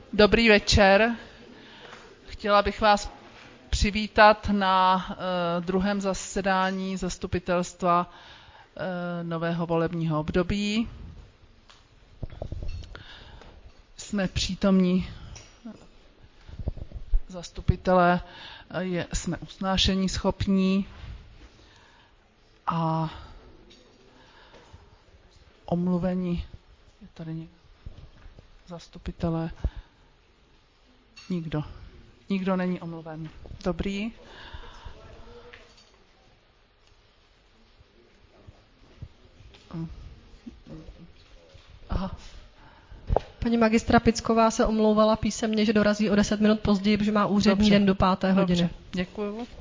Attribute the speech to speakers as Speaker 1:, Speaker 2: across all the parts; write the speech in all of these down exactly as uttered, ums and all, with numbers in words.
Speaker 1: Dobrý večer. Chtěla bych vás přivítat na uh, druhém zasedání zastupitelstva uh, nového volebního období. Jsme přítomní zastupitelé, je, jsme usnášení schopní a omluvení. Je tady někdo? Zastupitelé? Nikdo. Nikdo není omluven. Dobrý. Aha.
Speaker 2: Paní magistra Picková se omlouvala písemně, že dorazí o deset minut později, protože má úřední
Speaker 1: Dobře.
Speaker 2: den do páté hodiny.
Speaker 1: Dobře. Děkuju. Uh,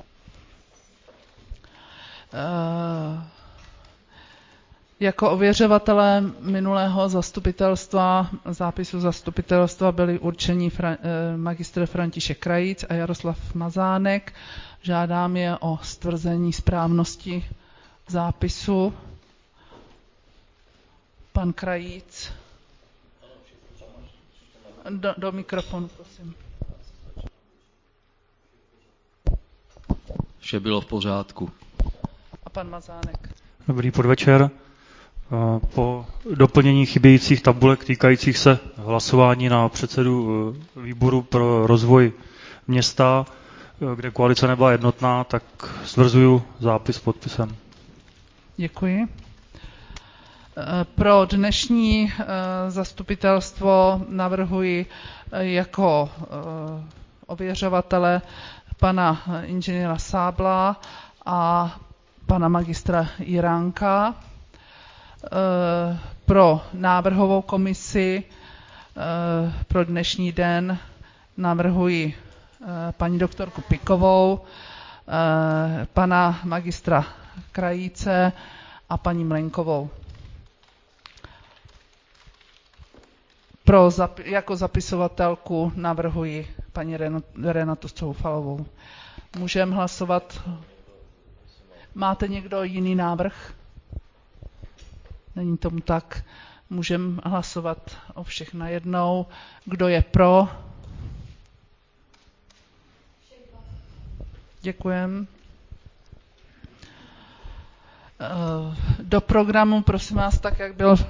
Speaker 1: jako ověřovatelé minulého zastupitelstva, zápisu zastupitelstva byli určeni Fra, eh, magistr František Krajíc a Jaroslav Mazánek. Žádám je o stvrzení správnosti zápisu. Pan Krajíc. Do, do mikrofonu, prosím.
Speaker 3: Vše bylo v pořádku.
Speaker 1: A pan Mazánek.
Speaker 4: Dobrý podvečer. Po doplnění chybějících tabulek týkajících se hlasování na předsedu výboru pro rozvoj města, kde koalice nebyla jednotná, tak stvrzuju zápis podpisem.
Speaker 1: Děkuji. Pro dnešní zastupitelstvo navrhuji jako ověřovatele pana inženýra Sábla a pana magistra Jiránka. Pro návrhovou komisi pro dnešní den navrhuji paní doktorku Pikovou, pana magistra Krajíce a paní Mlenkovou. Pro zap, jako zapisovatelku navrhuji paní Renatu Stroufalovou. Můžeme hlasovat. Máte někdo jiný návrh? Není tomu tak. Můžeme hlasovat o všech najednou. Kdo je pro? Děkujem. Do programu, prosím vás, tak jak byl.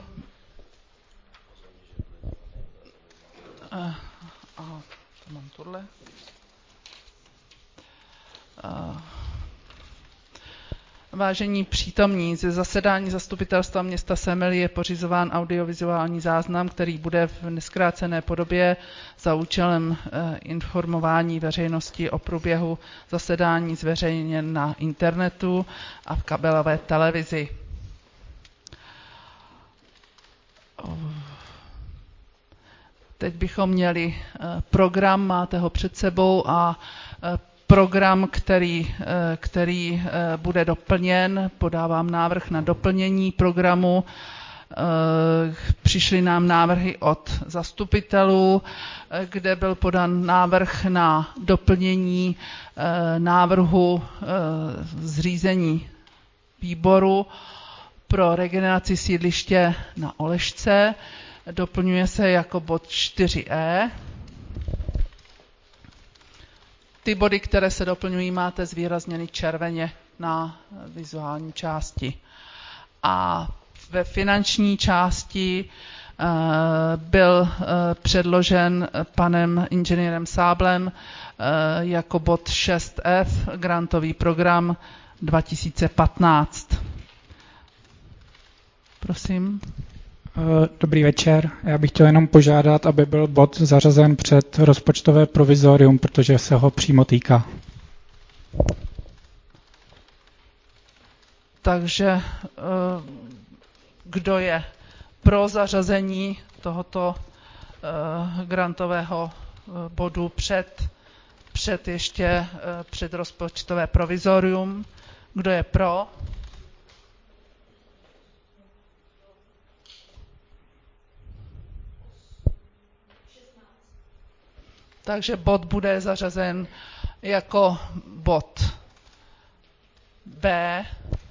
Speaker 1: Aha, to mám tohle. Vážení přítomní, ze zasedání zastupitelstva města Semily je pořizován audiovizuální záznam, který bude v nezkrácené podobě za účelem informování veřejnosti o průběhu zasedání zveřejněn na internetu a v kabelové televizi. Teď bychom měli program, máte ho před sebou a program, který, který bude doplněn, podávám návrh na doplnění programu. Přišly nám návrhy od zastupitelů, kde byl podán návrh na doplnění návrhu zřízení výboru pro regeneraci sídliště na Olešce. Doplňuje se jako bod čtyři E. Ty body, které se doplňují, máte zvýrazněny červeně na vizuální části. A ve finanční části uh, byl uh, předložen panem inženýrem Sáblem uh, jako bod šest F, grantový program dva tisíce patnáct. Prosím.
Speaker 5: Dobrý večer. Já bych chtěl jenom požádat, aby byl bod zařazen před rozpočtové provizorium, protože se ho přímo týká.
Speaker 1: Takže kdo je pro zařazení tohoto grantového bodu před, před ještě před rozpočtové provizorium? Kdo je pro? Takže bod bude zařazen jako bod B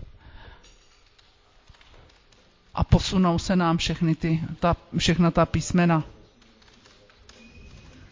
Speaker 1: a posunou se nám všechny ty, ta, všechna ta písmena.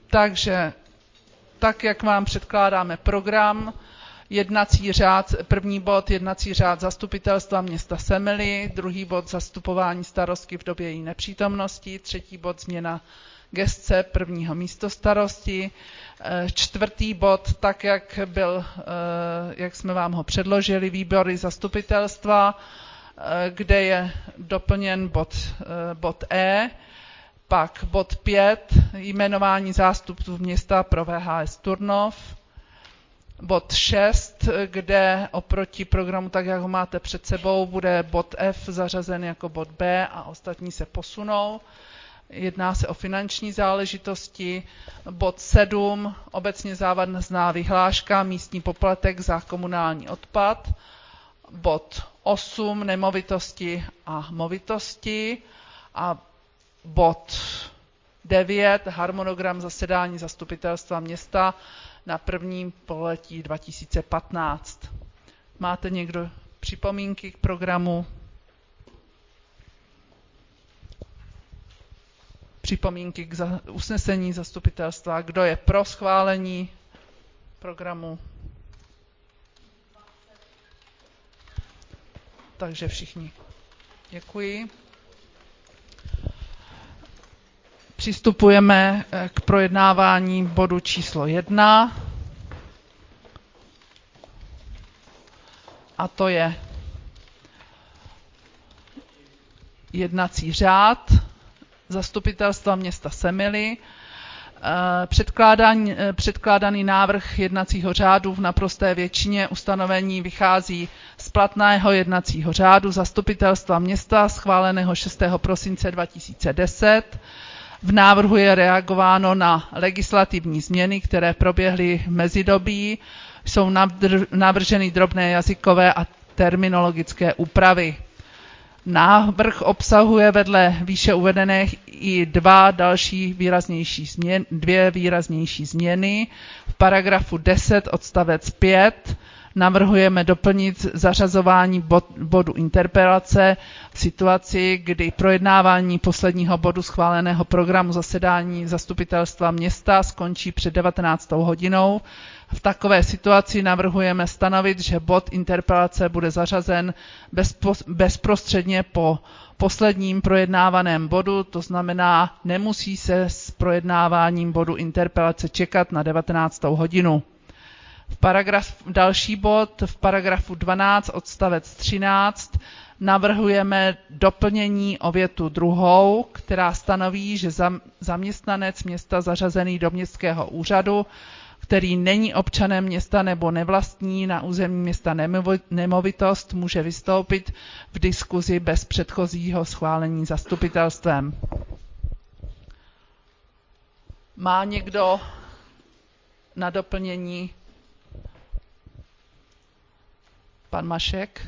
Speaker 1: Takže tak, jak vám předkládáme program, jednací řád, první bod jednací řád zastupitelstva města Semily, druhý bod zastupování starostky v době její nepřítomnosti, třetí bod změna gesce prvního místostarosti, čtvrtý bod, tak jak byl, jak jsme vám ho předložili, výbory zastupitelstva, kde je doplněn bod, bod E, pak bod pět, jmenování zástupců města pro V H S Turnov, bod šest, kde oproti programu, tak jak ho máte před sebou, bude bod F zařazen jako bod B a ostatní se posunou. Jedná se o finanční záležitosti. Bod sedm, obecně závazná vyhláška, místní poplatek za komunální odpad. Bod osm, nemovitosti a movitosti. A bod devět, harmonogram zasedání zastupitelstva města na prvním pololetí dva tisíce patnáct. Máte někdo připomínky k programu? Připomínky k za, usnesení zastupitelstva. Kdo je pro schválení programu? Takže všichni. Děkuji. Přistupujeme k projednávání bodu číslo jedna. A to je jednací řád zastupitelstva města Semily. Předkládaný, předkládaný návrh jednacího řádu v naprosté většině ustanovení vychází z platného jednacího řádu zastupitelstva města schváleného šestého prosince dva tisíce deset. V návrhu je reagováno na legislativní změny, které proběhly v mezidobí. Jsou navrženy drobné jazykové a terminologické úpravy. Návrh obsahuje vedle výše uvedených i dva další výraznější změny, dvě výraznější změny. V paragrafu deset odstavec pět navrhujeme doplnit zařazování bod, bodu interpelace v situaci, kdy projednávání posledního bodu schváleného programu zasedání zastupitelstva města skončí před devatenáctou hodinou. V takové situaci navrhujeme stanovit, že bod interpelace bude zařazen bezprostředně po posledním projednávaném bodu, to znamená, nemusí se s projednáváním bodu interpelace čekat na devatenáctou hodinu. V paragraf, další bod, v paragrafu dvanáct odstavec třináct navrhujeme doplnění o větu druhou, která stanoví, že zaměstnanec města zařazený do městského úřadu, který není občanem města nebo nevlastní na území města nemovitost, může vystoupit v diskuzi bez předchozího schválení zastupitelstvem. Má někdo na doplnění? Pan Mašek?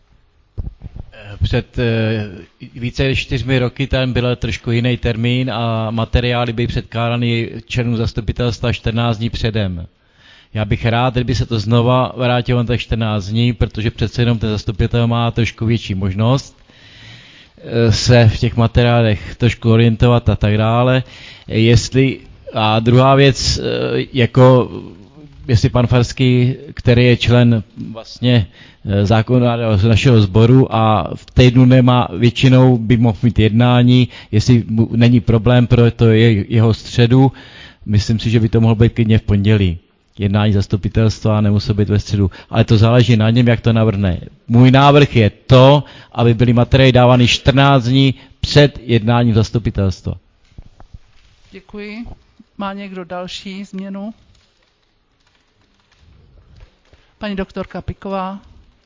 Speaker 3: Před více než čtyřmi roky tam byl trošku jiný termín a materiály byly předkládány členům zastupitelstva čtrnáct dní předem. Já bych rád, kdyby se to znova vrátilo na těch čtrnáct dní, protože přece jenom ten zastupitel má trošku větší možnost se v těch materiálech trošku orientovat a tak dále. Jestli, a druhá věc, jako jestli pan Farský, který je člen vlastně zákonodárného našeho sboru a v týdnu nemá, většinou by mohl mít jednání, jestli není problém pro to je, jeho středu, myslím si, že by to mohlo být klidně v pondělí. Jednání zastupitelstva nemusí být ve středu, ale to záleží na něm, jak to navrhne. Můj návrh je to, aby byly materiály dávány čtrnáct dní před jednáním zastupitelstva.
Speaker 1: Děkuji. Má někdo další změnu? Paní doktorka Piková.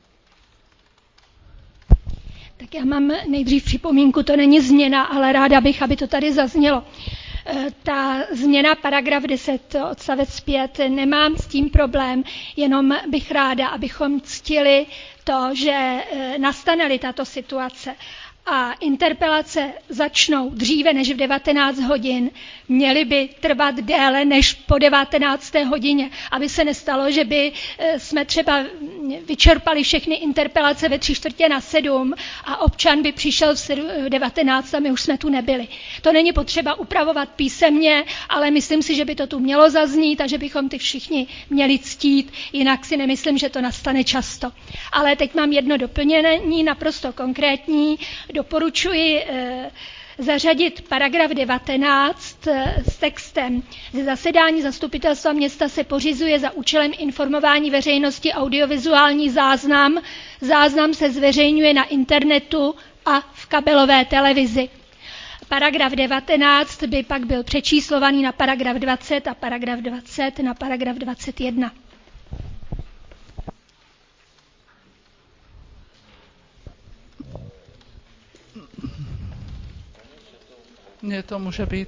Speaker 6: Tak já mám nejdřív připomínku, to není změna, ale ráda bych, aby to tady zaznělo. Ta změna paragraf deset odstavec pět, nemám s tím problém, jenom bych ráda, abychom ctili to, že nastane-li tato situace a interpelace začnou dříve než v devatenáct hodin, měly by trvat déle než po devatenácté hodině, aby se nestalo, že by jsme třeba vyčerpali všechny interpelace ve tři čtvrtě na sedm a občan by přišel v devatenáct a my už jsme tu nebyli. To není potřeba upravovat písemně, ale myslím si, že by to tu mělo zaznít a že bychom ty všichni měli ctít, jinak si nemyslím, že to nastane často. Ale teď mám jedno doplnění, naprosto konkrétní. Doporučuji e, zařadit paragraf devatenáct e, s textem. Ze zasedání zastupitelstva města se pořizuje za účelem informování veřejnosti audiovizuální záznam. Záznam se zveřejňuje na internetu a v kabelové televizi. Paragraf devatenáct by pak byl přečíslovaný na paragraf dvacet a paragraf dvacet na paragraf dvacet jedna.
Speaker 1: Mně to může být.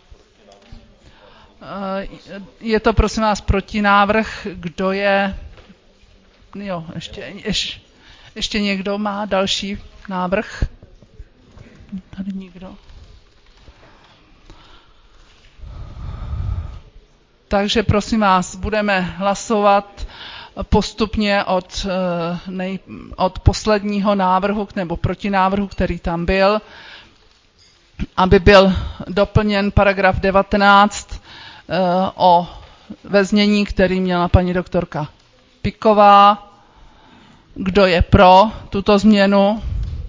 Speaker 1: Je to, prosím vás, protinávrh. Kdo je... Jo, ještě, ještě, ještě někdo má další návrh? Tady nikdo. Takže, prosím vás, budeme hlasovat postupně od, nej, od posledního návrhu nebo protinávrhu, který tam byl, aby byl doplněn paragraf devatenáct o ve znění, který měla paní doktorka Piková. Kdo je pro tuto změnu?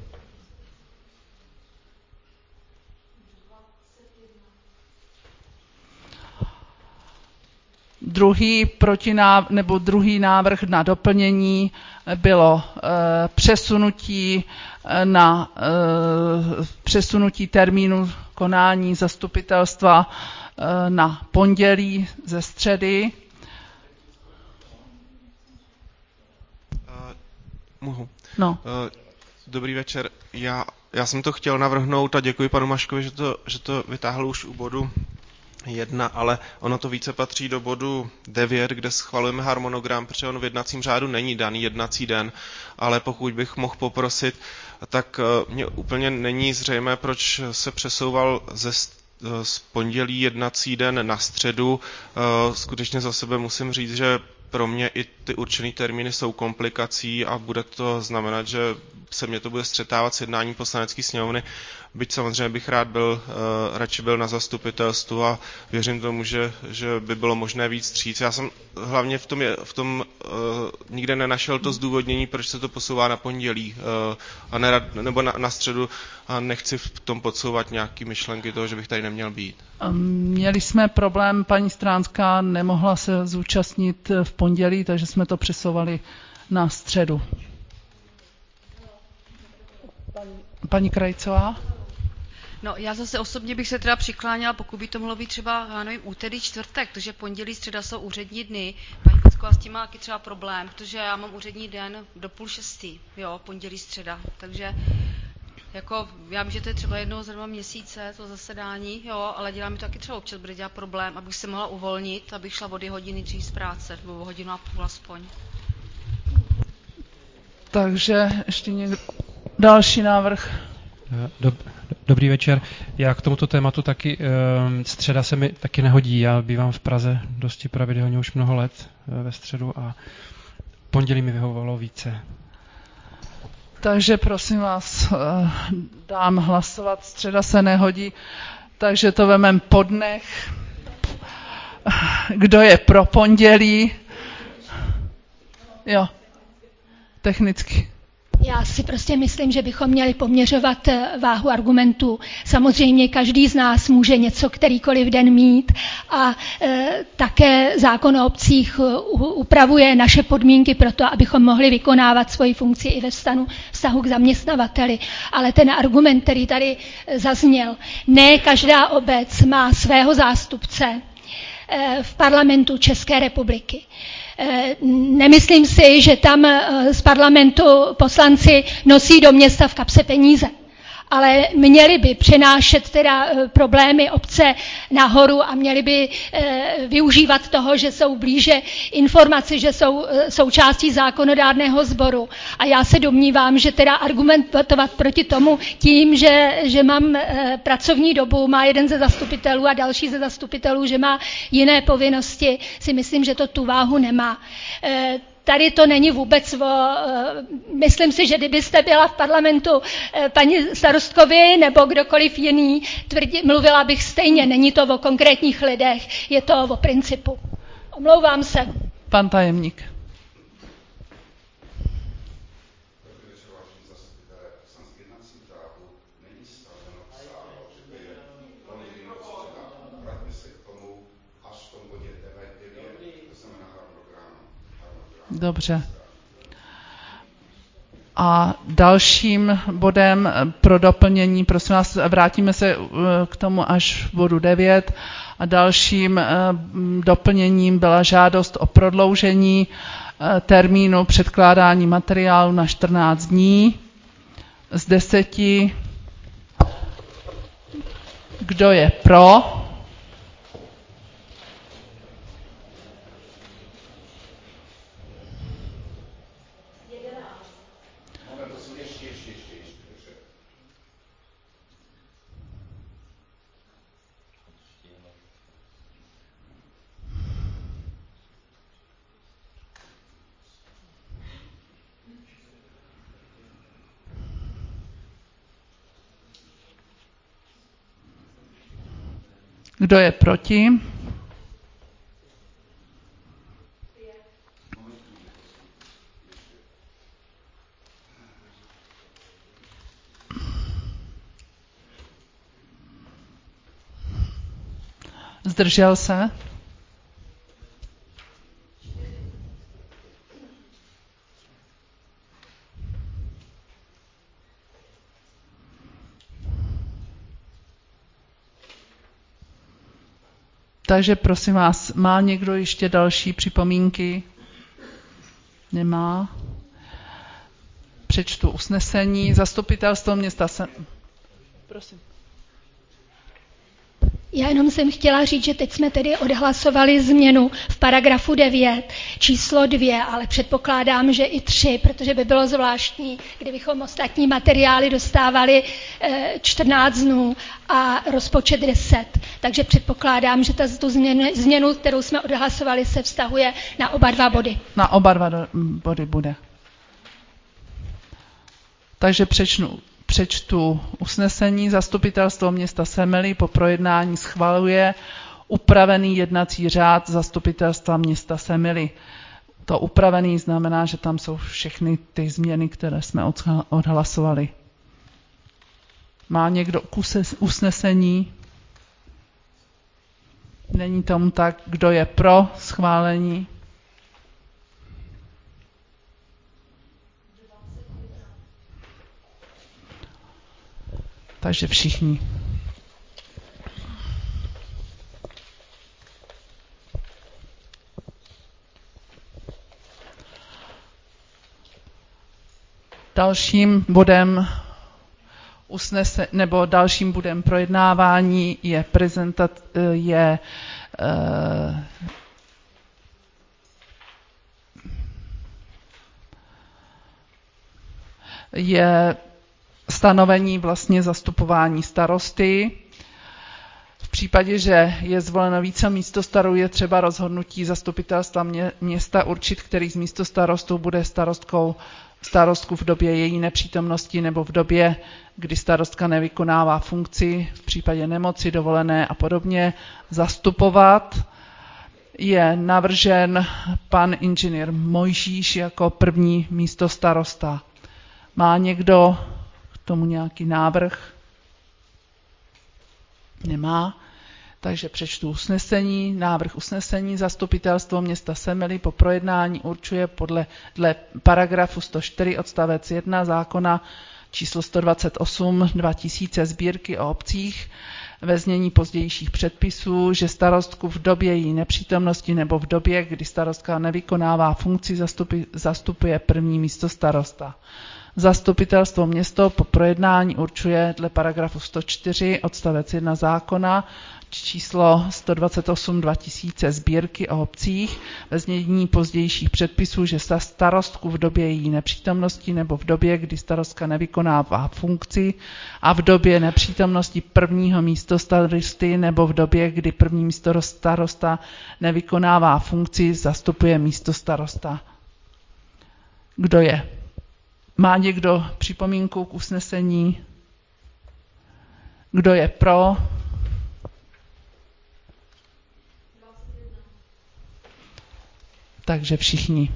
Speaker 1: Druhý protinávrh, nebo druhý návrh na doplnění bylo e, přesunutí na e, přesunutí termínu konání zastupitelstva e, na pondělí ze středy.
Speaker 7: Uh, mohu.
Speaker 1: No.
Speaker 7: Uh, dobrý večer. Já, já jsem to chtěl navrhnout a děkuji panu Maškovi, že to, že to vytáhl už u bodu jedna, ale ono to více patří do bodu devět, kde schvalujeme harmonogram, protože on v jednacím řádu není daný jednací den, ale pokud bych mohl poprosit, tak mně úplně není zřejmé, proč se přesouval ze z pondělí jednací den na středu. Skutečně za sebe musím říct, že pro mě i ty určené termíny jsou komplikací a bude to znamenat, že se mě to bude střetávat s jednáním poslanecké sněmovny, byť samozřejmě bych rád byl, uh, radši byl na zastupitelstvu a věřím tomu, že, že by bylo možné víc vstříc. Já jsem hlavně v tom, v tom uh, nikde nenašel to zdůvodnění, proč se to posouvá na pondělí uh, a nerad, nebo na, na středu a nechci v tom podsouvat nějaké myšlenky toho, že bych tady neměl být.
Speaker 1: Měli jsme problém, paní Stránská nemohla se zúčastnit v pondělí, takže jsme to přesouvali na středu. Paní Krajcová?
Speaker 8: No, já zase osobně bych se teda přikláněla, pokud by to mohlo být třeba, já nevím, úterý, čtvrtek, protože pondělí, středa jsou úřední dny. Paní Pecková s tím má taky třeba problém, protože já mám úřední den do půl šestý, jo, pondělí, středa. Takže jako, já vím, že to je třeba jednou za dva měsíce, to zasedání, jo, ale dělá mi to taky třeba občas, bude dělat problém, abych se mohla uvolnit, abych šla o dvě hodiny dřív z práce, nebo o hodinu a půl aspoň.
Speaker 1: Takže ještě někdo další návrh.
Speaker 9: Dob, dobrý večer. Já k tomuto tématu taky, středa se mi taky nehodí. Já bývám v Praze dosti pravidelně už mnoho let ve středu a pondělí mi vyhovovalo více.
Speaker 1: Takže prosím vás, dám hlasovat, středa se nehodí, takže to vemem po dnech. Kdo je pro pondělí? Jo, technicky.
Speaker 6: Já si prostě myslím, že bychom měli poměřovat váhu argumentů. Samozřejmě každý z nás může něco kterýkoliv den mít a e, také zákon o obcích upravuje naše podmínky pro to, abychom mohli vykonávat svoji funkci i ve vztahu, vztahu k zaměstnavateli. Ale ten argument, který tady zazněl, ne každá obec má svého zástupce e, v parlamentu České republiky. Nemyslím si, že tam z parlamentu poslanci nosí do města v kapse peníze. ale měli by přenášet teda problémy obce nahoru a měli by využívat toho, že jsou blíže informaci, že jsou součástí zákonodárného sboru. A já se domnívám, že teda argumentovat proti tomu tím, že, že mám pracovní dobu, má jeden ze zastupitelů a další ze zastupitelů, že má jiné povinnosti, si myslím, že to tu váhu nemá. Tady to není vůbec o, myslím si, že kdybyste byla v parlamentu paní starostkovi nebo kdokoliv jiný, tvrdí, mluvila bych stejně, není to o konkrétních lidech, je to o principu. Omlouvám se.
Speaker 1: Pan tajemník. Dobře. A dalším bodem pro doplnění, prosím vás, vrátíme se k tomu až v bodu devět. A dalším doplněním byla žádost o prodloužení termínu předkládání materiálu na čtrnáct dní z deseti. Kdo je pro? Kdo je proti? Zdržel se? Takže prosím vás, má někdo ještě další připomínky? Nemá. Přečtu usnesení. Zastupitelstvo města se... Prosím.
Speaker 6: Já jenom jsem chtěla říct, že teď jsme tedy odhlasovali změnu v paragrafu devět, číslo dvě, ale předpokládám, že i tři, protože by bylo zvláštní, kdybychom ostatní materiály dostávali čtrnáct dnů a rozpočet deset. Takže předpokládám, že ta, tu změnu, změnu, kterou jsme odhlasovali, se vztahuje na oba dva body.
Speaker 1: Na oba dva do, body bude. Takže přečnu. Přečtu usnesení. Zastupitelstvo města Semily po projednání schvaluje upravený jednací řád zastupitelstva města Semily. To upravený znamená, že tam jsou všechny ty změny, které jsme odhlasovali. Má někdo k usnesení? Není tomu tak. Kdo je pro schválení? Takže všichni. Dalším bodem usnese, nebo dalším bodem projednávání je prezentat, je uh, je stanovení vlastně zastupování starosty. V případě, že je zvoleno více místostarů, je třeba rozhodnutí zastupitelstva mě, města určit, který z místostarostů bude starostkou starostku v době její nepřítomnosti nebo v době, kdy starostka nevykonává funkci, v případě nemoci, dovolené a podobně, zastupovat. Je navržen pan inženýr Mojžíš jako první místostarosta. Má někdo k tomu nějaký návrh? Nemá. Takže přečtu usnesení. Návrh usnesení zastupitelstvo města Semily po projednání určuje podle dle paragrafu sto čtyři odstavec jedna zákona číslo sto dvacet osm dva tisíce sbírky o obcích ve znění pozdějších předpisů, že starostku v době její nepřítomnosti nebo v době, kdy starostka nevykonává funkci, zastupuje první místo starosta. Zastupitelstvo město po projednání určuje dle paragrafu sto čtyři odstavec jedna zákona číslo sto dvacet osm dva tisíce sbírky o obcích ve znění pozdějších předpisů, že za starostku v době její nepřítomnosti nebo v době, kdy starostka nevykonává funkci a v době nepřítomnosti prvního místostarosty nebo v době, kdy první místostarosta nevykonává funkci, zastupuje místostarosta. Kdo je? Má někdo připomínku k usnesení? Kdo je pro? Takže všichni.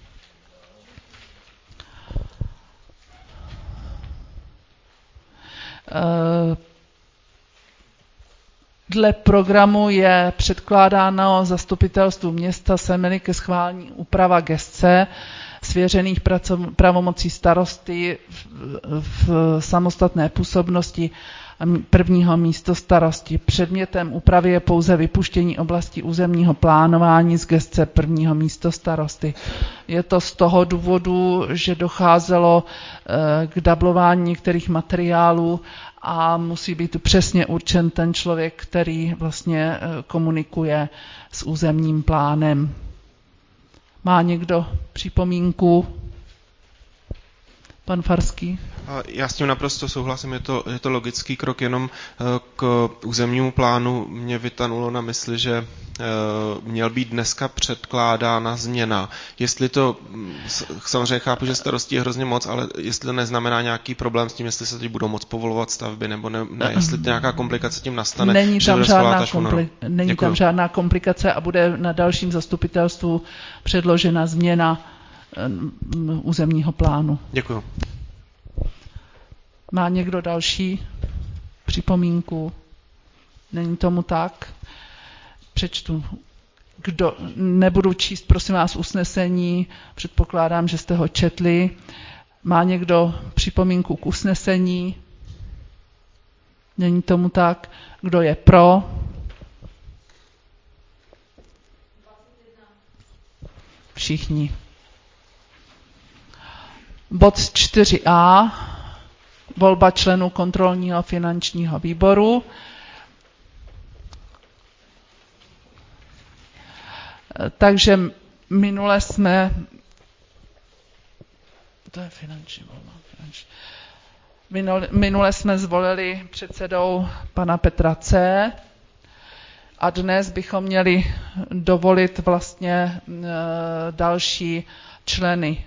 Speaker 1: Dle programu je předkládáno zastupitelstvu města Semily ke schválení úprava gesce svěřených pravomocí starosty v, v samostatné působnosti prvního místo starosti. Předmětem úpravy je pouze vypuštění oblasti územního plánování z gesce prvního místo starosty. Je to z toho důvodu, že docházelo k dublování některých materiálů a musí být přesně určen ten člověk, který vlastně komunikuje s územním plánem. Má někdo připomínku? Pan Farský.
Speaker 7: Já s tím naprosto souhlasím, je to, je to logický krok, jenom k územnímu plánu mě vytanulo na mysli, že měl být dneska předkládána změna. Jestli to, samozřejmě chápu, že starostí je hrozně moc, ale jestli to neznamená nějaký problém s tím, jestli se teď budou moc povolovat stavby, nebo ne, ne jestli nějaká komplikace tím nastane.
Speaker 1: Není tam, žádná, kompli- není tam žádná komplikace a bude na dalším zastupitelstvu předložena změna územního plánu.
Speaker 7: Děkuju.
Speaker 1: Má někdo další připomínku? Není tomu tak? Přečtu. Kdo, nebudu číst, prosím vás, usnesení, předpokládám, že jste ho četli. Má někdo připomínku k usnesení? Není tomu tak? Kdo je pro? Všichni. Bod čtyři a, volba členů kontrolního finančního výboru. Takže minule jsme, to je finanční volba, finanční. Minule, minule jsme zvolili předsedou pana Petra C. A dnes bychom měli dovolit vlastně další členy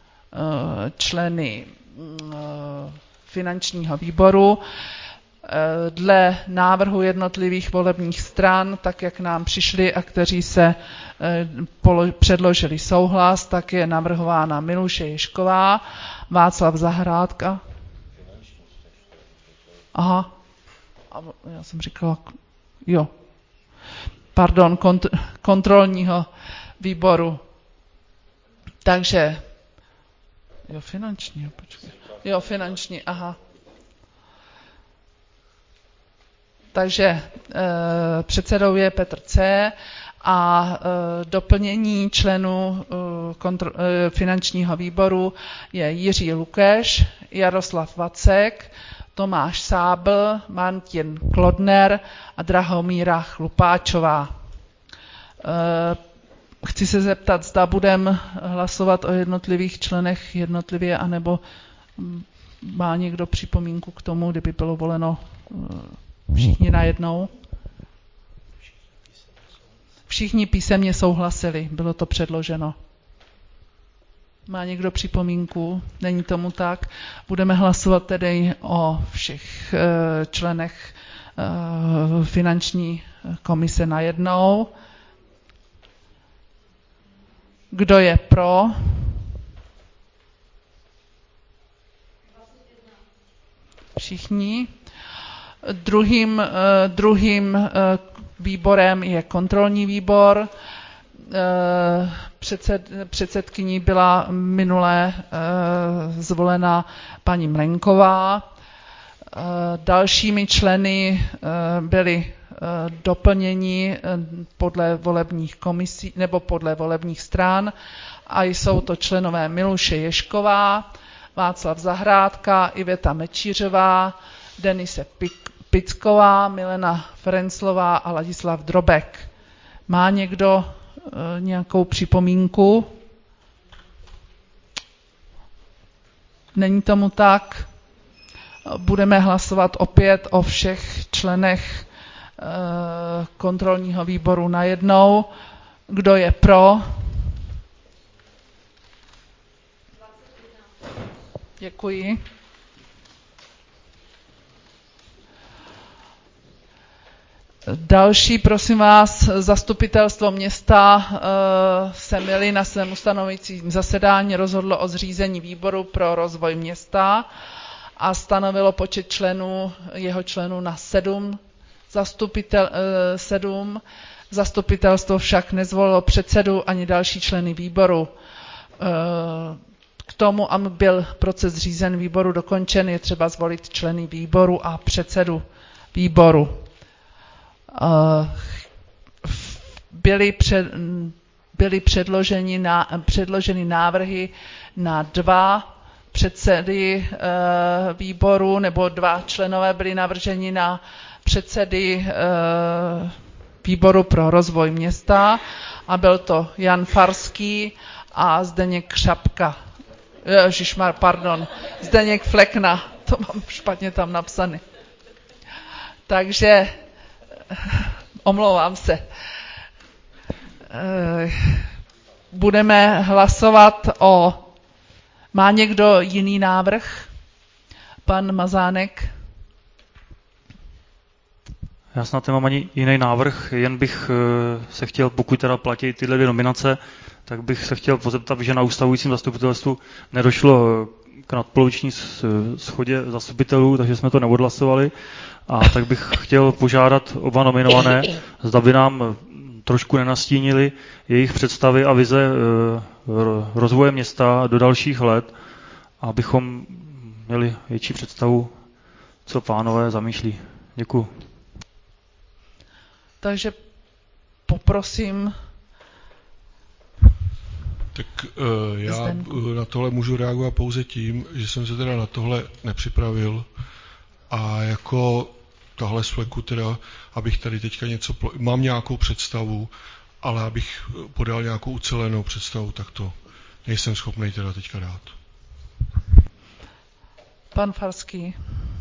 Speaker 1: členy finančního výboru. Dle návrhu jednotlivých volebních stran, tak jak nám přišli a kteří se předložili souhlas, tak je navrhována Miluše Ježková, Václav Zahrádka. Aha, já jsem říkala, jo, pardon, kont- kontrolního výboru. Takže Jo, finanční, počkej. Jo, finanční, aha. Takže e, předsedou je Petr C. a e, doplnění členů e, kontro, e, finančního výboru je Jiří Lukeš, Jaroslav Vacek, Tomáš Sábl, Martin Klodner a Drahomíra Chlupáčová. E, Chci se zeptat, zda budeme hlasovat o jednotlivých členech jednotlivě, anebo má někdo připomínku k tomu, kdyby bylo voleno všichni najednou? Všichni písemně souhlasili, bylo to předloženo. Má někdo připomínku? Není tomu tak. Budeme hlasovat tedy o všech členech finanční komise najednou. Kdo je pro? Všichni. Druhým, druhým výborem je kontrolní výbor. Předsed, předsedkyní byla minulé zvolena paní Mlenková. Dalšími členy byli doplnění podle volebních komisí nebo podle volebních stran a jsou to členové Miluše Ježková, Václav Zahrádka, Iveta Mečířová, Denise Picková, Milena Ferenclová a Ladislav Drobek. Má někdo e, nějakou připomínku? Není tomu tak. Budeme hlasovat opět o všech členech e, kontrolního výboru najednou. Kdo je pro? Děkuji. Další, prosím vás, zastupitelstvo města se měli na svém ustanovujícím zasedání rozhodlo o zřízení výboru pro rozvoj města a stanovilo počet členů, jeho členů na sedm. Zastupitel, sedm. Zastupitelstvo však nezvolilo předsedu ani další členy výboru. K tomu, aby byl proces řízen výboru dokončen, je třeba zvolit členy výboru a předsedu výboru. Byly, před, byly předloženy, na, předloženy návrhy na dva předsedy výboru, nebo dva členové byli navrženi na předsedy výboru pro rozvoj města a byl to Jan Farský a Zdeněk Šapka. Ježišmar, pardon, Zdeněk Flekna, to mám špatně tam napsané. Takže omlouvám se. Budeme hlasovat o... Má někdo jiný návrh? Pan Mazánek?
Speaker 4: Já snad nemám ani jiný návrh, jen bych se chtěl, pokud teda platí tyhle dvě nominace, tak bych se chtěl pozeptat, že na ustavujícím zastupitelstvu nedošlo k nadpoloviční shodě zastupitelů, takže jsme to neodhlasovali. A tak bych chtěl požádat oba nominované, zda by nám trošku nenastínili jejich představy a vize rozvoje města do dalších let, abychom měli větší představu, co pánové zamýšlí. Děkuju.
Speaker 1: Takže poprosím.
Speaker 10: Tak uh, já na tohle můžu reagovat pouze tím, že jsem se teda na tohle nepřipravil a jako tahle z fleku teda, abych tady teďka něco, mám nějakou představu, ale abych podal nějakou ucelenou představu, tak to nejsem schopný teda teďka dát.
Speaker 1: Pan Farský.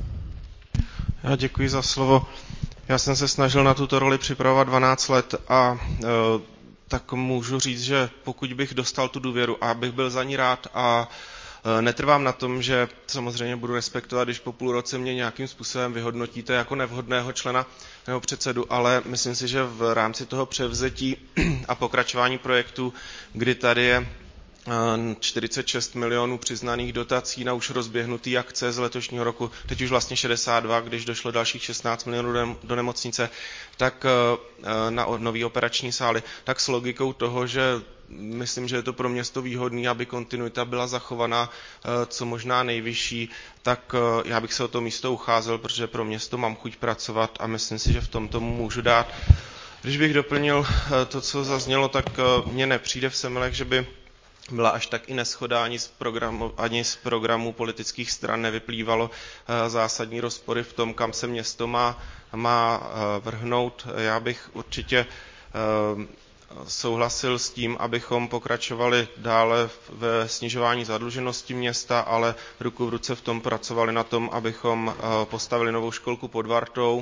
Speaker 7: Já děkuji za slovo. Já jsem se snažil na tuto roli připravovat dvanáct let a e, tak můžu říct, že pokud bych dostal tu důvěru a bych byl za ní rád a e, netrvám na tom, že samozřejmě budu respektovat, když po půl roce mě nějakým způsobem vyhodnotíte jako nevhodného člena nebo předsedu, ale myslím si, že v rámci toho převzetí a pokračování projektu, kdy tady je čtyřicet šest milionů přiznaných dotací na už rozběhnutý akce z letošního roku, teď už vlastně šedesát dva, když došlo dalších šestnáct milionů do nemocnice, tak na nový operační sály, tak s logikou toho, že myslím, že je to pro město výhodný, aby kontinuita byla zachovaná co možná nejvyšší, tak já bych se o to místo ucházel, protože pro město mám chuť pracovat a myslím si, že v tom tomu můžu dát. Když bych doplnil to, co zaznělo, tak mně nepřijde v Semilech, že by byla až tak i neshoda, ani z programu, ani z programů politických stran nevyplývalo zásadní rozpory v tom, kam se město má, má vrhnout. Já bych určitě souhlasil s tím, abychom pokračovali dále ve snižování zadluženosti města, ale ruku v ruce v tom pracovali na tom, abychom postavili novou školku pod Vartou,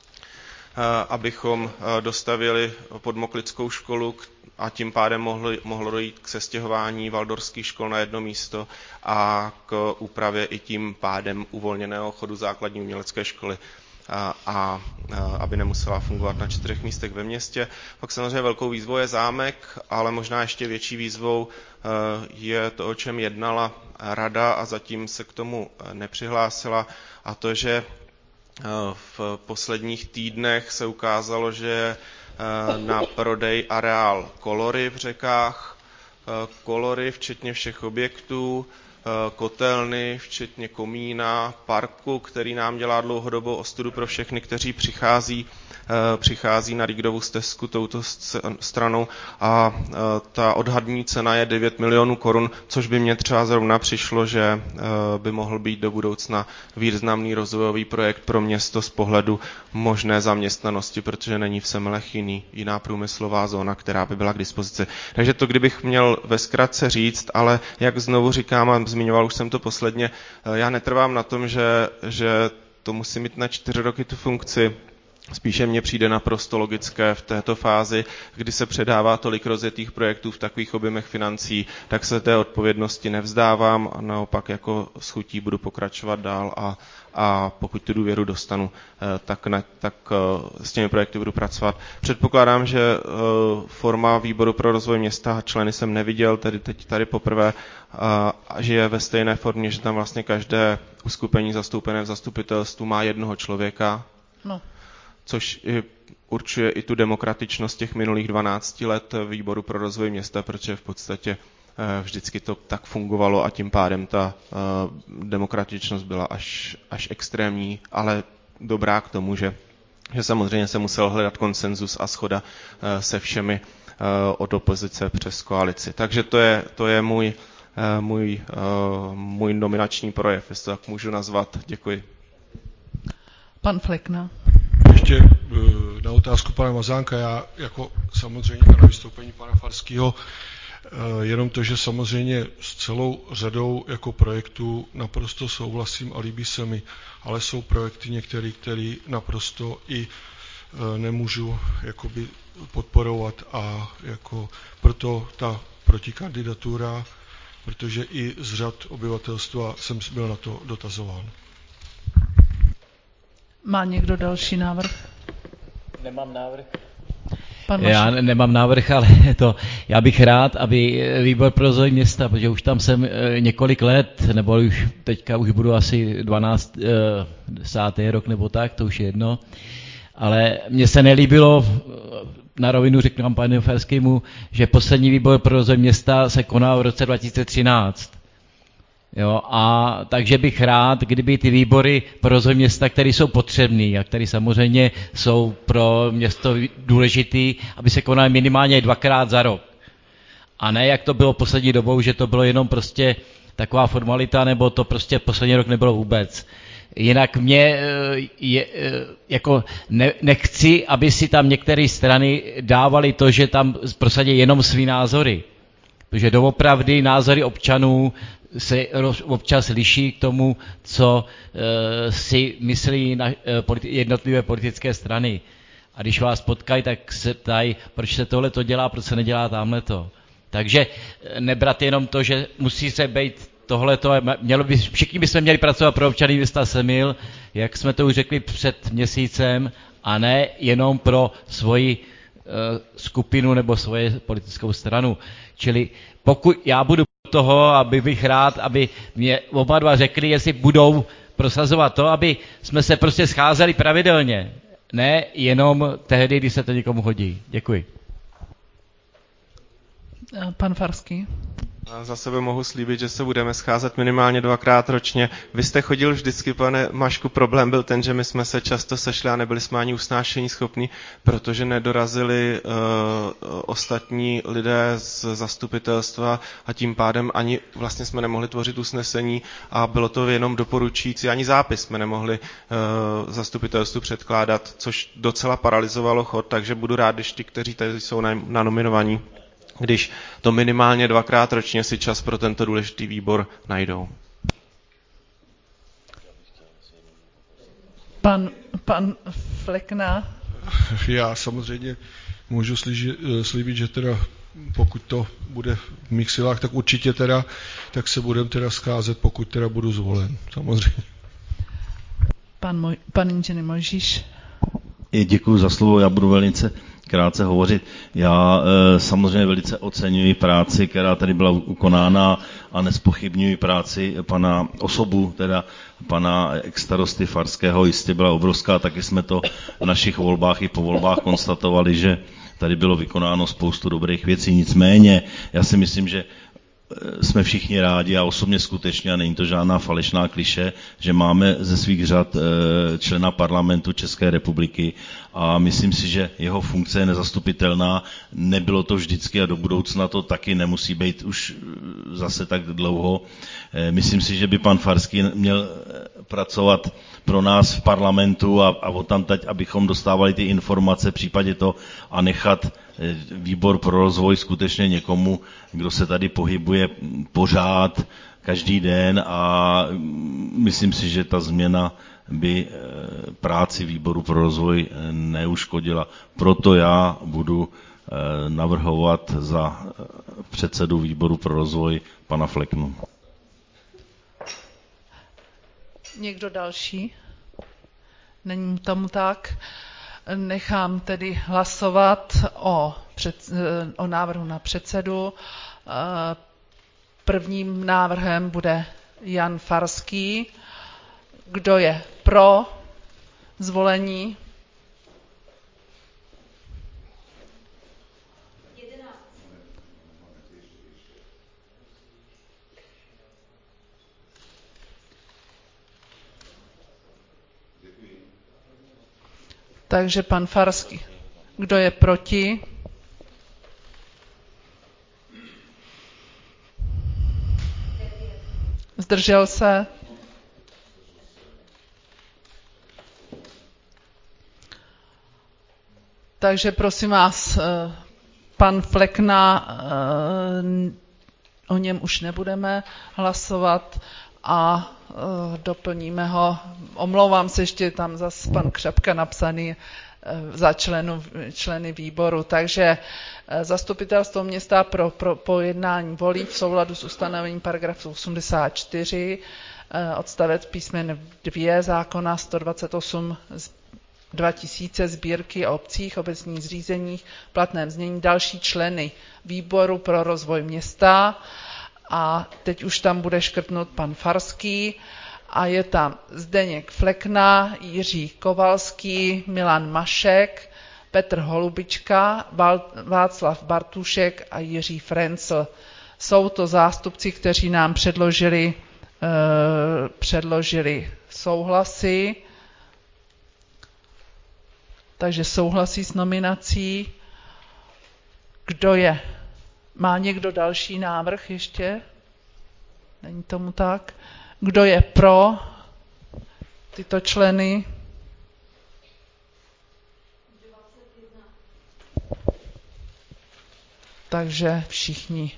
Speaker 7: abychom dostavili podmoklickou školu a tím pádem mohlo, mohlo dojít k sestěhování waldorských škol na jedno místo a k úpravě i tím pádem uvolněného chodu základní umělecké školy. A, a aby nemusela fungovat na čtyřech místech ve městě. Pak samozřejmě velkou výzvou je zámek, ale možná ještě větší výzvou je to, o čem jednala rada a zatím se k tomu nepřihlásila, a to, že v posledních týdnech se ukázalo, že na prodej areál Kolory v Řekách, Kolory včetně všech objektů, kotelny, včetně komína, parku, který nám dělá dlouhodobou ostudu pro všechny, kteří přichází, přichází na Rígdovu stezku touto stranou a ta odhadní cena je devět milionů korun, což by mě třeba zrovna přišlo, že by mohl být do budoucna významný rozvojový projekt pro město z pohledu možné zaměstnanosti, protože není v Semilech jiný, jiná průmyslová zóna, která by byla k dispozici. Takže to, kdybych měl ve zkratce říct, ale jak znovu říkám a zmiňoval už jsem to posledně, já netrvám na tom, že, že to musí mít na čtyři roky tu funkci. Spíše mně přijde naprosto logické v této fázi, kdy se předává tolik rozjetých projektů v takových objemech financí, tak se té odpovědnosti nevzdávám a naopak jako s chutí budu pokračovat dál a, a pokud tu důvěru dostanu, tak, na, tak s těmi projekty budu pracovat. Předpokládám, že forma výboru pro rozvoj města, členy jsem neviděl, tedy teď tady poprvé, a že je ve stejné formě, že tam vlastně každé uskupení zastoupené v zastupitelstvu má jednoho člověka. No. Což určuje i tu demokratičnost těch minulých dvanácti let výboru pro rozvoj města, protože v podstatě vždycky to tak fungovalo a tím pádem ta demokratičnost byla až, až extrémní, ale dobrá k tomu, že, že samozřejmě se musel hledat konsenzus a shoda se všemi od opozice přes koalici. Takže to je, to je můj, můj, můj nominační projev, jestli to tak můžu nazvat. Děkuji.
Speaker 1: Pan Flekna.
Speaker 10: Ještě na otázku pana Mazánka, já jako samozřejmě na vystoupení pana Farského, jenom to, že samozřejmě s celou řadou jako projektů naprosto souhlasím a líbí se mi, ale jsou projekty některé, které naprosto i nemůžu jakoby podporovat a jako proto ta protikandidatura, protože i z řad obyvatelstva jsem byl na to dotazován.
Speaker 1: Má někdo další návrh?
Speaker 3: Nemám návrh.
Speaker 1: Pan
Speaker 3: já nemám návrh, ale to, já bych rád, aby výbor pro rozvoj města, protože už tam jsem několik let, nebo už teďka už budu asi dvanáct, desátý rok nebo tak, to už je jedno, ale mně se nelíbilo, na rovinu řeknu panu Farskému, že poslední výbor pro rozvoj města se konal v roce dva tisíce třináct. Jo, a takže bych rád, kdyby ty výbory pro rozvoj města, které jsou potřebné a které samozřejmě jsou pro město důležitý, aby se konaly minimálně dvakrát za rok. A ne, jak to bylo poslední dobou, že to bylo jenom prostě taková formalita, nebo to prostě poslední rok nebylo vůbec. Jinak mě je, jako ne, nechci, aby si tam některé strany dávaly to, že tam prosadí jenom svý názory. Protože doopravdy názory občanů se občas liší k tomu, co e, si myslí na, e, politi- jednotlivé politické strany. A když vás potkají, tak se ptají, proč se tohle to dělá, proč se nedělá tamhleto. Takže nebrat jenom to, že musí se být tohleto, mělo by, všichni bychom měli pracovat pro občany města Semil, jak jsme to už řekli před měsícem, a ne jenom pro svoji e, skupinu nebo svoji politickou stranu. Čili pokud já budu toho, aby bych rád, aby mě oba dva řekli, jestli budou prosazovat to, aby jsme se prostě scházeli pravidelně. Ne jenom tehdy, když se to někomu hodí. Děkuji.
Speaker 1: Pan Farský.
Speaker 7: Za sebe mohu slíbit, že se budeme scházet minimálně dvakrát ročně. Vy jste chodil vždycky, pane Mašku, problém byl ten, že my jsme se často sešli a nebyli jsme ani usnášení schopní, protože nedorazili uh, ostatní lidé z zastupitelstva a tím pádem ani vlastně jsme nemohli tvořit usnesení a bylo to jenom doporučující, ani zápis jsme nemohli uh, zastupitelstvu předkládat, což docela paralyzovalo chod, takže budu rád, když ti, kteří tady jsou na, na nominovaní, když to minimálně dvakrát ročně si čas pro tento důležitý výbor najdou.
Speaker 1: Pan, pan Flekna.
Speaker 10: Já samozřejmě můžu slíbit, že teda pokud to bude v mých silách, tak určitě teda, tak se budeme teda scházet, pokud teda budu zvolen, samozřejmě.
Speaker 1: Pan, moj, pan inženýr Mojžíš.
Speaker 11: Děkuji za slovo, já budu velice krátce hovořit. Já e, samozřejmě velice oceňuji práci, která tady byla ukonána a nespochybňuji práci pana osobu, teda pana ex-starosty Farského, jistě byla obrovská, taky jsme to v našich volbách i po volbách konstatovali, že tady bylo vykonáno spoustu dobrých věcí. Nicméně já si myslím, že jsme všichni rádi a osobně skutečně, a není to žádná falešná kliše, že máme ze svých řad člena parlamentu České republiky a myslím si, že jeho funkce je nezastupitelná. Nebylo to vždycky a do budoucna to taky nemusí být už zase tak dlouho. Myslím si, že by pan Farský měl pracovat pro nás v parlamentu a, a odtamtať, abychom dostávali ty informace v případě to a nechat výbor pro rozvoj skutečně někomu, kdo se tady pohybuje pořád, každý den a myslím si, že ta změna by práci výboru pro rozvoj neuškodila. Proto já budu navrhovat za předsedu výboru pro rozvoj pana Fleknu.
Speaker 1: Někdo další? Není tomu tak. Nechám tedy hlasovat o, před, o návrhu na předsedu. Prvním návrhem bude Jan Farský. Kdo je pro zvolení? Takže pan Farský. Kdo je proti? Zdržel se? Takže prosím vás, pan Flekna, o něm už nebudeme hlasovat a doplníme ho. Omlouvám se, ještě tam zase pan Křapka napsaný za členu, členy výboru. Takže zastupitelstvo města pro, pro pojednání volí v souladu s ustanovením paragrafu osmdesát čtyři odstavec písmen dva zákona sto dvacet osm dva tisíce sbírky o obcích, obecních zřízeních, platném znění další členy výboru pro rozvoj města. A teď už tam bude škrtnut pan Farský a je tam Zdeněk Flekna, Jiří Kovalský, Milan Mašek, Petr Holubička, Václav Bartušek a Jiří Frencl. Jsou to zástupci, kteří nám předložili, eh, předložili souhlasy, takže souhlasí s nominací. Kdo je? Má někdo další návrh ještě? Není tomu tak. Kdo je pro tyto členy? Takže všichni.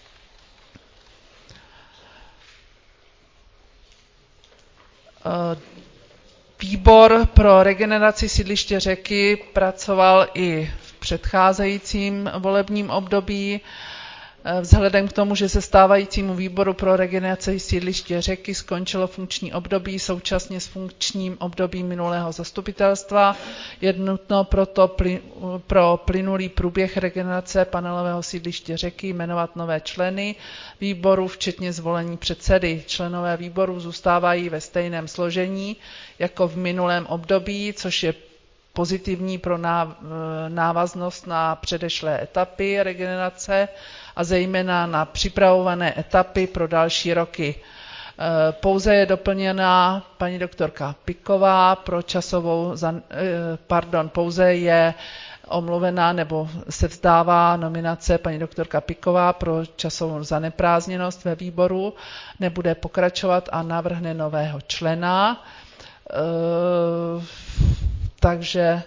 Speaker 1: Výbor pro regeneraci sídliště Řeky pracoval i v předcházejícím volebním období. Vzhledem k tomu, že se stávajícímu výboru pro regeneraci sídliště Řeky skončilo funkční období současně s funkčním obdobím minulého zastupitelstva, je nutno proto plyn, pro plynulý průběh regenerace panelového sídliště Řeky jmenovat nové členy výboru, včetně zvolení předsedy. Členové výboru zůstávají ve stejném složení jako v minulém období, což je pozitivní pro návaznost na předešlé etapy regenerace a zejména na připravované etapy pro další roky. Pouze je doplněna paní doktorka Piková pro časovou, pardon, pouze je omluvená nebo se vzdává nominace paní doktorka Piková pro časovou zaneprázdněnost ve výboru, nebude pokračovat a navrhne nového člena. Takže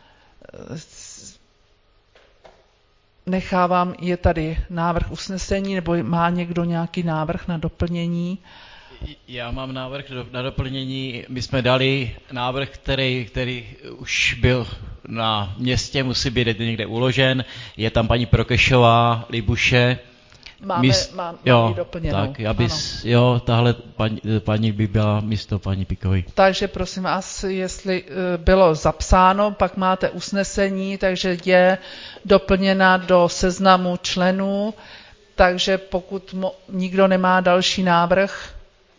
Speaker 1: nechávám, je tady návrh usnesení, nebo má někdo nějaký návrh na doplnění?
Speaker 3: Já mám návrh na doplnění. My jsme dali návrh, který, který už byl na městě, musí být někde uložen. Je tam paní
Speaker 1: Prokešová,
Speaker 3: Libuše.
Speaker 1: Máme, Míst, máme
Speaker 3: jo,
Speaker 1: doplněnou.
Speaker 3: Tak, abys, jo, tahle paní, paní by byla místo paní Pikové.
Speaker 1: Takže prosím vás, jestli bylo zapsáno, pak máte usnesení, takže je doplněna do seznamu členů, takže pokud mo, nikdo nemá další návrh,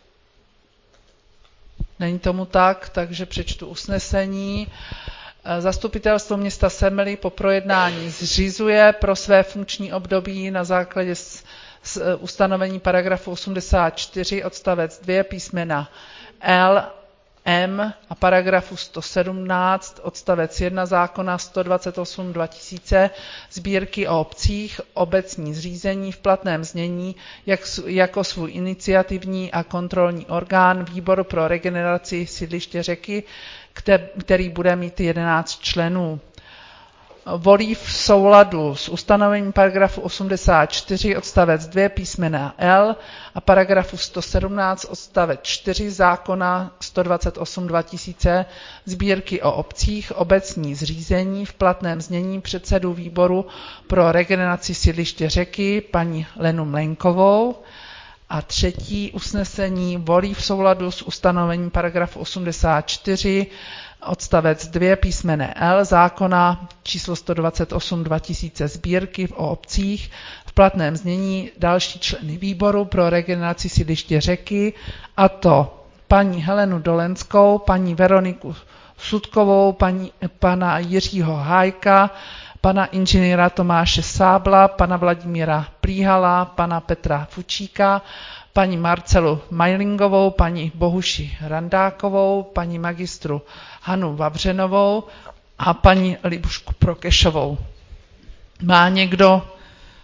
Speaker 1: není tomu tak, takže přečtu usnesení. Zastupitelstvo města Semily po projednání zřizuje pro své funkční období na základě z ustanovení paragrafu osmdesát čtyři odstavec dva písmena L, M a paragrafu sto sedmnáct odstavec jedna zákona sto dvacet osm dva tisíce sbírky o obcích, obecní zřízení v platném znění jak, jako svůj iniciativní a kontrolní orgán Výbor pro regeneraci sídliště řeky, který bude mít jedenáct členů. Volí v souladu s ustanovením paragrafu osmdesát čtyři odstavec dva písmena L a paragrafu sto sedmnáct odstavec čtyři zákona sto dvacet osm dva tisíce sbírky o obcích, obecní zřízení v platném znění předsedu Výboru pro regeneraci sídliště řeky paní Lenu Mlejnkovou. A třetí usnesení volí v souladu s ustanovením paragrafu osmdesát čtyři odstavec dva písmene L zákona číslo sto dvacet osm dva tisíce sbírky o obcích v platném znění další členy Výboru pro regeneraci sídliště řeky, a to paní Helenu Dolenskou, paní Veroniku Sudkovou, paní, pana Jiřího Hájka, pana inženýra Tomáše Sábla, pana Vladimíra Plíhala, pana Petra Fučíka, paní Marcelu Majlingovou, paní Bohuši Randákovou, paní magistru Hanu Vavřenovou a paní Libušku Prokešovou. Má někdo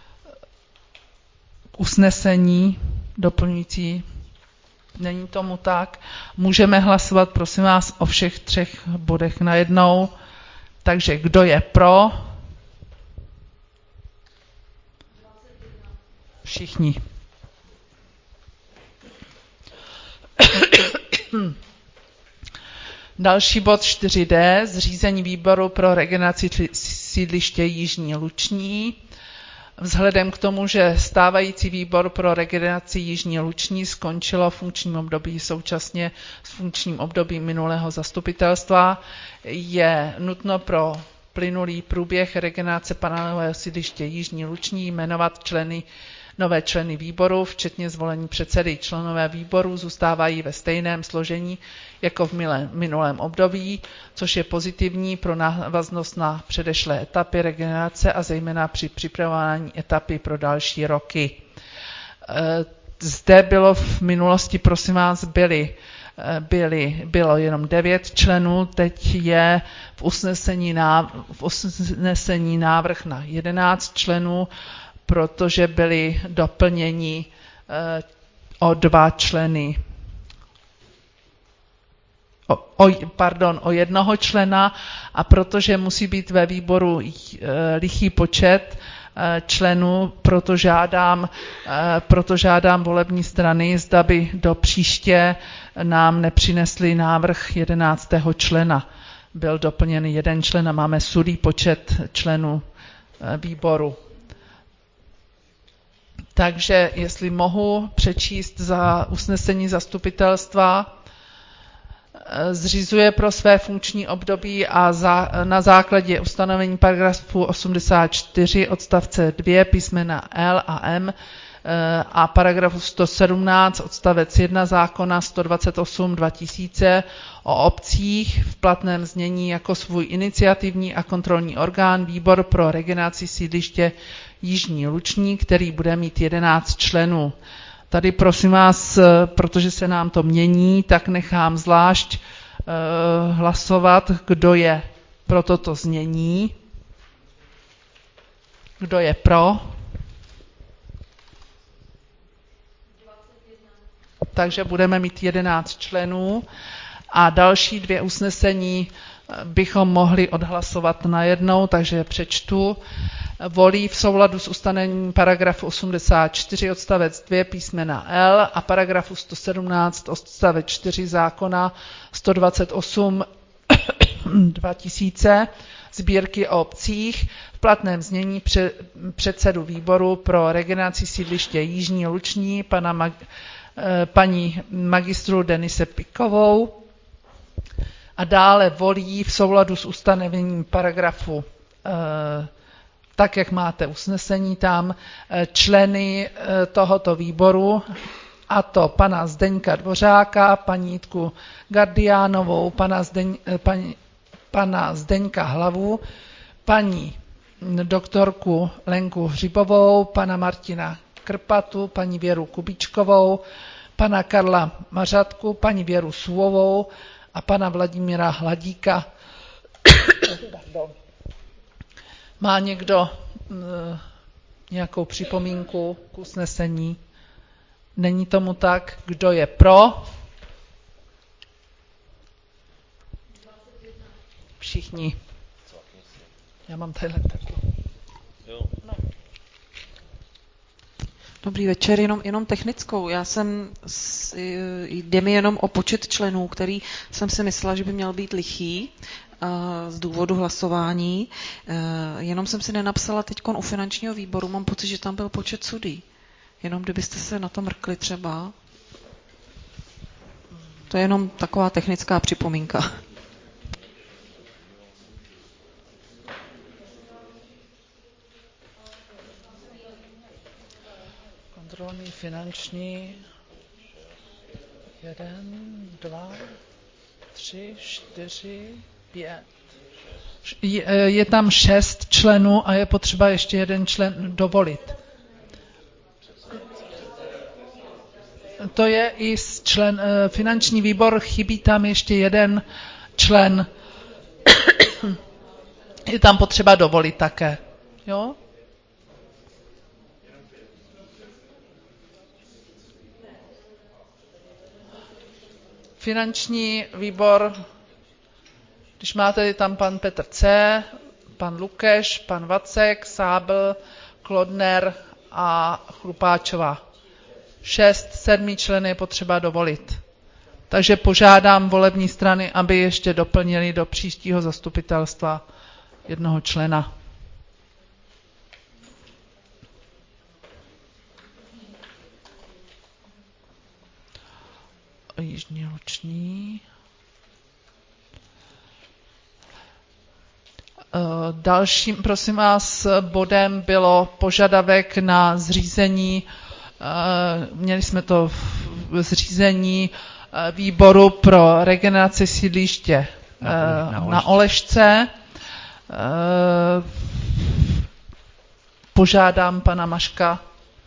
Speaker 1: usnesení doplňující? Není tomu tak. Můžeme hlasovat, prosím vás, o všech třech bodech najednou. Takže kdo je pro? Všichni. Další bod čtyři D, zřízení Výboru pro regeneraci sídliště Jižní Luční. Vzhledem k tomu, že stávající Výbor pro regeneraci Jižní Luční skončilo funkčním období současně s funkčním obdobím minulého zastupitelstva, je nutno pro plynulý průběh regenerace panelového sídliště Jižní Luční jmenovat členy nové členy výboru, včetně zvolení předsedy. Členové výboru zůstávají ve stejném složení jako v minulém období, což je pozitivní pro návaznost na předešlé etapy regenerace a zejména při připravování etapy pro další roky. Zde bylo v minulosti, prosím vás, byli, byli, bylo jenom devět členů, teď je v usnesení, náv, v usnesení návrh na jedenáct členů, protože byli doplněni o dva členy, o, o, pardon, o jednoho člena, a protože musí být ve výboru lichý počet členů, proto žádám, proto žádám volební strany, zda by do příště nám nepřinesli návrh jedenáctého člena. Byl doplněn jeden člen a máme sudý počet členů výboru. Takže jestli mohu přečíst za usnesení zastupitelstva, zřizuje pro své funkční období a za, na základě ustanovení paragrafu osmdesát čtyři odstavce dva písmena L a M a paragrafu sto sedmnáct odstavec jedna zákona sto dvacet osm dva tisíce o obcích v platném znění jako svůj iniciativní a kontrolní orgán Výbor pro regeneraci sídliště Jižní Luční, který bude mít jedenáct členů. Tady prosím vás, protože se nám to mění, tak nechám zvlášť uh, hlasovat, kdo je pro toto znění. Kdo je pro? Takže budeme mít jedenáct členů a další dvě usnesení bychom mohli odhlasovat najednou, takže je přečtu. Volí v souladu s ustanovením paragrafu osmdesát čtyři odstavec dva písmena L a paragrafu sto sedmnáct odstavec čtyři zákona sto dvacet osm dva tisíce sbírky o obcích v platném znění předsedu Výboru pro regeneraci sídliště Jižní Luční pana Mag, paní magistru Denise Pikovou, a dále volí v souladu s ustanovením paragrafu tak, jak máte usnesení tam, členy tohoto výboru, a to pana Zdeňka Dvořáka, paní Jitku Gardiánovou, pana, Zdeň, paní, pana Zdeňka Hlavu, paní doktorku Lenku Hřibovou, pana Martina Krpatu, paní Věru Kubíčkovou, pana Karla Mařatku, paní Věru Suvovou a pana Vladimíra Hladíka. Má někdo uh, nějakou připomínku k usnesení? Není tomu tak. Kdo je pro? Všichni. Já mám tadyhle takhle. No.
Speaker 12: Dobrý večer, jenom, jenom technickou. Já jsem, jde mi jenom o počet členů, který jsem si myslela, že by měl být lichý z důvodu hlasování. Jenom jsem si nenapsala teďkon u finančního výboru, mám pocit, že tam byl počet sudí. Jenom kdybyste se na to mrkli třeba. To je jenom taková technická připomínka.
Speaker 1: Kontrolní, finanční, jeden, dva, tři, čtyři, pět. Je, je tam šest členů a je potřeba ještě jeden člen dovolit. To je i člen, finanční výbor, chybí tam ještě jeden člen. Je tam potřeba dovolit také. Jo? Finanční výbor, když máte tam pan Petr C., pan Lukeš, pan Vacek, Sábl, Klodner a Chrupáčová. Šest, sedmi členy je potřeba dovolit. Takže požádám volební strany, aby ještě doplnili do příštího zastupitelstva jednoho člena. Jižní Luční. Dalším, prosím vás, bodem bylo požadavek na zřízení, měli jsme to v zřízení výboru pro regeneraci sídliště na, na, na Olešce. Požádám pana Maška.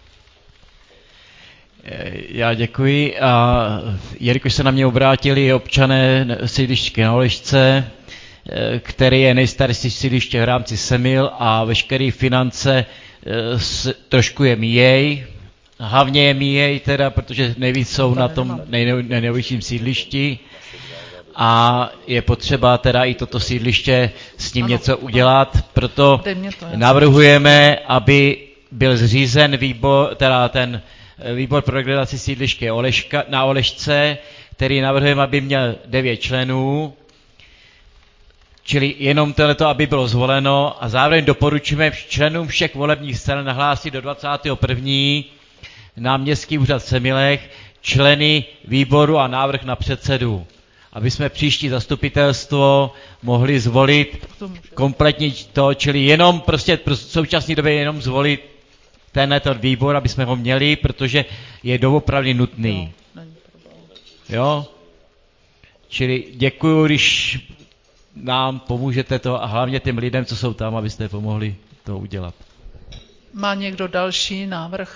Speaker 3: Já děkuji a jelikož se na mě obrátili občané sídliště na Olešce, který je nejstarší sídliště v rámci Semil a veškeré finance trošku je míjej, hlavně je míjej teda, protože nejvíc jsou na tom nejnovějším sídlišti a je potřeba teda i toto sídliště s ním něco udělat, proto navrhujeme, aby byl zřízen výbor, teda ten výbor pro regeneraci sídliště Oleška, na Olešce, který navrhujeme, aby měl devět členů, čili jenom tohleto, aby bylo zvoleno a zároveň doporučujeme členům všech volebních stran nahlásit do dvacátého prvního na Městský úřad v Semilech členy výboru a návrh na předsedu, aby jsme příští zastupitelstvo mohli zvolit kompletně to, čili jenom prostě v současné době jenom zvolit tenhle výbor, aby jsme ho měli, protože je doopravdy nutný. Jo? Čili děkuju, když nám pomůžete to a hlavně těm lidem, co jsou tam, abyste pomohli to udělat.
Speaker 1: Má někdo další návrh?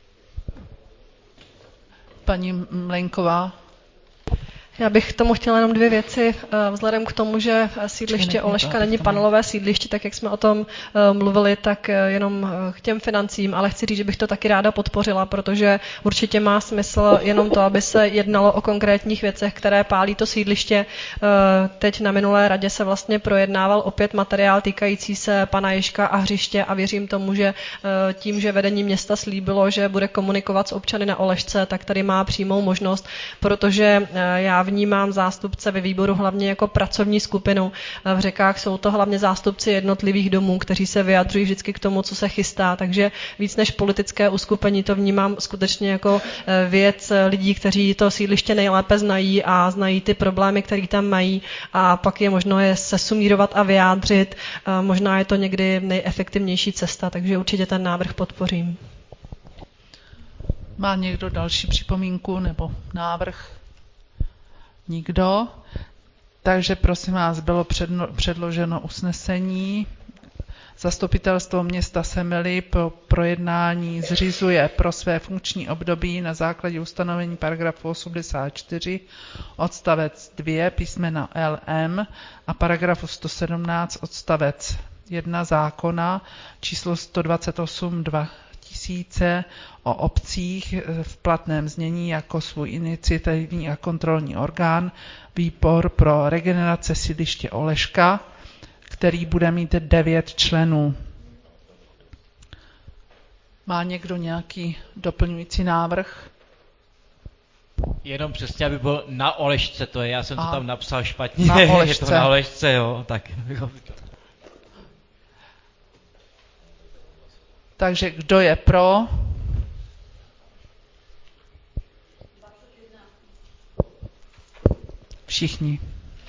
Speaker 1: Paní Mlejnková.
Speaker 2: Já bych k tomu chtěla jenom dvě věci. Vzhledem k tomu, že sídliště Oleška není panelové sídliště, tak jak jsme o tom mluvili, tak jenom k těm financím, ale chci říct, že bych to taky ráda podpořila, protože určitě má smysl jenom to, aby se jednalo o konkrétních věcech, které pálí to sídliště. Teď na minulé radě se vlastně projednával opět materiál týkající se pana Ježka a hřiště a věřím tomu, že tím, že vedení města slíbilo, že bude komunikovat s občany na Olešce, tak tady má přímou možnost, protože já vnímám zástupce ve výboru hlavně jako pracovní skupinu. V Řekách jsou to hlavně zástupci jednotlivých domů, kteří se vyjadřují vždycky k tomu, co se chystá, takže víc než politické uskupení to vnímám skutečně jako věc lidí, kteří to sídliště nejlépe znají a znají ty problémy, které tam mají a pak je možno je sesumírovat a vyjádřit. Možná je to někdy nejefektivnější cesta, takže určitě ten návrh podpořím.
Speaker 1: Má někdo další připomínku nebo návrh? Nikdo. Takže prosím vás, bylo předno, předloženo usnesení Zastupitelstvo města Semily po projednání zřizuje pro své funkční období na základě ustanovení paragrafu osmdesát čtyři odstavec dva písmena L M a paragrafu sto sedmnáct odstavec jedna zákona číslo sto dvacet osm dva tisíce o obcích v platném znění jako svůj iniciativní a kontrolní orgán výbor pro regenerace sídliště Oleška, který bude mít devět členů. Má někdo nějaký doplňující návrh?
Speaker 3: Jenom přesně, aby byl na Olešce, to je, já jsem to
Speaker 1: Aha.
Speaker 3: tam napsal špatně.
Speaker 1: Na Olešce.
Speaker 3: Je to na Olešce, jo, tak.
Speaker 1: Takže kdo je pro? Všichni.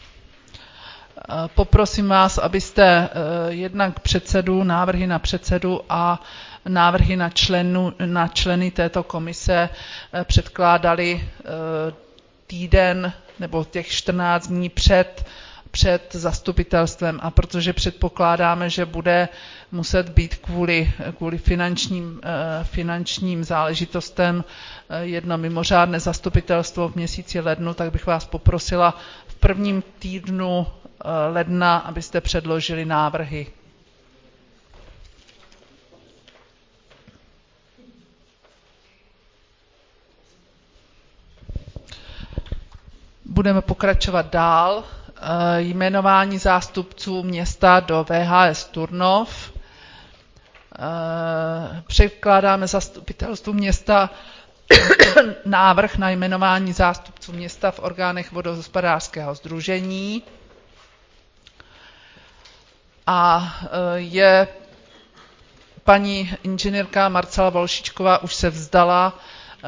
Speaker 1: Poprosím vás, abyste jednak předsedu, návrhy na předsedu a návrhy na, členu, na členy této komise předkládali týden nebo těch čtrnáct dní před, před zastupitelstvem. A protože předpokládáme, že bude muset být kvůli, kvůli finančním, finančním záležitostem jedno mimořádné zastupitelstvo v měsíci lednu, tak bych vás poprosila v prvním týdnu ledna, abyste předložili návrhy. Budeme pokračovat dál. Jmenování zástupců města do V H S Turnov. Předkládáme zastupitelstvu města návrh na jmenování zástupců města v orgánech vodohospodářského sdružení. A je paní inženýrka Marcela Volšičková už se vzdala,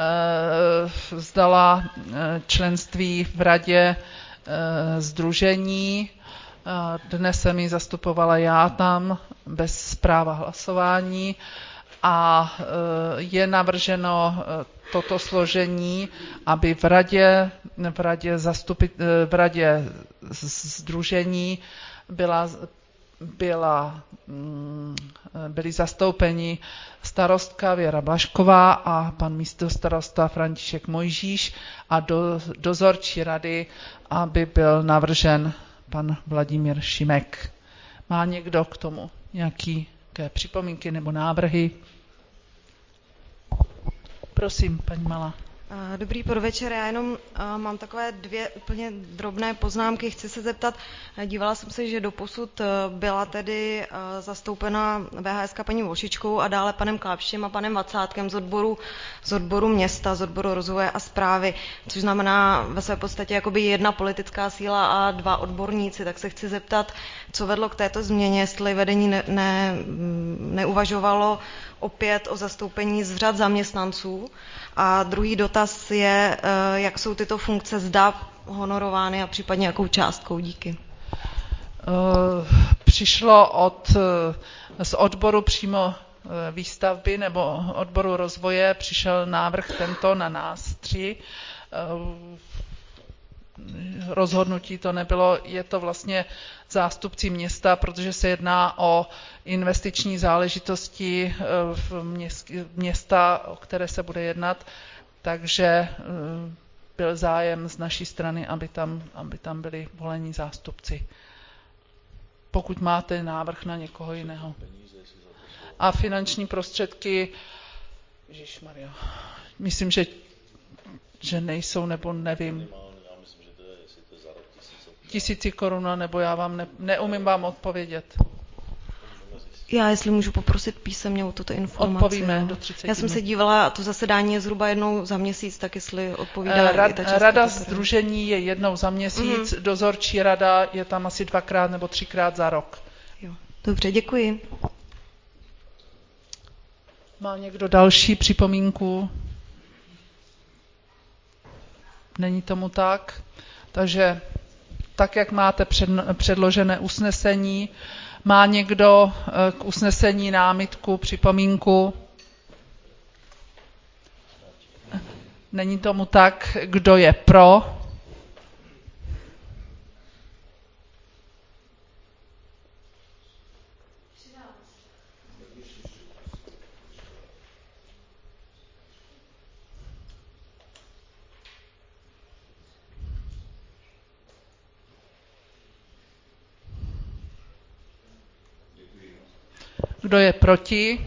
Speaker 1: vzdala členství v radě sdružení. Dnes jsem ji zastupovala já tam bez práva hlasování a je navrženo toto složení, aby v radě, v radě, zastupit, v radě sdružení byla Byla, byli zastoupeni starostka Věra Blašková a pan místostarosta František Mojžíš a do dozorčí rady, aby byl navržen pan Vladimír Šimek. Má někdo k tomu nějaké připomínky nebo návrhy? Prosím, paní Malá.
Speaker 13: Dobrý podvečer, já jenom mám takové dvě úplně drobné poznámky. Chci se zeptat, dívala jsem se, že doposud byla tedy zastoupena V H S ka paní Volšičkou a dále panem Klápšem a panem Vacátkem z odboru, z odboru města, z odboru rozvoje a správy, což znamená ve své podstatě jakoby jedna politická síla a dva odborníci. Tak se chci zeptat, co vedlo k této změně, jestli vedení ne, ne, neuvažovalo opět o zastoupení z řad zaměstnanců. A druhý dotaz je, jak jsou tyto funkce zda honorovány a případně jakou částkou. Díky.
Speaker 1: Přišlo od, z odboru přímo výstavby nebo odboru rozvoje, přišel návrh tento na nás tři. Rozhodnutí to nebylo, je to vlastně zástupci města, protože se jedná o investiční záležitosti v města, o které se bude jednat, takže byl zájem z naší strany, aby tam, aby tam byli volení zástupci. Pokud máte návrh na někoho jiného. A finanční prostředky, ježišmarja, myslím, že, že nejsou, nebo nevím. Tisíci koruna, nebo já vám ne, neumím vám odpovědět.
Speaker 13: Já, jestli můžu poprosit písemně o tuto informaci.
Speaker 1: Odpovíme do třiceti
Speaker 13: Já jsem
Speaker 1: dnů.
Speaker 13: se dívala, a to zasedání je zhruba jednou za měsíc, tak jestli odpovídá
Speaker 1: Rad,
Speaker 13: i ta částka.
Speaker 1: Rada sdružení je jednou za měsíc, mm-hmm. Dozorčí rada je tam asi dvakrát nebo třikrát za rok.
Speaker 13: Jo. Dobře, děkuji.
Speaker 1: Má někdo další připomínku? Není tomu tak? Takže tak, jak máte předložené usnesení, má někdo k usnesení námitku, připomínku? Není tomu tak, kdo je pro? Kdo je proti?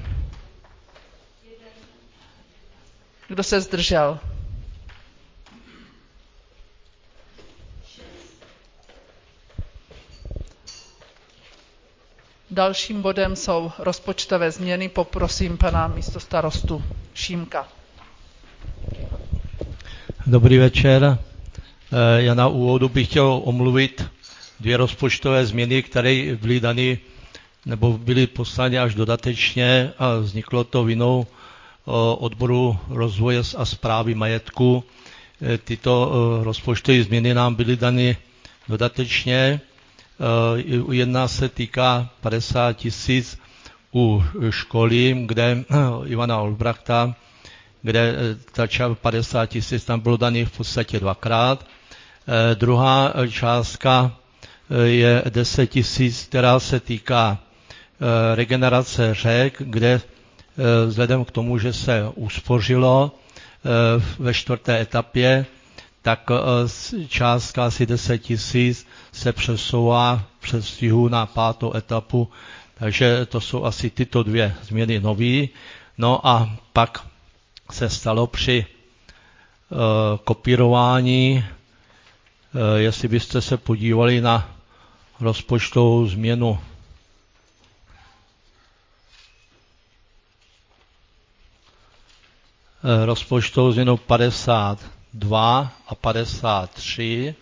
Speaker 1: Kdo se zdržel? Dalším bodem jsou rozpočtové změny. Poprosím pana místostarostu Šímka.
Speaker 14: Dobrý večer. Já na úvodu bych chtěl omluvit dvě rozpočtové změny, které byly dány nebo byly poslány až dodatečně a vzniklo to vinou odboru rozvoje a správy majetku. Tyto rozpočtové změny nám byly dány dodatečně. Jedna se týká padesát tisíc u školy, kde Ivana Olbrachta, kde ta padesát tisíc tam bylo daný v podstatě dvakrát. Druhá částka je deset tisíc, která se týká regenerace řek, kde vzhledem k tomu, že se uspořilo ve čtvrté etapě, tak částka asi deset tisíc se přesouvá přes stihu na pátou etapu, takže to jsou asi tyto dvě změny nový. No a pak se stalo při uh, kopírování, uh, jestli byste se podívali na rozpočtovou změnu uh, rozpočtovou změnu padesát dva a padesát tři.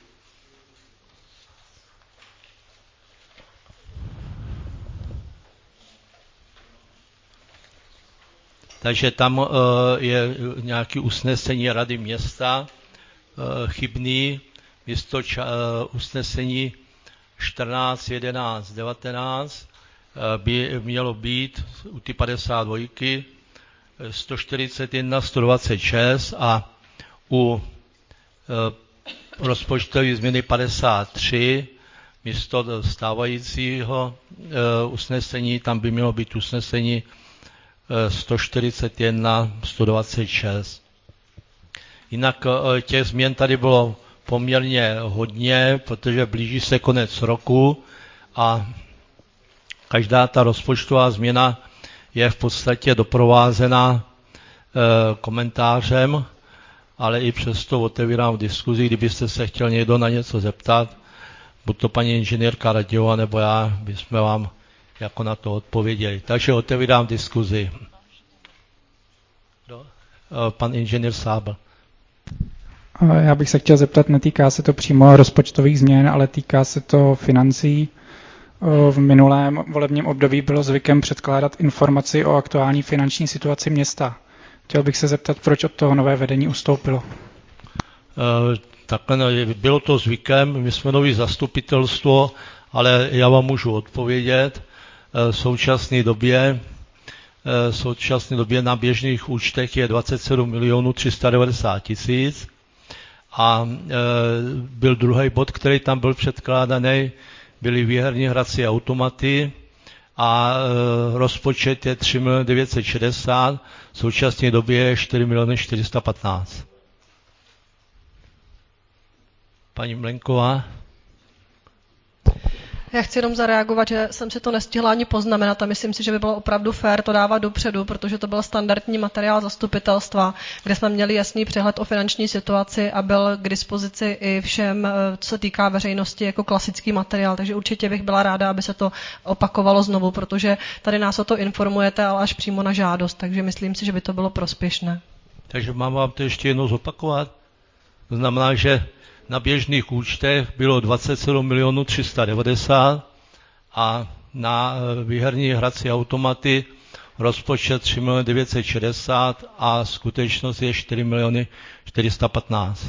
Speaker 14: Takže tam uh, je nějaké usnesení Rady města uh, chybný, místo ča- uh, usnesení čtrnáct, jedenáct, devatenáct uh, by mělo být u ty padesát dva sto čtyřicet jedna, sto dvacet šest a u uh, rozpočtové změny padesát tři místo stávajícího uh, usnesení tam by mělo být usnesení sto čtyřicet jedna, sto dvacet šest. Jinak těch změn tady bylo poměrně hodně, protože blíží se konec roku a každá ta rozpočtová změna je v podstatě doprovázena komentářem, ale i přesto otevírám diskuzi, kdybyste se chtěl někdo na něco zeptat, buď to paní inženýrka Radějová nebo já, bychom vám jako na to odpověděli. Takže otevírám diskuzi. Pan inženýr Sábl.
Speaker 5: Já bych se chtěl zeptat, netýká se to přímo rozpočtových změn, ale týká se to financí. V minulém volebním období bylo zvykem předkládat informaci o aktuální finanční situaci města. Chtěl bych se zeptat, proč od toho nové vedení ustoupilo.
Speaker 14: Takhle bylo to zvykem, my jsme nový zastupitelstvo, ale já vám můžu odpovědět. V současné době, v současné době na běžných účtech je dvacet sedm milionů tři sta devadesát tisíc a byl druhý bod, který tam byl předkládaný, byly výherní hrací automaty a rozpočet je tři miliony devět set šedesát, v současné době je čtyři miliony čtyři sta patnáct. Paní Mlenková.
Speaker 2: Já chci jenom zareagovat, že jsem si to nestihla ani poznamenat a myslím si, že by bylo opravdu fér to dávat dopředu, protože to byl standardní materiál zastupitelstva, kde jsme měli jasný přehled o finanční situaci a byl k dispozici i všem, co se týká veřejnosti, jako klasický materiál. Takže určitě bych byla ráda, aby se to opakovalo znovu, protože tady nás o to informujete, ale až přímo na žádost, takže myslím si, že by to bylo prospěšné.
Speaker 14: Takže mám vám to ještě jednou zopakovat. To znamená, že na běžných účtech bylo dvacet sedm milionů tři sta devadesát a na výherní hrací automaty rozpočet tři miliony devět set šedesát a skutečnost je čtyři miliony čtyři sta patnáct.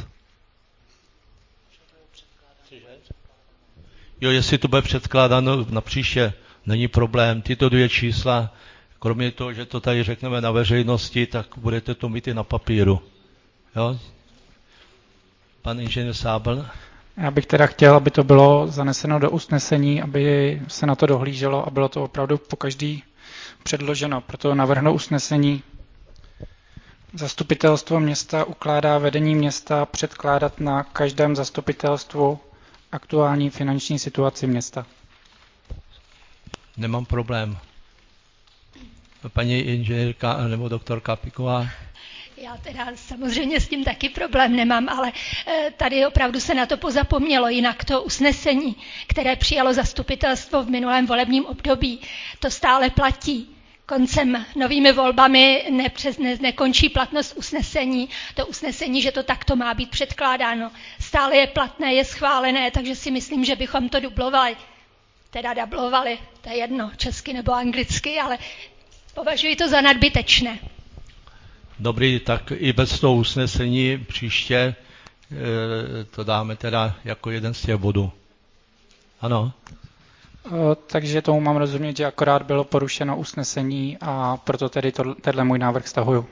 Speaker 14: Jo, jestli to bude předkládáno na příště, není problém. Tyto dvě čísla, kromě toho, že to tady řekneme na veřejnosti, tak budete to mít i na papíru. Jo? Pan inženýr Sábl.
Speaker 5: Já bych teda chtěl, aby to bylo zaneseno do usnesení, aby se na to dohlíželo a bylo to opravdu po každý předloženo. Proto navrhnu usnesení. Zastupitelstvo města ukládá vedení města předkládat na každém zastupitelstvu aktuální finanční situaci města.
Speaker 14: Nemám problém. Paní inženýrka nebo doktorka Piková.
Speaker 6: Já teda samozřejmě s tím taky problém nemám, ale tady opravdu se na to pozapomnělo. Jinak to usnesení, které přijalo zastupitelstvo v minulém volebním období, to stále platí. Koncem novými volbami nepřes, ne, nekončí platnost usnesení. To usnesení, že to takto má být předkládáno, stále je platné, je schválené, takže si myslím, že bychom to dublovali. Teda dublovali, to je jedno, česky nebo anglicky, ale považuji to za nadbytečné.
Speaker 14: Dobrý, tak i bez toho usnesení příště e, to dáme teda jako jeden z těch bodů. Ano.
Speaker 5: E, takže tomu mám rozumět, že akorát bylo porušeno usnesení a proto tedy to, tenhle můj návrh stahuju.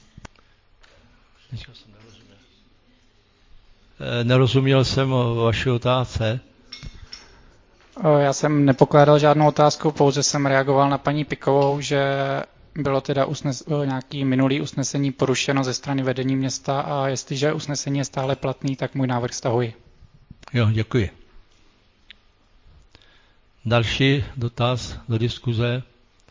Speaker 14: E, nerozuměl jsem vaši otázce.
Speaker 5: E, já jsem nepokládal žádnou otázku, pouze jsem reagoval na paní Pikovou, že bylo teda usnes, nějaký minulý usnesení porušeno ze strany vedení města a jestliže usnesení je stále platný, tak můj návrh stahuji.
Speaker 14: Jo, děkuji. Další dotaz do diskuze?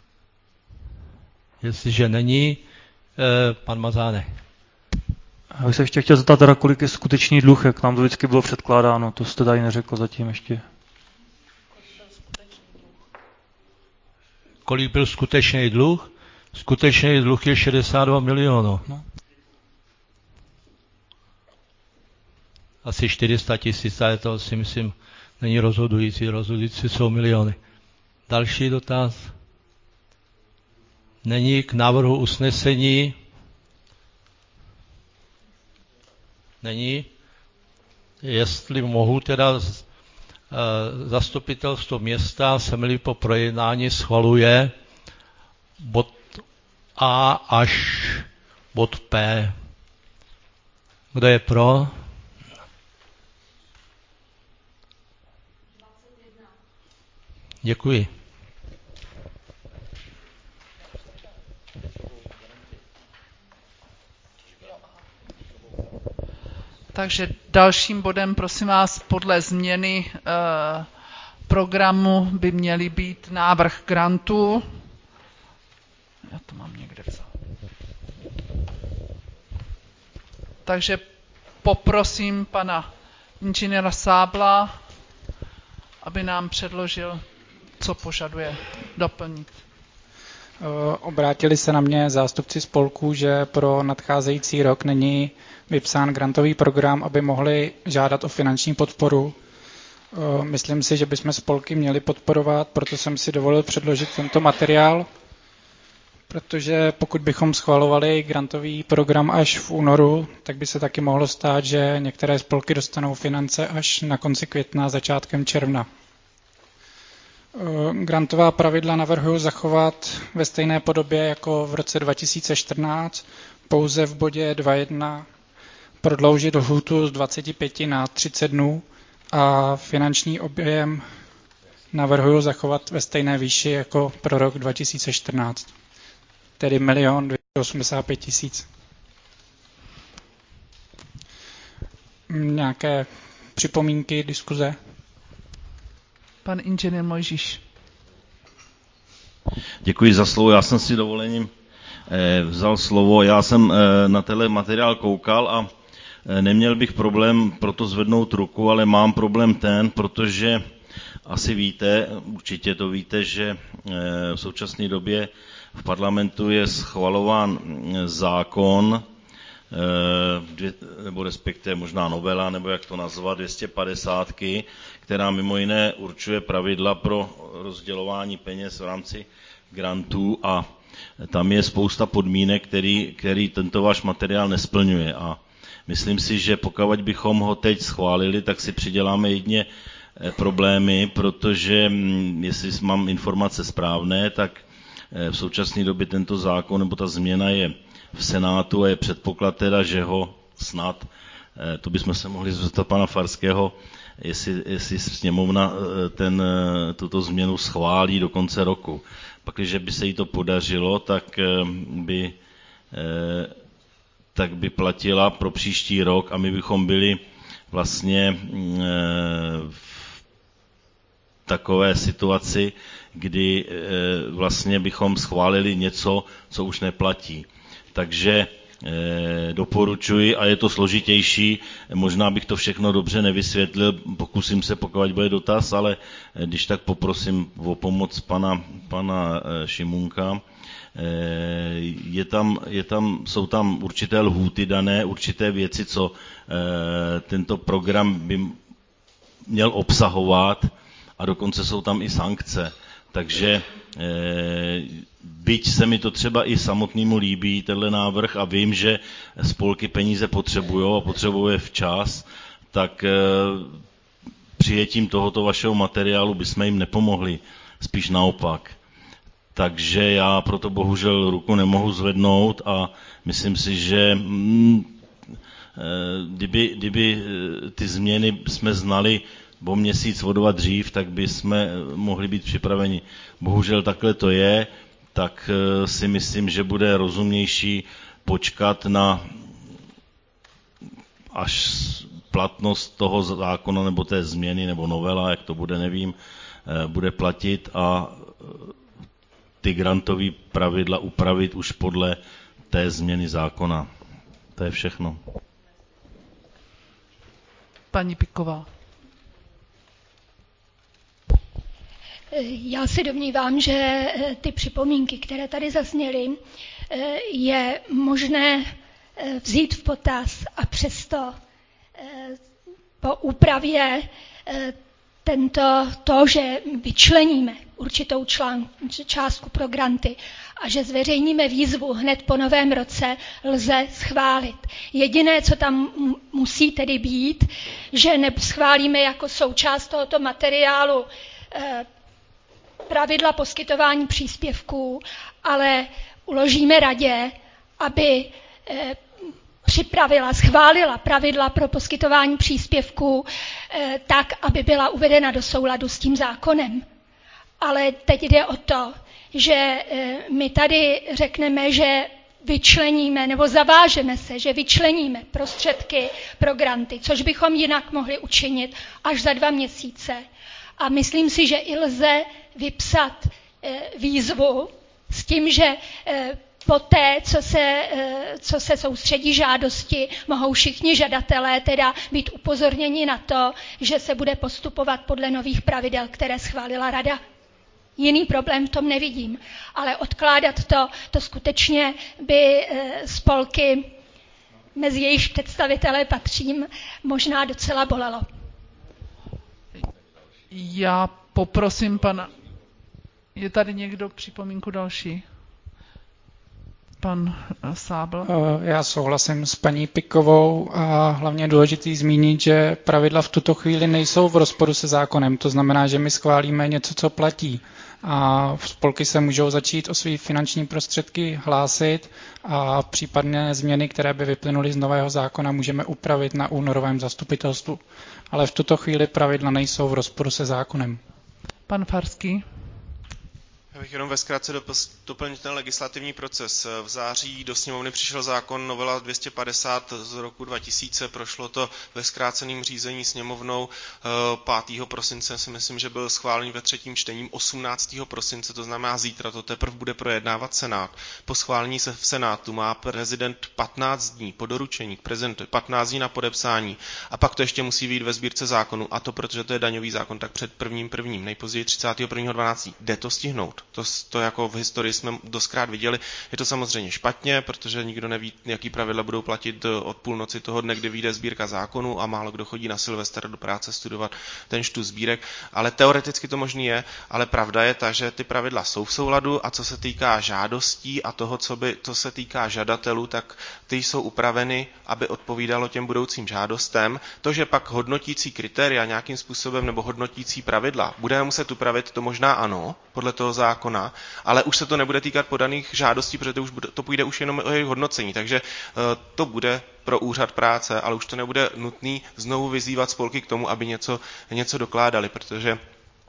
Speaker 14: Jestliže není, eh, pan Mazánek.
Speaker 4: Já bych se ještě chtěl zeptat, teda, kolik je skutečný dluh, jak nám to vždycky bylo předkládáno, to jste tady neřekl zatím ještě.
Speaker 14: Kolik byl skutečný dluh? Skutečný dluh je šedesát dva milionů. No. Asi čtyři sta tisíc, ale to si myslím není rozhodující. Rozhodující jsou miliony. Další dotaz. Není k návrhu usnesení. Není. Jestli mohu teda zastupitelstvo města se-li po projednání schvaluje bod A až bod P. Kdo je pro? Děkuji.
Speaker 1: Takže dalším bodem, prosím vás, podle změny eh, programu by měly být návrh grantů. Já to mám někde vzal. Takže poprosím pana inženýra Sábla, aby nám předložil, co požaduje doplnit.
Speaker 5: Obrátili se na mě zástupci spolků, že pro nadcházející rok není vypsán grantový program, aby mohli žádat o finanční podporu. Myslím si, že bychom spolky měli podporovat, proto jsem si dovolil předložit tento materiál, protože pokud bychom schvalovali grantový program až v únoru, tak by se taky mohlo stát, že některé spolky dostanou finance až na konci května, začátkem června. Grantová pravidla navrhuji zachovat ve stejné podobě jako v roce dva tisíce čtrnáct, pouze v bodě dva jedna prodloužit lhůtu z dvacet pět na třicet dnů a finanční objem navrhuji zachovat ve stejné výši jako pro rok dva tisíce čtrnáct, tedy milion dvě stě osmdesát pět tisíc. Nějaké připomínky, diskuze?
Speaker 1: Pan inženýr Mojžíš.
Speaker 11: Děkuji za slovo. Já jsem si dovolením eh, vzal slovo. Já jsem eh, na tenhle materiál koukal a eh, neměl bych problém proto zvednout ruku, ale mám problém ten, protože asi víte, určitě to víte, že eh, v současné době v parlamentu je schvalován zákon, dvě, nebo respektive možná novela, nebo jak to nazvat, dvě stě padesát, která mimo jiné určuje pravidla pro rozdělování peněz v rámci grantů a tam je spousta podmínek, který, který tento váš materiál nesplňuje a myslím si, že pokud bychom ho teď schválili, tak si přiděláme jedně problémy, protože jestli mám informace správné, tak v současné době tento zákon nebo ta změna je v Senátu a je předpoklad teda, že ho snad, to bychom se mohli zeptat pana Farského, jestli, jestli sněmovna ten, tuto změnu schválí do konce roku. pakliže by se jí to podařilo, tak by, tak by platila pro příští rok a my bychom byli vlastně v takové situaci, kdy vlastně bychom schválili něco, co už neplatí. Takže doporučuji, a je to složitější, možná bych to všechno dobře nevysvětlil, pokusím se, pokud bude dotaz, ale když tak poprosím o pomoc pana, pana Šimunka. Je tam, je tam, jsou tam určité lhůty dané, určité věci, co tento program by měl obsahovat, a dokonce jsou tam i sankce. Takže byť se mi to třeba i samotnému líbí, tenhle návrh, a vím, že spolky peníze potřebují a potřebují včas, tak přijetím tohoto vašeho materiálu bychom jim nepomohli, spíš naopak. Takže já proto bohužel ruku nemohu zvednout a myslím si, že kdyby, kdyby ty změny jsme znali o měsíc, o dva dřív, tak by jsme mohli být připraveni. Bohužel takhle to je, tak si myslím, že bude rozumnější počkat na až platnost toho zákona nebo té změny nebo novela, jak to bude, nevím, bude platit a ty grantové pravidla upravit už podle té změny zákona. To je všechno.
Speaker 1: Paní Piková.
Speaker 6: Já se domnívám, že ty připomínky, které tady zazněly, je možné vzít v potaz a přesto po úpravě tento, to, že vyčleníme určitou člán, částku pro granty a že zveřejníme výzvu hned po novém roce, lze schválit. Jediné, co tam musí tedy být, že neschválíme jako součást tohoto materiálu pravidla poskytování příspěvků, ale uložíme radě, aby eh, připravila, schválila pravidla pro poskytování příspěvků eh, tak, aby byla uvedena do souladu s tím zákonem. Ale teď jde o to, že eh, my tady řekneme, že vyčleníme nebo zavážeme se, že vyčleníme prostředky pro granty, což bychom jinak mohli učinit až za dva měsíce. A myslím si, že i lze vypsat e, výzvu s tím, že e, poté, co se, e, co se soustředí žádosti, mohou všichni žadatelé teda být upozorněni na to, že se bude postupovat podle nových pravidel, které schválila Rada. Jiný problém v tom nevidím, ale odkládat to, to skutečně by e, spolky, mezi jejich představitelé patřím, možná docela bolelo.
Speaker 1: Já poprosím pana... Je tady někdo připomínku další? Pan Sábl.
Speaker 5: Já souhlasím s paní Pikovou a hlavně je důležitý zmínit, že pravidla v tuto chvíli nejsou v rozporu se zákonem. To znamená, že my schválíme něco, co platí. A spolky se můžou začít o své finanční prostředky hlásit a případné změny, které by vyplynuly z nového zákona, můžeme upravit na únorovém zastupitelstvu. Ale v tuto chvíli pravidla nejsou v rozporu se zákonem.
Speaker 1: Pan Farský.
Speaker 7: Já bych jenom ve zkratce doplnil ten legislativní proces. V září do sněmovny přišel zákon novela dvě stě padesát z roku dva tisíce, prošlo to ve zkráceném řízení sněmovnou pátého prosince, si myslím, že byl schválený ve třetím čtení osmnáctého prosince, to znamená zítra, to teprve bude projednávat Senát. Po schválení se v Senátu má prezident patnáct dní po doručení k prezidentu, patnáct dní na podepsání a pak to ještě musí být ve sbírce zákonu, a to protože to je daňový zákon, tak před prvním prvním, nejpozději třicátého prvního dvanáctého Jde to stihnout. To, to jako v historii jsme doskrát viděli. Je to samozřejmě špatně, protože nikdo neví, jaký pravidla budou platit od půlnoci toho dne, kdy vyjde sbírka zákonu a málo kdo chodí na Silvestra do práce studovat ten štu sbírek. Ale teoreticky to možný je, ale pravda je ta, že ty pravidla jsou v souladu a co se týká žádostí a toho, co, by, co se týká žadatelů, tak ty jsou upraveny, aby odpovídalo těm budoucím žádostem. To, že pak hodnotící kritéria nějakým způsobem nebo hodnotící pravidla budeme muset upravit, to možná ano, podle toho zákona, ale už se to nebude týkat podaných žádostí, protože to, už bude, to půjde už jenom o jejich hodnocení. Takže uh, to bude pro úřad práce, ale už to nebude nutný znovu vyzývat spolky k tomu, aby něco, něco dokládali, protože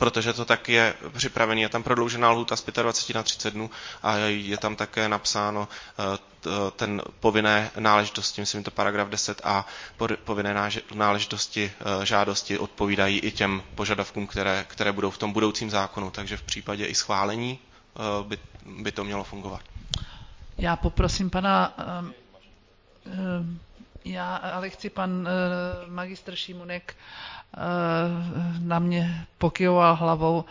Speaker 7: protože to tak je připravený. Je tam prodloužená lhůta z dvacet pět na třicet dnů a je tam také napsáno ten povinné náležitosti, myslím to paragraf deset a povinné náležitosti žádosti odpovídají i těm požadavkům, které, které budou v tom budoucím zákonu, takže v případě i schválení by, by to mělo fungovat.
Speaker 1: Já poprosím pana, já ale chci pan magistr Šimunek na mě pokyvoval hlavou.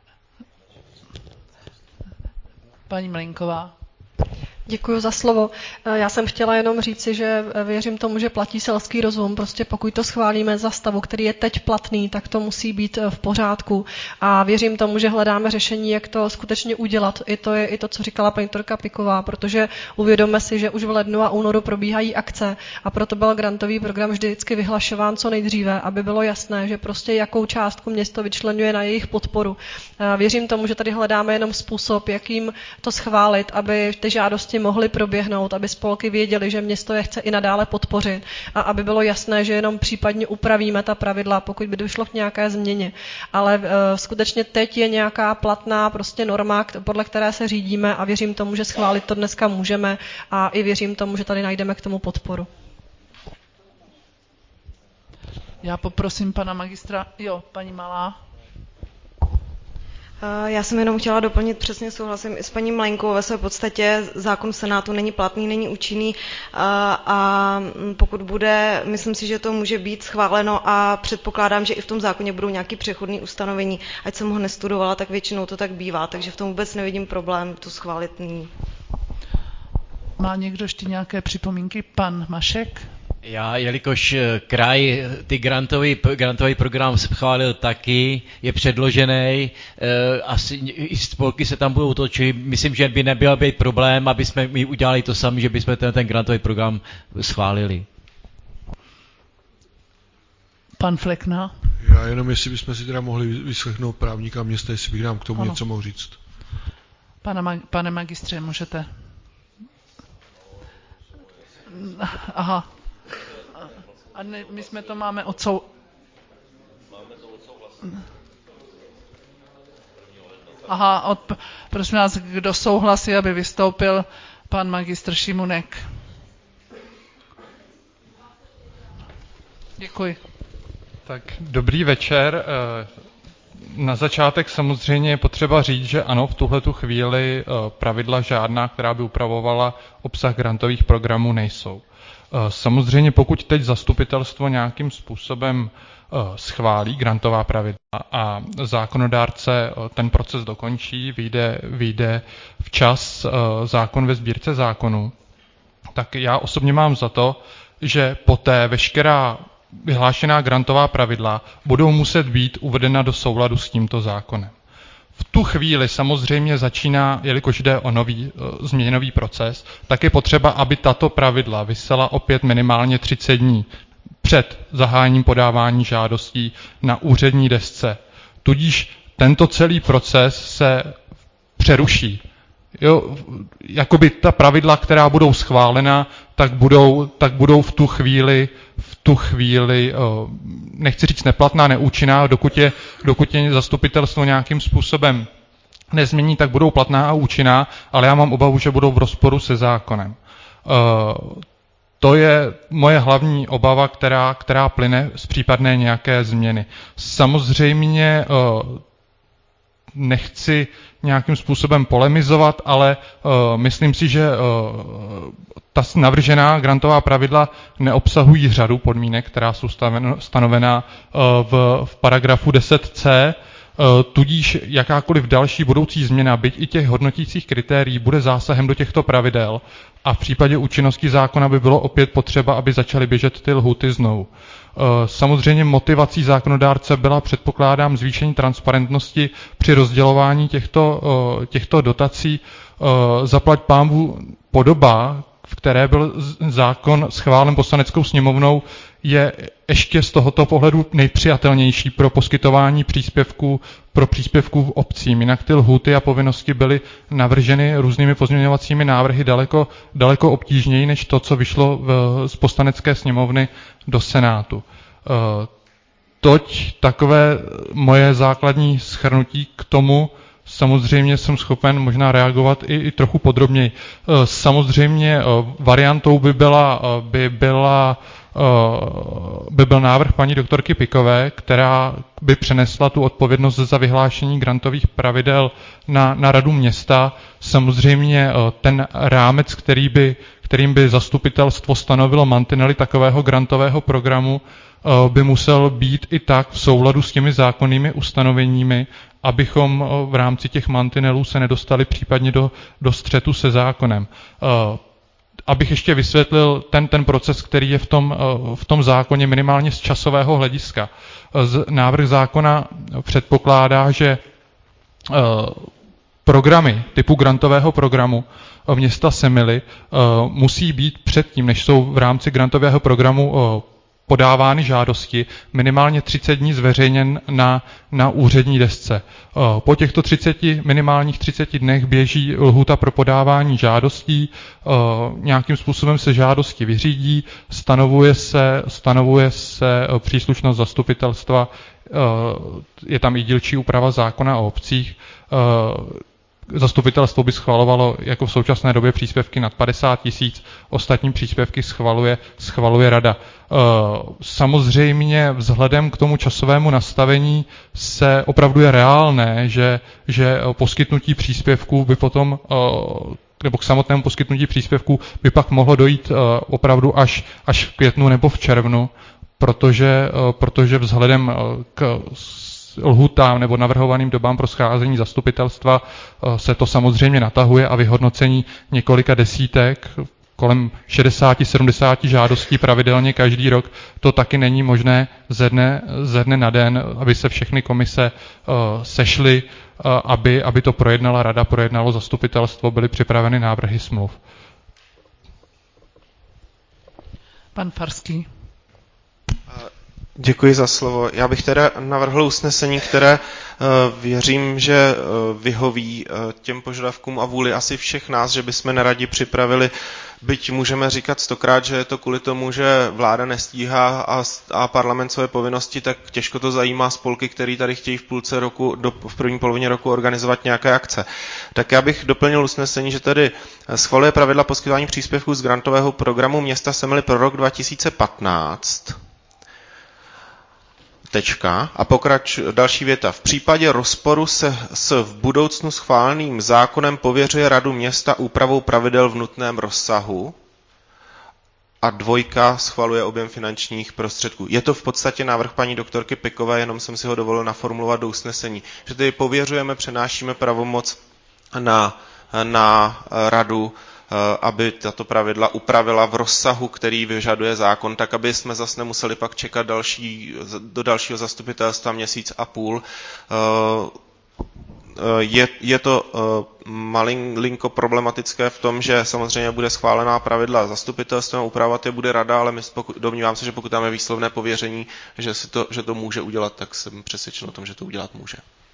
Speaker 1: Paní Mlejnková.
Speaker 2: Děkuji za slovo. Já jsem chtěla jenom říci, že věřím tomu, že platí selský rozum. Prostě pokud to schválíme za stavu, který je teď platný, tak to musí být v pořádku. A věřím tomu, že hledáme řešení, jak to skutečně udělat. I to je i to, co říkala paní doktorka Piková, protože uvědomme si, že už v lednu a únoru probíhají akce a proto byl grantový program vždycky vyhlašován co nejdříve, aby bylo jasné, že prostě jakou částku město vyčleňuje na jejich podporu. Věřím tomu, že tady hledáme jenom způsob, jakým to schválit, aby ty žádosti mohly proběhnout, aby spolky věděli, že město je chce i nadále podpořit a aby bylo jasné, že jenom případně upravíme ta pravidla, pokud by došlo k nějaké změně. Ale uh, skutečně teď je nějaká platná prostě norma, podle které se řídíme a věřím tomu, že schválit to dneska můžeme a i věřím tomu, že tady najdeme k tomu podporu.
Speaker 1: Já poprosím pana magistra, jo, paní Malá.
Speaker 13: Já jsem jenom chtěla doplnit, přesně souhlasím i s paní Mlejnkovou, ve své podstatě zákon Senátu není platný, není účinný a, a pokud bude, myslím si, že to může být schváleno a předpokládám, že i v tom zákoně budou nějaké přechodné ustanovení, ať jsem ho nestudovala, tak většinou to tak bývá, takže v tom vůbec nevidím problém to schválit nyní.
Speaker 1: Má někdo ještě nějaké připomínky? Pan Mašek?
Speaker 3: Já, jelikož kraj ty grantový, grantový program schválil taky, je předložený, asi i spolky se tam budou točit, myslím, že by nebyl být problém, aby jsme my udělali to sami, že bychom ten, ten grantový program schválili.
Speaker 1: Pan Flekna?
Speaker 10: Já jenom, jestli bychom si teda mohli vyslechnout právníka města, jestli bych nám k tomu ano. něco mohl říct.
Speaker 1: Pane, pane magistře, můžete? Aha. A ne, my jsme to máme odsou... Aha, od, prosím nás, kdo souhlasí, aby vystoupil pan magistr Šimunek. Děkuji.
Speaker 15: Tak dobrý večer. Na začátek samozřejmě je potřeba říct, že ano, v tuhletu chvíli pravidla žádná, která by upravovala obsah grantových programů, nejsou. Samozřejmě pokud teď zastupitelstvo nějakým způsobem schválí grantová pravidla a zákonodárce ten proces dokončí, vyjde, vyjde včas zákon ve sbírce zákonů, tak já osobně mám za to, že poté veškerá vyhlášená grantová pravidla budou muset být uvedena do souladu s tímto zákonem. V tu chvíli samozřejmě začíná, jelikož jde o nový změnový proces, tak je potřeba, aby tato pravidla visela opět minimálně třicet dní před zahájením podávání žádostí na úřední desce. Tudíž tento celý proces se přeruší. Jo, jakoby ta pravidla, která budou schválena, tak budou, tak budou v tu chvíli, v tu chvíli, nechci říct neplatná, neúčinná, dokud je, dokud je zastupitelstvo nějakým způsobem nezmění, tak budou platná a účinná, ale já mám obavu, že budou v rozporu se zákonem. To je moje hlavní obava, která, která plyne z případné nějaké změny. Samozřejmě nechci nějakým způsobem polemizovat, ale uh, myslím si, že uh, ta navržená grantová pravidla neobsahují řadu podmínek, která jsou stanovená uh, v, v paragrafu deset cé, uh, tudíž jakákoliv další budoucí změna, byť i těch hodnotících kritérií, bude zásahem do těchto pravidel a v případě účinnosti zákona by bylo opět potřeba, aby začaly běžet ty lhuty znovu. Samozřejmě motivací zákonodárce byla, předpokládám, zvýšení transparentnosti při rozdělování těchto, těchto dotací. Zaplať pánbůh podoba, v které byl zákon schválen poslaneckou sněmovnou, je ještě z tohoto pohledu nejpřijatelnější pro poskytování příspěvků pro příspěvků obcím. Jinak ty lhůty a povinnosti byly navrženy různými pozměňovacími návrhy daleko, daleko obtížněji než to, co vyšlo v, z poslanecké sněmovny do Senátu. toť takové moje základní shrnutí k tomu. Samozřejmě jsem schopen možná reagovat i, i trochu podrobněji. Samozřejmě variantou by byla, by byla by byl návrh paní doktorky Pikové, která by přenesla tu odpovědnost za vyhlášení grantových pravidel na, na radu města. Samozřejmě ten rámec, který by, kterým by zastupitelstvo stanovilo mantinely takového grantového programu, by musel být i tak v souladu s těmi zákonnými ustanoveními, abychom v rámci těch mantinelů se nedostali případně do, do střetu se zákonem. Abych ještě vysvětlil ten, ten proces, který je v tom, v tom zákoně minimálně z časového hlediska. Návrh zákona předpokládá, že programy typu grantového programu města Semily musí být předtím, než jsou v rámci grantového programu podávány žádosti, minimálně třicet dní zveřejněn na, na úřední desce. Po těchto třiceti, minimálních třiceti dnech běží lhůta pro podávání žádostí, nějakým způsobem se žádosti vyřídí, stanovuje se, stanovuje se příslušnost zastupitelstva, je tam i dílčí úprava zákona o obcích. Zastupitelstvo by schvalovalo jako v současné době příspěvky nad padesát tisíc, ostatní příspěvky schvaluje, schvaluje rada. Samozřejmě vzhledem k tomu časovému nastavení se opravdu je reálné, že, že poskytnutí příspěvků by potom, nebo k samotnému poskytnutí příspěvků by pak mohlo dojít opravdu až, až v květnu nebo v červnu, protože, protože vzhledem k lhůtám nebo navrhovaným dobám pro scházení zastupitelstva se to samozřejmě natahuje a vyhodnocení několika desítek, kolem šedesát sedmdesát žádostí pravidelně každý rok, to taky není možné ze dne, ze dne na den, aby se všechny komise sešly, aby, aby to projednala rada, projednalo zastupitelstvo, byly připraveny návrhy smluv.
Speaker 1: Pan Farský.
Speaker 7: Děkuji za slovo. Já bych teda navrhl usnesení, které věřím, že vyhoví těm požadavkům a vůli asi všech nás, že bychom neradi připravili, byť můžeme říkat stokrát, že je to kvůli tomu, že vláda nestíhá a, a parlament své povinnosti, tak těžko to zajímá spolky, který tady chtějí v půlce roku, do, v první polovině roku organizovat nějaké akce. Tak já bych doplnil usnesení, že tedy schvaluje pravidla poskytování příspěvků z grantového programu města Semily pro rok dva tisíce patnáct. Tečka. A pokrač další věta. V případě rozporu se s v budoucnu schváleným zákonem pověřuje radu města úpravou pravidel v nutném rozsahu. A dvojka schvaluje objem finančních prostředků. Je to v podstatě návrh paní doktorky Pikové, jenom jsem si ho dovolil naformulovat do usnesení. Že tedy pověřujeme, přenášíme pravomoc na, na radu, aby tato pravidla upravila v rozsahu, který vyžaduje zákon, tak aby jsme zase nemuseli pak čekat další, do dalšího zastupitelstva měsíc a půl. Je, je to malinko problematické v tom, že samozřejmě bude schválená pravidla zastupitelstvem, upravovat je bude rada, ale my pokud, domnívám se, že pokud máme výslovné pověření, že, si to, že to může udělat, tak jsem přesvědčen o tom, že to udělat může.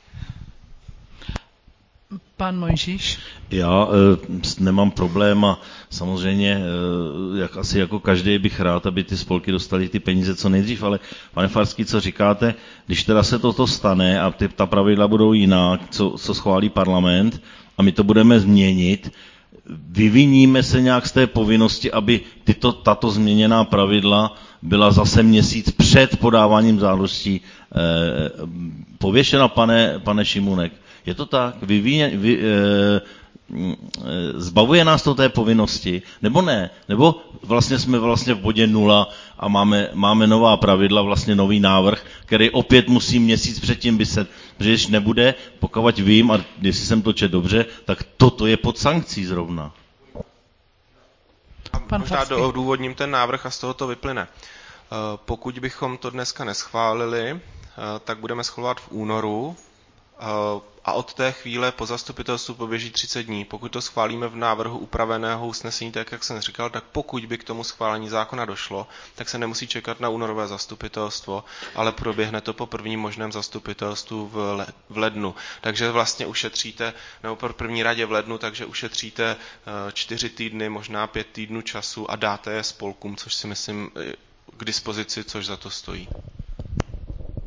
Speaker 1: Pan Mojžíš.
Speaker 11: Já e, nemám problém a samozřejmě, e, jak asi jako každý bych rád, aby ty spolky dostaly ty peníze co nejdřív, ale pane Farský, co říkáte, když teda se toto stane a ty, ta pravidla budou jinak, co, co schválí parlament a my to budeme změnit, vyviníme se nějak z té povinnosti, aby tyto, tato změněná pravidla byla zase měsíc před podáváním žádostí e, pověšena, pane, pane Šimunek. Je to tak? Vyvíje, vy, e, e, zbavuje nás to té povinnosti? Nebo ne? Nebo vlastně jsme vlastně v bodě nula a máme, máme nová pravidla, vlastně nový návrh, který opět musí měsíc předtím vyset. Protože když nebude, pokud vím, a jestli jsem to četl dobře, tak toto je pod sankcí zrovna.
Speaker 7: A možná odůvodním ten návrh a z toho to vyplyne. Pokud bychom to dneska neschválili, tak budeme schvalovat v únoru, a od té chvíle po zastupitelstvu poběží třicet dní. Pokud to schválíme v návrhu upraveného usnesení, tak jak jsem říkal, tak pokud by k tomu schválení zákona došlo, tak se nemusí čekat na únorové zastupitelstvo, ale proběhne to po prvním možném zastupitelstvu v lednu. Takže vlastně ušetříte, nebo po první radě v lednu, takže ušetříte čtyři týdny, možná pět týdnů času a dáte je spolkům, což si myslím k dispozici, což za to stojí.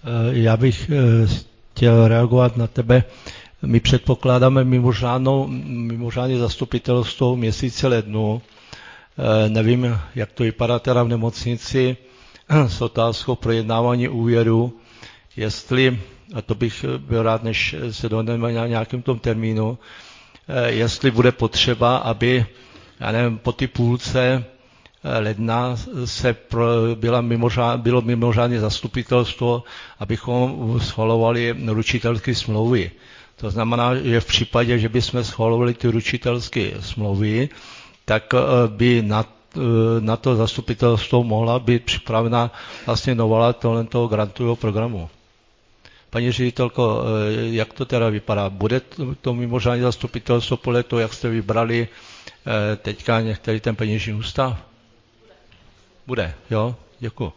Speaker 14: Já bych chtěl reagovat na tebe. My předpokládáme mimořádnou, mimořádné zastupitelstvo v měsíci lednu. Nevím, jak to vypadá teda v nemocnici s otázkou projednávání úvěru, jestli, a to bych byl rád, než se dohodneme na nějakém tom termínu, jestli bude potřeba, aby, já nevím, po ty půlce ledna se pro, byla mimořád, bylo mimořádné zastupitelstvo, abychom schvalovali ručitelské smlouvy. To znamená, že v případě, že bychom schvalovali ty ručitelské smlouvy, tak by na, na to zastupitelstvo mohla být připravena vlastně novela toho grantového programu. Paní ředitelko, jak to teda vypadá? Bude to mimořádné zastupitelstvo podle toho, jak jste vybrali teďka některý ten peněžní ústav? Bude, jo? Děkuji.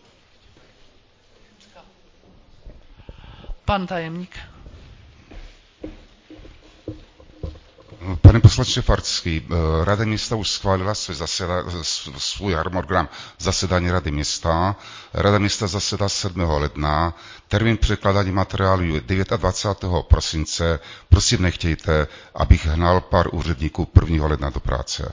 Speaker 1: Pan tajemník.
Speaker 16: Pane poslanče Farský, Rada města už schválila svůj, zaseda, svůj harmonogram zasedání Rady města. Rada města zasedá sedmého ledna. Termín překladání materiálu je dvacátého devátého prosince. Prosím, nechtějte, abych hnal pár úředníků prvního ledna do práce.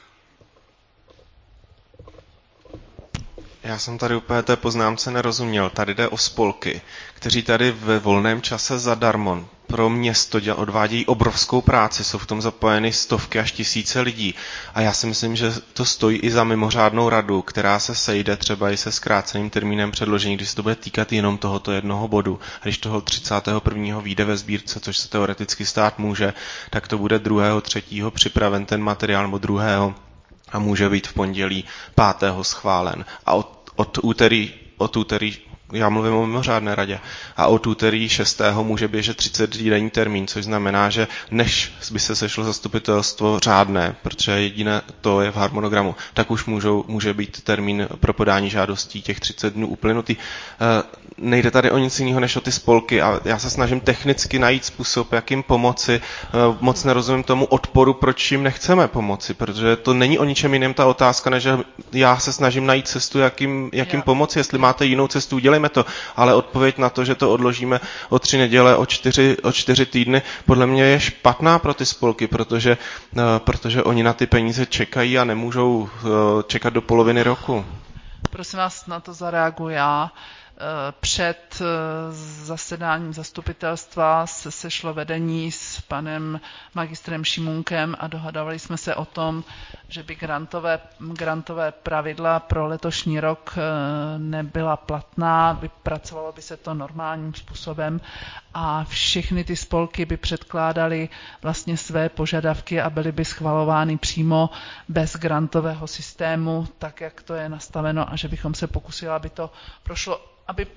Speaker 7: Já jsem tady úplně té poznámce nerozuměl. Tady jde o spolky, kteří tady ve volném čase zadarmo pro město odvádějí obrovskou práci, jsou v tom zapojeny stovky až tisíce lidí. A já si myslím, že to stojí i za mimořádnou radu, která se sejde třeba i se zkráceným termínem předložení, když se to bude týkat jenom tohoto jednoho bodu. A když toho třicátého prvního vyjde ve sbírce, což se teoreticky stát může, tak to bude druhého třetího připraven ten materiál, nebo druhého a může být v pondělí pátého schválen. A od, od úterý, od úterý já mluvím o mimořádné radě, a od úterý šestého může běžet třicetidenní termín, což znamená, že než by se sešlo zastupitelstvo řádné, protože jediné to je v harmonogramu, tak už můžou, může být termín pro podání žádostí těch třicet dnů uplynutý. Nejde tady o nic jiného, než o ty spolky, a já se snažím technicky najít způsob, jak jim pomoci. Moc nerozumím tomu odporu, proč jim nechceme pomoci, protože to není o ničem jiném ta otázka, než já se snažím najít cestu, jak jim, jak jim pomoci. Jestli máte jinou cestu, udělejme to, ale odpověď na to, že to odložíme o tři neděle, o čtyři, o čtyři týdny, podle mě je špatná pro ty spolky, protože, protože oni na ty peníze čekají a nemůžou čekat do poloviny roku.
Speaker 1: Prosím vás, na to zareaguji já. Před zasedáním zastupitelstva se sešlo vedení s panem magistrem Šimunkem a dohadovali jsme se o tom, že by grantové, grantové pravidla pro letošní rok nebyla platná, vypracovalo by se to normálním způsobem a všechny ty spolky by předkládaly vlastně své požadavky a byly by schvalovány přímo bez grantového systému, tak jak to je nastaveno, a že bychom se pokusili, aby to prošlo, aby...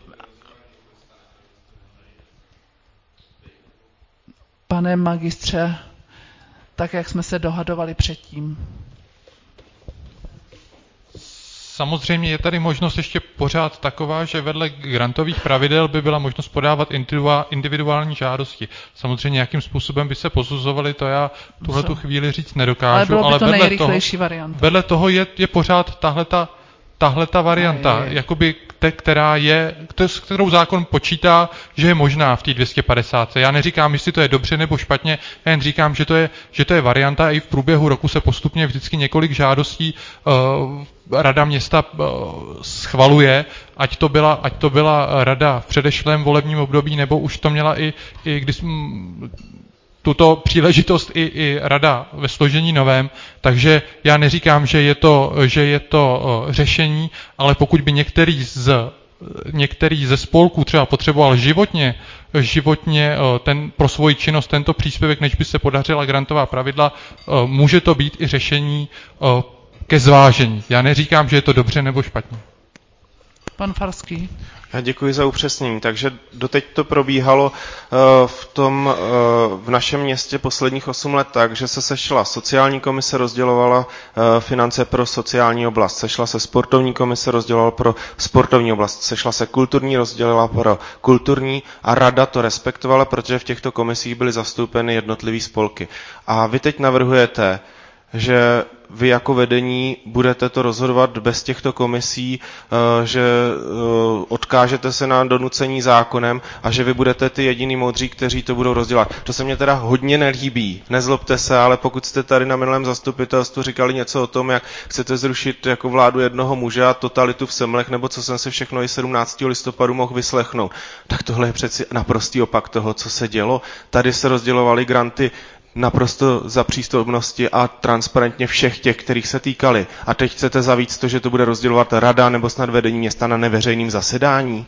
Speaker 1: Pane magistře, tak jak jsme se dohadovali předtím.
Speaker 15: Samozřejmě je tady možnost ještě pořád taková, že vedle grantových pravidel by byla možnost podávat individuální žádosti. Samozřejmě jakým způsobem by se posuzovaly, to já tuhle tu chvíli říct nedokážu. Ale
Speaker 1: bylo by
Speaker 15: ale
Speaker 1: to
Speaker 15: vedle
Speaker 1: nejrychlejší
Speaker 15: toho,
Speaker 1: varianta.
Speaker 15: Vedle toho je, je pořád tahleta, tahleta varianta, je, je. jakoby, která je, s kterou zákon počítá, že je možná v té dvě stě padesát. Já neříkám, jestli to je dobře nebo špatně, já jen říkám, že to je, že to je varianta a i v průběhu roku se postupně vždycky několik žádostí uh, Rada města uh, schvaluje, ať to, byla, ať to byla rada v předešlém volebním období, nebo už to měla i, i když mm, tuto příležitost i, i rada ve složení novém, takže já neříkám, že je to, že je to uh, řešení, ale pokud by některý z některý ze spolků třeba potřeboval životně, životně uh, ten, pro svoji činnost tento příspěvek, než by se podařila grantová pravidla, uh, může to být i řešení uh, ke zvážení. Já neříkám, že je to dobře nebo špatně.
Speaker 1: Pan Farský.
Speaker 7: Já děkuji za upřesnění. Takže doteď to probíhalo v tom, v našem městě posledních osm let tak, že se sešla sociální komise, rozdělovala finance pro sociální oblast, sešla se sportovní komise, rozdělovala pro sportovní oblast, sešla se kulturní, rozdělila pro kulturní a rada to respektovala, protože v těchto komisích byly zastoupeny jednotlivý spolky. A vy teď navrhujete že vy jako vedení budete to rozhodovat bez těchto komisí, že odkážete se na donucení zákonem a že vy budete ty jediný moudří, kteří to budou rozdělat. To se mně teda hodně nelíbí. Nezlobte se, ale pokud jste tady na minulém zastupitelstvu říkali něco o tom, jak chcete zrušit jako vládu jednoho muže a totalitu v Semlech, nebo co jsem se všechno i sedmnáctého listopadu mohl vyslechnout, tak tohle je přeci naprostý opak toho, co se dělo. Tady se rozdělovaly granty naprosto za přístupnosti a transparentně všech těch, kterých se týkali. A teď chcete zavíc to, že to bude rozdělovat rada nebo snad vedení města na neveřejným zasedání?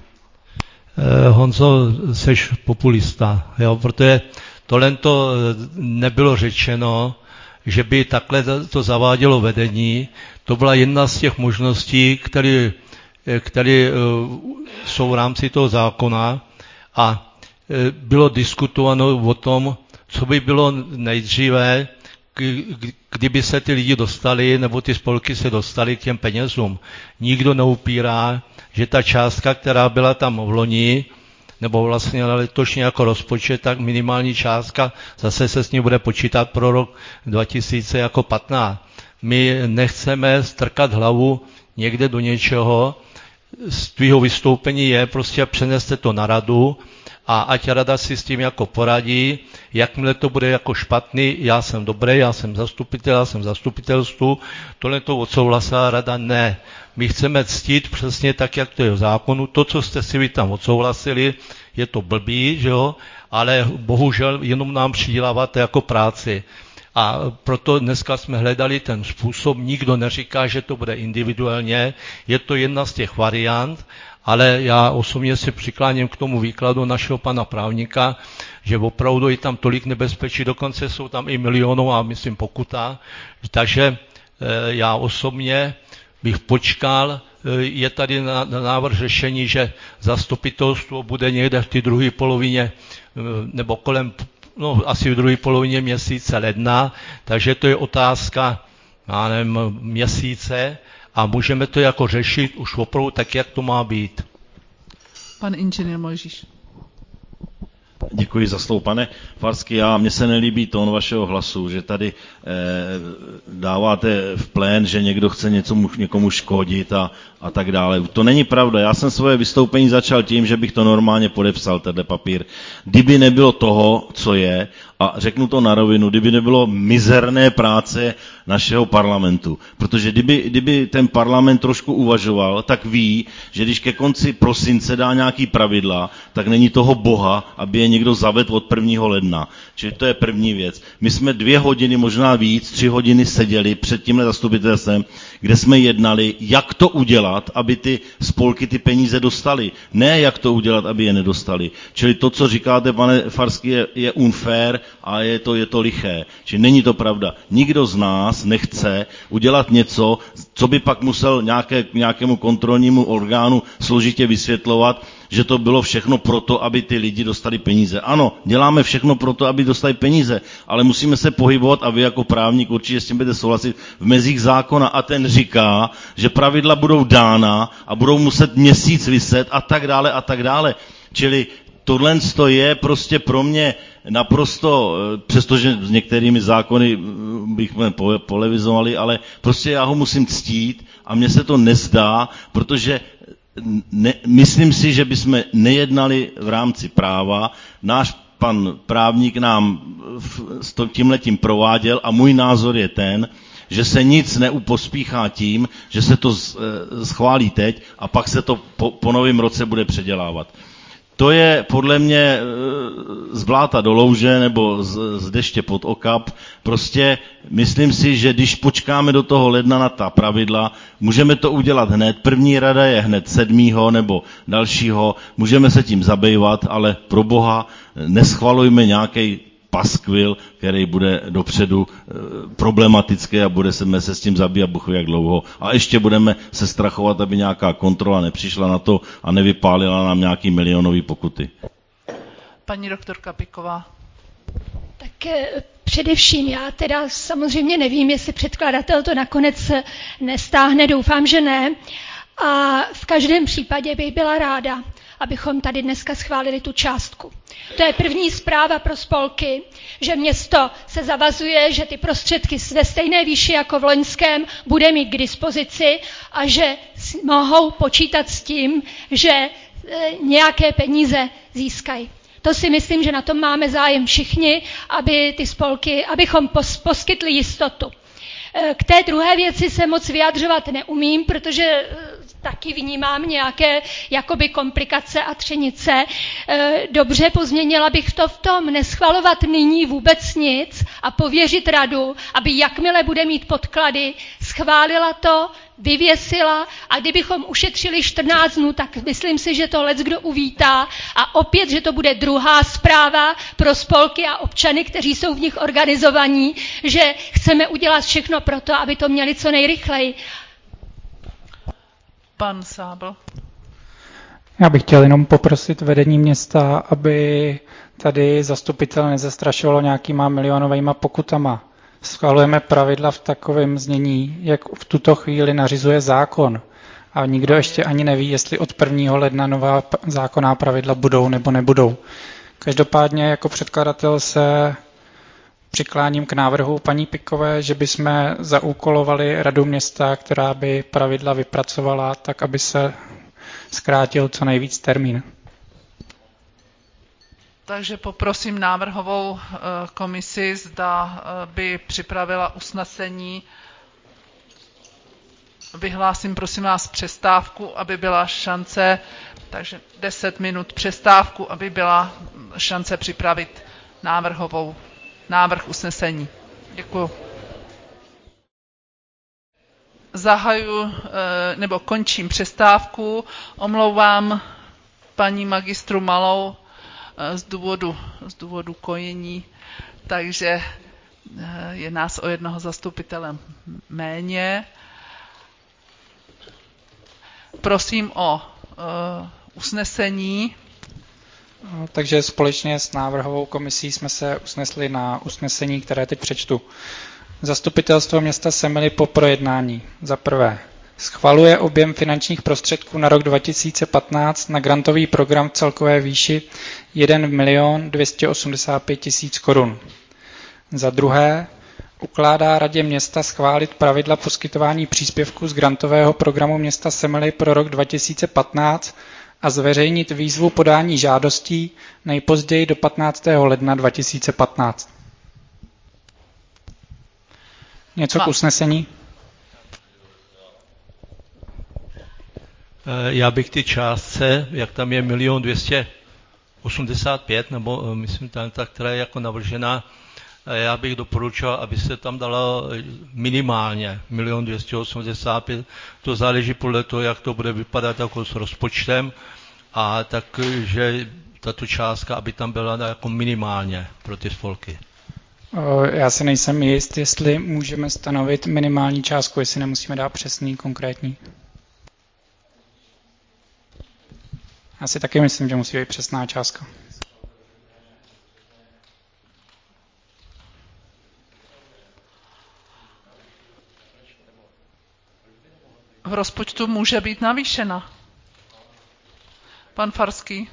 Speaker 14: Eh, Honzo, seš populista, jo, protože tohle to nebylo řečeno, že by takhle to zavádělo vedení. To byla jedna z těch možností, které, které jsou v rámci toho zákona a bylo diskutováno o tom, co by bylo nejdříve, kdyby se ty lidi dostali, nebo ty spolky se dostali k těm penězům. Nikdo neupírá, že ta částka, která byla tam v loni, nebo vlastně letošně jako rozpočet, tak minimální částka, zase se s ní bude počítat pro rok dva tisíce patnáct. My nechceme strkat hlavu někde do něčeho, z tvýho vystoupení je prostě přeneste to na radu, a ať rada si s tím jako poradí, jakmile to bude jako špatný, já jsem dobrý, já jsem zastupitel, já jsem zastupitelstvu, tohle to odsouhlasila rada, ne. My chceme ctít přesně tak, jak to je v zákonu, to, co jste si vy tam odsouhlasili, je to blbý, že jo, ale bohužel jenom nám přiděláváte jako práci. A proto dneska jsme hledali ten způsob, nikdo neříká, že to bude individuálně, je to jedna z těch variant, ale já osobně se přikláním k tomu výkladu našeho pana právníka, že opravdu je tam tolik nebezpečí, dokonce jsou tam i milionů a myslím pokuta, takže já osobně bych počkal, je tady na, na návrh řešení, že zastupitelstvo bude někde v té druhé polovině, nebo kolem, no asi v druhé polovině měsíce ledna, takže to je otázka, já nevím, měsíce, a můžeme to jako řešit už opravdu tak, jak to má být.
Speaker 1: Pan inženýr Mojžíš.
Speaker 11: Děkuji za slovo. Pane Farský, já, mně se nelíbí tón vašeho hlasu, že tady eh, dáváte v plén, že někdo chce něco, někomu škodit a, a tak dále. To není pravda. Já jsem svoje vystoupení začal tím, že bych to normálně podepsal, tenhle papír. Kdyby nebylo toho, co je, a řeknu to na rovinu, kdyby nebylo mizerné práce našeho parlamentu. Protože kdyby, kdyby ten parlament trošku uvažoval, tak ví, že když ke konci prosince dá nějaký pravidla, tak není toho boha, aby je někdo zavedl od prvního ledna. Čili to je první věc. My jsme dvě hodiny, možná víc, tři hodiny seděli před tímhle zastupitelstvem, kde jsme jednali, jak to udělat, aby ty spolky ty peníze dostaly. Ne jak to udělat, aby je nedostali. Čili to, co říkáte, pane Farský, je, je unfair a je to, je to liché. Čili není to pravda. Nikdo z nás nechce udělat něco, co by pak musel nějaké, nějakému kontrolnímu orgánu složitě vysvětlovat, že to bylo všechno proto, aby ty lidi dostali peníze. Ano, děláme všechno proto, aby dostali peníze, ale musíme se pohybovat, a vy jako právník určitě s tím budete souhlasit, v mezích zákona, a ten říká, že pravidla budou dána a budou muset měsíc viset a tak dále a tak dále. Čili tohle je prostě pro mě naprosto, přestože s některými zákony bychom polevizovali, ale prostě já ho musím ctít a mně se to nezdá, protože ne, myslím si, že bychom nejednali v rámci práva. Náš pan právník nám s tímhletím prováděl a můj názor je ten, že se nic neupospíchá tím, že se to schválí teď a pak se to po, po novém roce bude předělávat. To je podle mě z bláta do louže nebo z, z deště pod okap. Prostě myslím si, že když počkáme do toho ledna na ta pravidla, můžeme to udělat hned. První rada je hned sedmého nebo dalšího. Můžeme se tím zabývat, ale pro boha neschvalujme nějaký paskvil, který bude dopředu e, problematický a bude se, se s tím zabíjat Bůh ví jak dlouho. A ještě budeme se strachovat, aby nějaká kontrola nepřišla na to a nevypálila nám nějaký milionový pokuty.
Speaker 1: Paní doktorka Piková.
Speaker 6: Tak e, především já teda samozřejmě nevím, jestli předkladatel to nakonec nestáhne, doufám, že ne. A v každém případě bych byla ráda, abychom tady dneska schválili tu částku. To je první zpráva pro spolky, že město se zavazuje, že ty prostředky ve stejné výši jako v loňském bude mít k dispozici a že mohou počítat s tím, že nějaké peníze získají. To si myslím, že na tom máme zájem všichni, aby ty spolky, abychom pos, poskytli jistotu. K té druhé věci se moc vyjadřovat neumím, protože taky vnímám nějaké jakoby komplikace a třenice. Dobře, pozměnila bych to v tom, neschvalovat nyní vůbec nic a pověřit radu, aby jakmile bude mít podklady, schválila to, vyvěsila a kdybychom ušetřili čtrnáct dnů, tak myslím si, že to leckdo uvítá a opět, že to bude druhá zpráva pro spolky a občany, kteří jsou v nich organizovaní, že chceme udělat všechno pro to, aby to měli co nejrychleji.
Speaker 1: Pan Sábl.
Speaker 5: Já bych chtěl jenom poprosit vedení města, aby tady zastupitel nezastrašovalo nějakýma milionovými pokutama. Schvalujeme pravidla v takovém znění, jak v tuto chvíli nařizuje zákon. A nikdo ještě ani neví, jestli od prvního ledna nová zákonná pravidla budou nebo nebudou. Každopádně jako předkladatel se přikláním k návrhu paní Pikové, že bychom zaúkolovali radu města, která by pravidla vypracovala tak, aby se zkrátil co nejvíc termín.
Speaker 1: Takže poprosím návrhovou komisi, zda by připravila usnesení. Vyhlásím, prosím vás, přestávku, aby byla šance, takže deset minut přestávku, aby byla šance připravit návrhovou, návrh usnesení. Děkuju. Zahaju, nebo končím přestávku. Omlouvám paní magistru Malou z důvodu, z důvodu kojení, takže je nás o jednoho zastupitele méně. Prosím o uh, usnesení.
Speaker 5: Takže společně s návrhovou komisí jsme se usnesli na usnesení, které teď přečtu. Zastupitelstvo města Semily po projednání. Za prvé. Schvaluje objem finančních prostředků na rok dva tisíce patnáct na grantový program v celkové výši jedna milion dvě stě osmdesát pět tisíc korun. Za druhé, ukládá radě města schválit pravidla poskytování příspěvků z grantového programu města Semily pro rok dva tisíce patnáct a zveřejnit výzvu podání žádostí nejpozději do patnáctého ledna dva tisíce patnáct. Něco k usnesení?
Speaker 14: Já bych ty částce, jak tam je milion dvě stě osmdesát pět, nebo myslím tam ta, která je jako navržená, já bych doporučoval, aby se tam dalo minimálně milion dvě stě osmdesát pět. To záleží podle toho, jak to bude vypadat jako s rozpočtem, a takže tato částka, aby tam byla jako minimálně pro ty spolky.
Speaker 5: Já si nejsem jist, jestli můžeme stanovit minimální částku, jestli nemusíme dát přesný, konkrétní. Já si taky myslím, že musí být přesná částka.
Speaker 1: V rozpočtu může být navýšena. Pan Farský.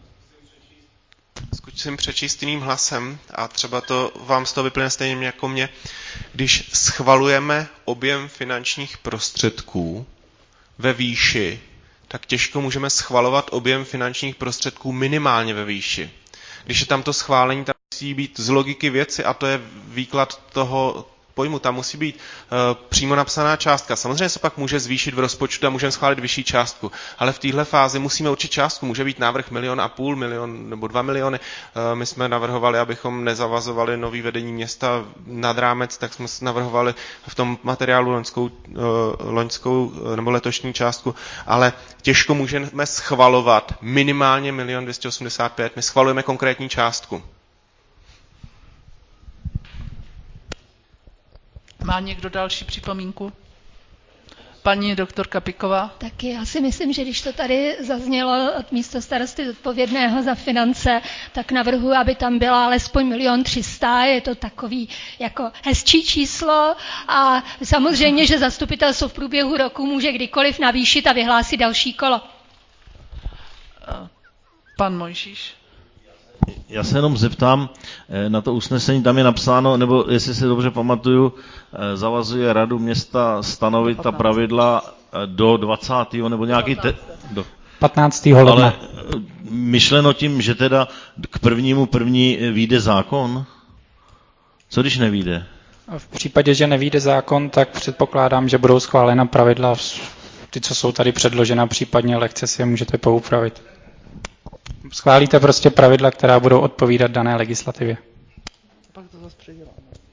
Speaker 7: Zkusím přečíst jiným hlasem a třeba to vám z toho vyplyne stejně jako mě. Když schvalujeme objem finančních prostředků ve výši, tak těžko můžeme schvalovat objem finančních prostředků minimálně ve výši. Když je tam to schválení, tam musí být z logiky věci, a to je výklad toho pojmu, tam musí být uh, přímo napsaná částka. Samozřejmě se pak může zvýšit v rozpočtu a můžeme schválit vyšší částku, ale v téhle fázi musíme určit částku. Může být návrh milion a půl, milion nebo dva miliony. Uh, my jsme navrhovali, abychom nezavazovali nový vedení města nad rámec, tak jsme navrhovali v tom materiálu loňskou, uh, loňskou uh, nebo letošní částku, ale těžko můžeme schvalovat minimálně milion dvě stě osmdesát pět. My schvalujeme konkrétní částku.
Speaker 1: Má někdo další připomínku? Paní doktorka Piková.
Speaker 6: Tak já si myslím, že když to tady zaznělo od místostarosty zodpovědného za finance, tak navrhuji, aby tam byla alespoň milion třista, je to takový jako hezčí číslo a samozřejmě, že zastupitelstvo v průběhu roku může kdykoliv navýšit a vyhlásit další kolo.
Speaker 1: Pan Mojžíš.
Speaker 11: Já se jenom zeptám, na to usnesení tam je napsáno, nebo jestli si dobře pamatuju, zavazuje radu města stanovit ta pravidla do dvacátého nebo nějaký... Te, do,
Speaker 5: patnáctého ledna.
Speaker 11: Ale myšleno tím, že teda k prvnímu první vyjde zákon? Co když nevyjde?
Speaker 5: V případě, že nevyjde zákon, tak předpokládám, že budou schválena pravidla, ty, co jsou tady předložena, případně lehce si je můžete poupravit. Schválíte prostě pravidla, která budou odpovídat dané legislativě.
Speaker 1: Pak to zase předěláme.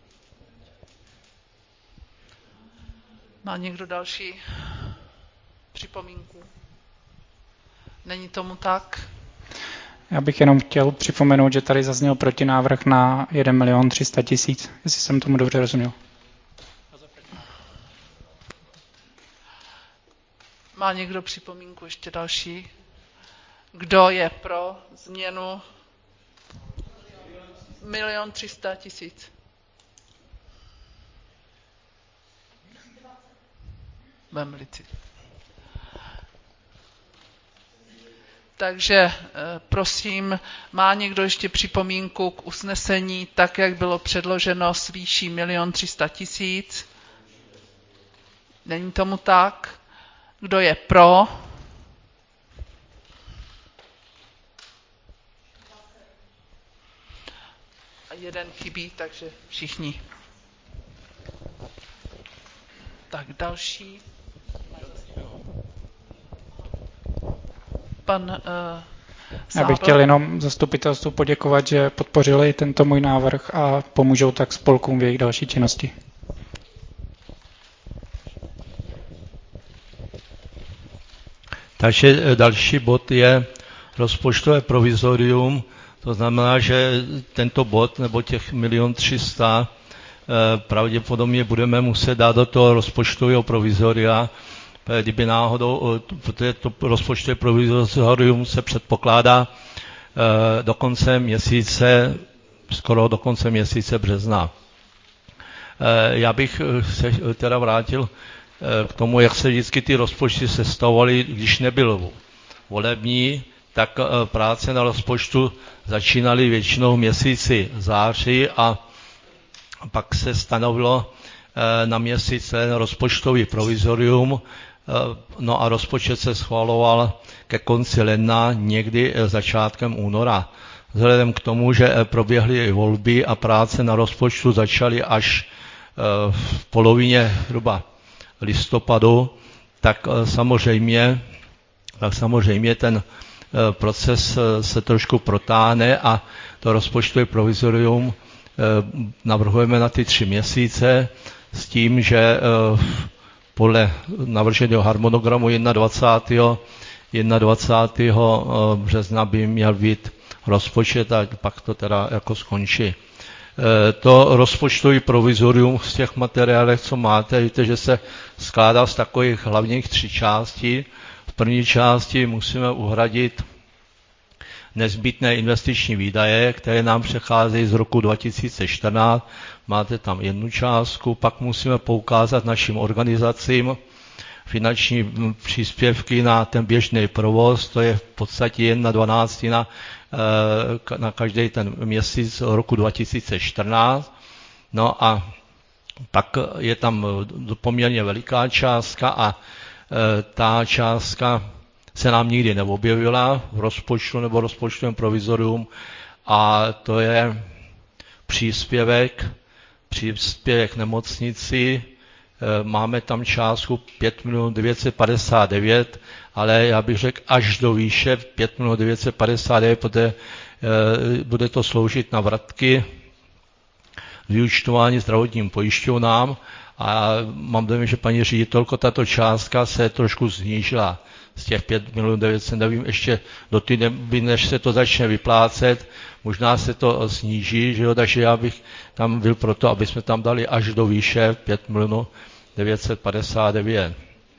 Speaker 1: Má někdo další připomínku? Není tomu tak?
Speaker 5: Já bych jenom chtěl připomenout, že tady zazněl protinávrh na jeden milion tři sta tisíc, jestli jsem tomu dobře rozuměl.
Speaker 1: Má někdo připomínku ještě další? Kdo je pro změnu milion tři sta tisíc? Vemlici. Takže prosím, má někdo ještě připomínku k usnesení, tak jak bylo předloženo s výší milion tři sta tisíc? Není tomu tak? Kdo je pro? A jeden chybí, takže všichni. Tak další. Pan uh,
Speaker 5: Já bych chtěl jenom zastupitelstvu poděkovat, že podpořili tento můj návrh a pomůžou tak spolkům v jejich další činnosti.
Speaker 14: Takže další bod je rozpočtové provizorium. To znamená, že tento bod, nebo těch milion tři sta, pravděpodobně budeme muset dát do toho rozpočtového provizoria, kdyby náhodou, protože to rozpočtové provizorium se předpokládá do konce měsíce, skoro do konce měsíce března. Já bych se teda vrátil k tomu, jak se vždycky ty rozpočty sestavovaly, když nebyl volební, tak práce na rozpočtu začínaly většinou v měsíci září a pak se stanovilo na měsíc ten rozpočtový provizorium, no a rozpočet se schvaloval ke konci ledna, někdy začátkem února. Vzhledem k tomu, že proběhly volby a práce na rozpočtu začaly až v polovině zhruba listopadu, tak samozřejmě, tak samozřejmě ten proces se trošku protáhne a to rozpočtové provizorium navrhujeme na ty tři měsíce s tím, že podle navrženého harmonogramu dvacátého prvního dvacátého prvního března by měl být rozpočet a pak to teda jako skončí. To rozpočtový provizorium z těch materiálech, co máte, víte, že se skládá z takových hlavních tří částí. V první části musíme uhradit nezbytné investiční výdaje, které nám přecházejí z roku dva tisíce čtrnáct. Máte tam jednu částku, pak musíme poukázat našim organizacím finanční příspěvky na ten běžný provoz, to je v podstatě jedna dvanáctina na každý ten měsíc roku dva tisíce čtrnáct. No a pak je tam poměrně veliká částka a ta částka se nám nikdy neobjevila v rozpočtu nebo rozpočtovém provizorium a to je příspěvek, příspěvek nemocnici. Máme tam částku pět milionů devět set padesát devět, ale já bych řekl až do výše pět milionů devět set padesát devět, protože bude to sloužit na vratky vyúčtování zdravotním pojišťovnám a mám dojem, že paní ředitelko, tato částka se trošku snížila z těch pět milionů devět set, nevím, ještě do té doby, než se to začne vyplácet, možná se to sníží, že jo, takže já bych tam byl proto, aby jsme tam dali až do výše pět milionů devět set padesát devět.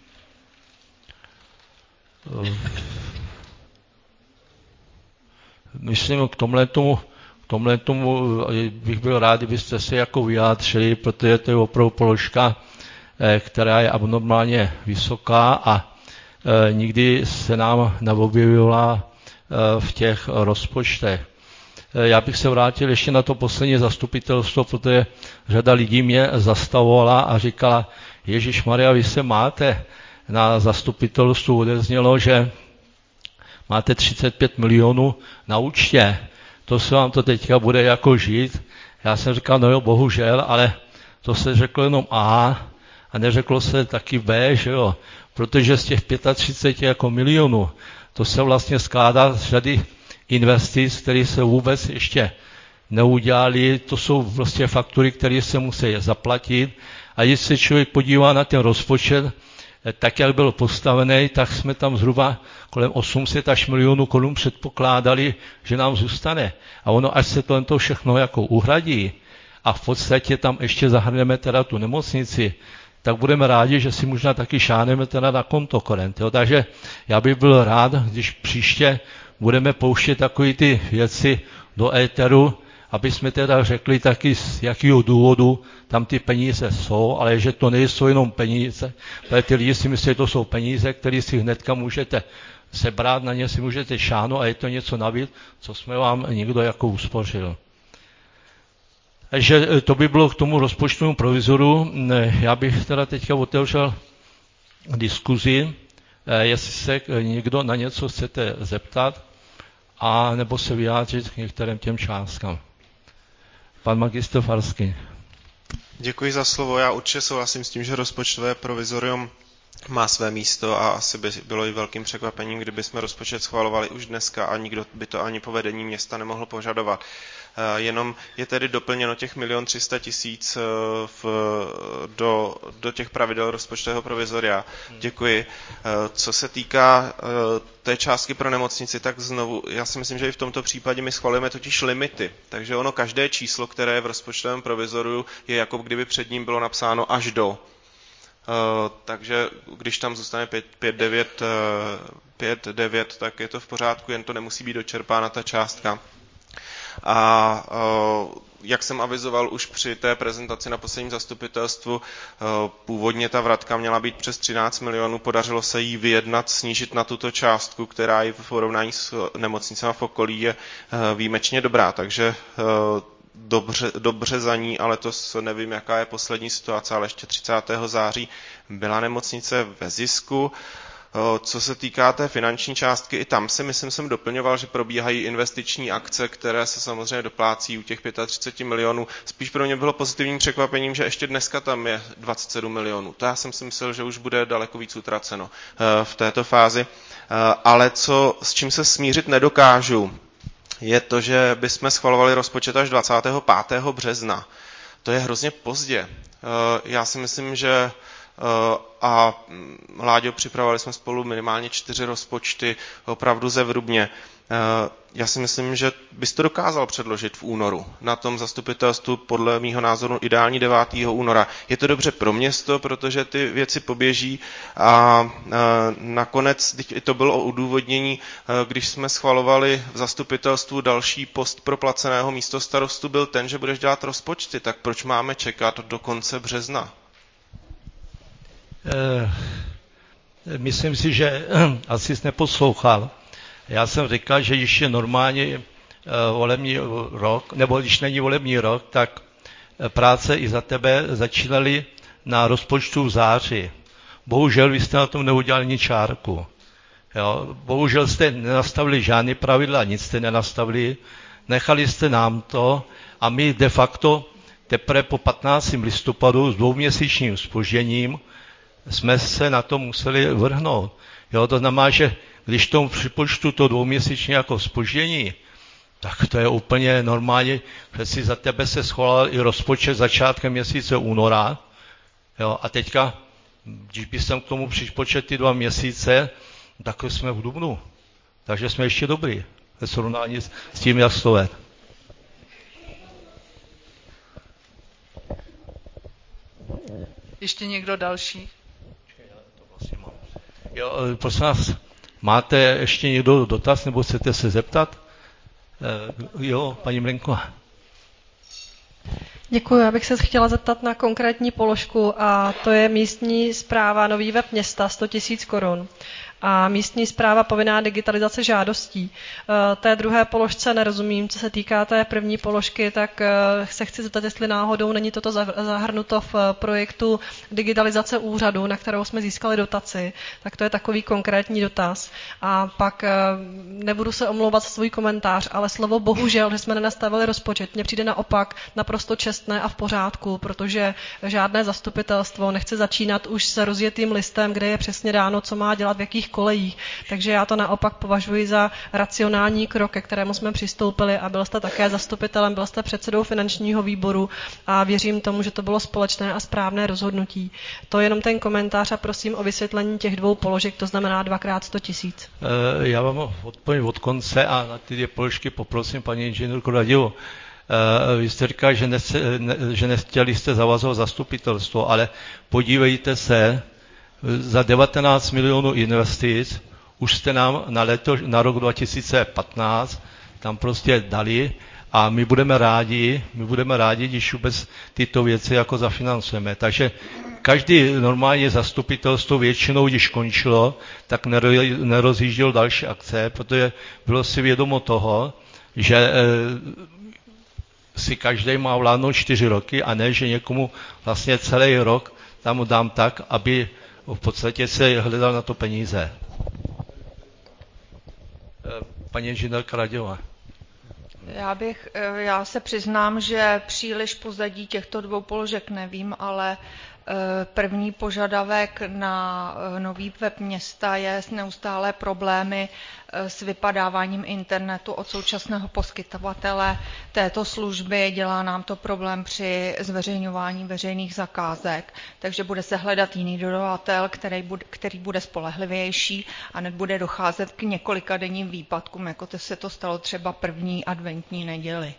Speaker 14: Myslím, k tomhletomu, k tomhletomu bych byl rád, kdybyste se jako vyjádřili, protože to je opravdu položka, která je abnormálně vysoká a nikdy se nám neobjevila v těch rozpočtech. Já bych se vrátil ještě na to poslední zastupitelstvo, protože řada lidí mě zastavovala a říkala, Ježišmarja, vy se máte na zastupitelstvu, odeznělo, že máte třicet pět milionů na účtě, to se vám to teďka bude jako žít. Já jsem říkal, no jo, bohužel, ale to se řeklo jenom A a neřeklo se taky B, že jo, protože z těch třicet pět jako milionů, to se vlastně skládá z řady investic, které se vůbec ještě neudělali, to jsou vlastně faktury, které se musí zaplatit a když se člověk podívá na ten rozpočet, tak jak byl postavený, tak jsme tam zhruba kolem osm set až milionů korun předpokládali, že nám zůstane. A ono, až se to všechno jako uhradí a v podstatě tam ještě zahrneme teda tu nemocnici, tak budeme rádi, že si možná taky šáneme teda na konto korent. Jo. Takže já bych byl rád, když příště budeme pouštět takové ty věci do éteru, aby jsme teda řekli taky, z jakého důvodu tam ty peníze jsou, ale že to nejsou jenom peníze, protože ty lidi si myslí, že to jsou peníze, které si hnedka můžete sebrat, na ně si můžete šáhnout a je to něco navíc, co jsme vám někdo jako uspořil. Takže to by bylo k tomu rozpočtovému provizoru. Já bych teda teďka otevřel diskuzi, jestli se někdo na něco chcete zeptat, a nebo se vyjádřit k některým těm částkám. Pan magistr Farský.
Speaker 7: Děkuji za slovo. Já určitě souhlasím s tím, že rozpočtové provizorium má své místo a asi by bylo i velkým překvapením, kdyby jsme rozpočet schvalovali už dneska a nikdo by to ani po vedení města nemohl požadovat. Jenom je tedy doplněno těch milion tři sta tisíc do, do těch pravidel rozpočtového provizoria. Děkuji. Co se týká té částky pro nemocnici, tak znovu, já si myslím, že i v tomto případě my schvalujeme totiž limity. Takže ono každé číslo, které je v rozpočtovém provizoriu, je jako kdyby před ním bylo napsáno až do. Uh, takže když tam zůstane pět devět, tak je to v pořádku, jen to nemusí být dočerpána ta částka. A uh, jak jsem avizoval už při té prezentaci na posledním zastupitelstvu, uh, původně ta vratka měla být přes třináct milionů, podařilo se jí vyjednat, snížit na tuto částku, která i v porovnání s nemocnicemi v okolí je uh, výjimečně dobrá, takže uh, Dobře, dobře za ní, ale to nevím, jaká je poslední situace, ale ještě třicátého září byla nemocnice ve zisku. Co se týká té finanční částky, i tam si myslím, jsem doplňoval, že probíhají investiční akce, které se samozřejmě doplácí u těch třicet pět milionů. Spíš pro mě bylo pozitivním překvapením, že ještě dneska tam je dvacet sedm milionů. To já jsem si myslel, že už bude daleko víc utraceno v této fázi. Ale co, s čím se smířit nedokážu, je to, že bychom schvalovali rozpočet až dvacátého pátého března. To je hrozně pozdě. Já si myslím, že a Láďo, připravovali jsme spolu minimálně čtyři rozpočty opravdu zevrubně. Já si myslím, že bys to dokázal předložit v únoru. Na tom zastupitelstvu podle mýho názoru ideální devátého února. Je to dobře pro město, protože ty věci poběží a nakonec to bylo o udůvodnění, když jsme schvalovali v zastupitelstvu další post pro placeného místostarostu, byl ten, že budeš dělat rozpočty, tak proč máme čekat do konce března?
Speaker 14: Myslím si, že asi jsi neposlouchal. Já jsem říkal, že když je normálně volební rok, nebo když není volební rok, tak práce i za tebe začínaly na rozpočtu v září. Bohužel vy jste na tom neudělali ni čárku. Jo? Bohužel jste nenastavili žádné pravidla, nic jste nenastavili, nechali jste nám to a my de facto teprve po patnáctého listopadu s dvouměsíčním zpožděním jsme se na to museli vrhnout. Jo? To znamená, že když tomu připočtu to dvouměsíčně jako zpoždění, tak to je úplně normálně, že si za tebe se schválil i rozpočet začátkem měsíce února. Jo, a teďka, když bych jsem k tomu připočet ty dva měsíce, tak jsme v dubnu. Takže jsme ještě dobrý ve srovnání s tím, jak to je.
Speaker 1: Ještě někdo další?
Speaker 14: Jo, prosím vás, máte ještě někdo dotaz, nebo chcete se zeptat? E, jo, paní Mlenko.
Speaker 2: Děkuji, já bych se chtěla zeptat na konkrétní položku a to je místní správa, nový web města, sto tisíc korun. A místní správa povinná digitalizace žádostí. Té druhé položce nerozumím, co se týká té první položky, tak se chci zeptat, jestli náhodou není toto zahrnuto v projektu digitalizace úřadu, na kterou jsme získali dotaci. Tak to je takový konkrétní dotaz. A pak nebudu se omlouvat za svůj komentář, ale slovo bohužel, že jsme nenastavili rozpočet, mně přijde naopak naprosto čestné a v pořádku, protože žádné zastupitelstvo nechce začínat už s rozjetým listem, kde je přesně dáno, co má dělat v jakých kolejích. Takže já to naopak považuji za racionální krok, ke kterému jsme přistoupili a byl jste také zastupitelem, byl jste předsedou finančního výboru a věřím tomu, že to bylo společné a správné rozhodnutí. To je jenom ten komentář a prosím o vysvětlení těch dvou položek, to znamená dvakrát sto tisíc.
Speaker 14: Já vám odpovím od konce a na ty dvě položky poprosím paní inženýrku Radivou. Vy jste říkal, že, ne, že nechtěli jste zavazovat zastupitelstvo, ale podívejte se, za devatenáct milionů investic už jste nám na, leto, na rok dva tisíce patnáct tam prostě dali a my budeme rádi, my budeme rádi, když vůbec tyto věci jako zafinancujeme. Takže každý normálně zastupitelstvo většinou, když končilo, tak nerozjížděl další akce, protože bylo si vědomo toho, že si každý má vládnout čtyři roky a ne, že někomu vlastně celý rok tam mu dám tak, aby v podstatě se hledal na to peníze. Paní inženýrka Radivá.
Speaker 17: Já bych, já se přiznám, že příliš pozadí těchto dvou položek nevím, ale první požadavek na nový web města je neustálé problémy s vypadáváním internetu od současného poskytovatele této služby. Dělá nám to problém při zveřejňování veřejných zakázek, takže bude se hledat jiný dodavatel, který bude, který bude spolehlivější a nebude docházet k několika denním výpadkům, jako to se to stalo třeba první adventní neděli.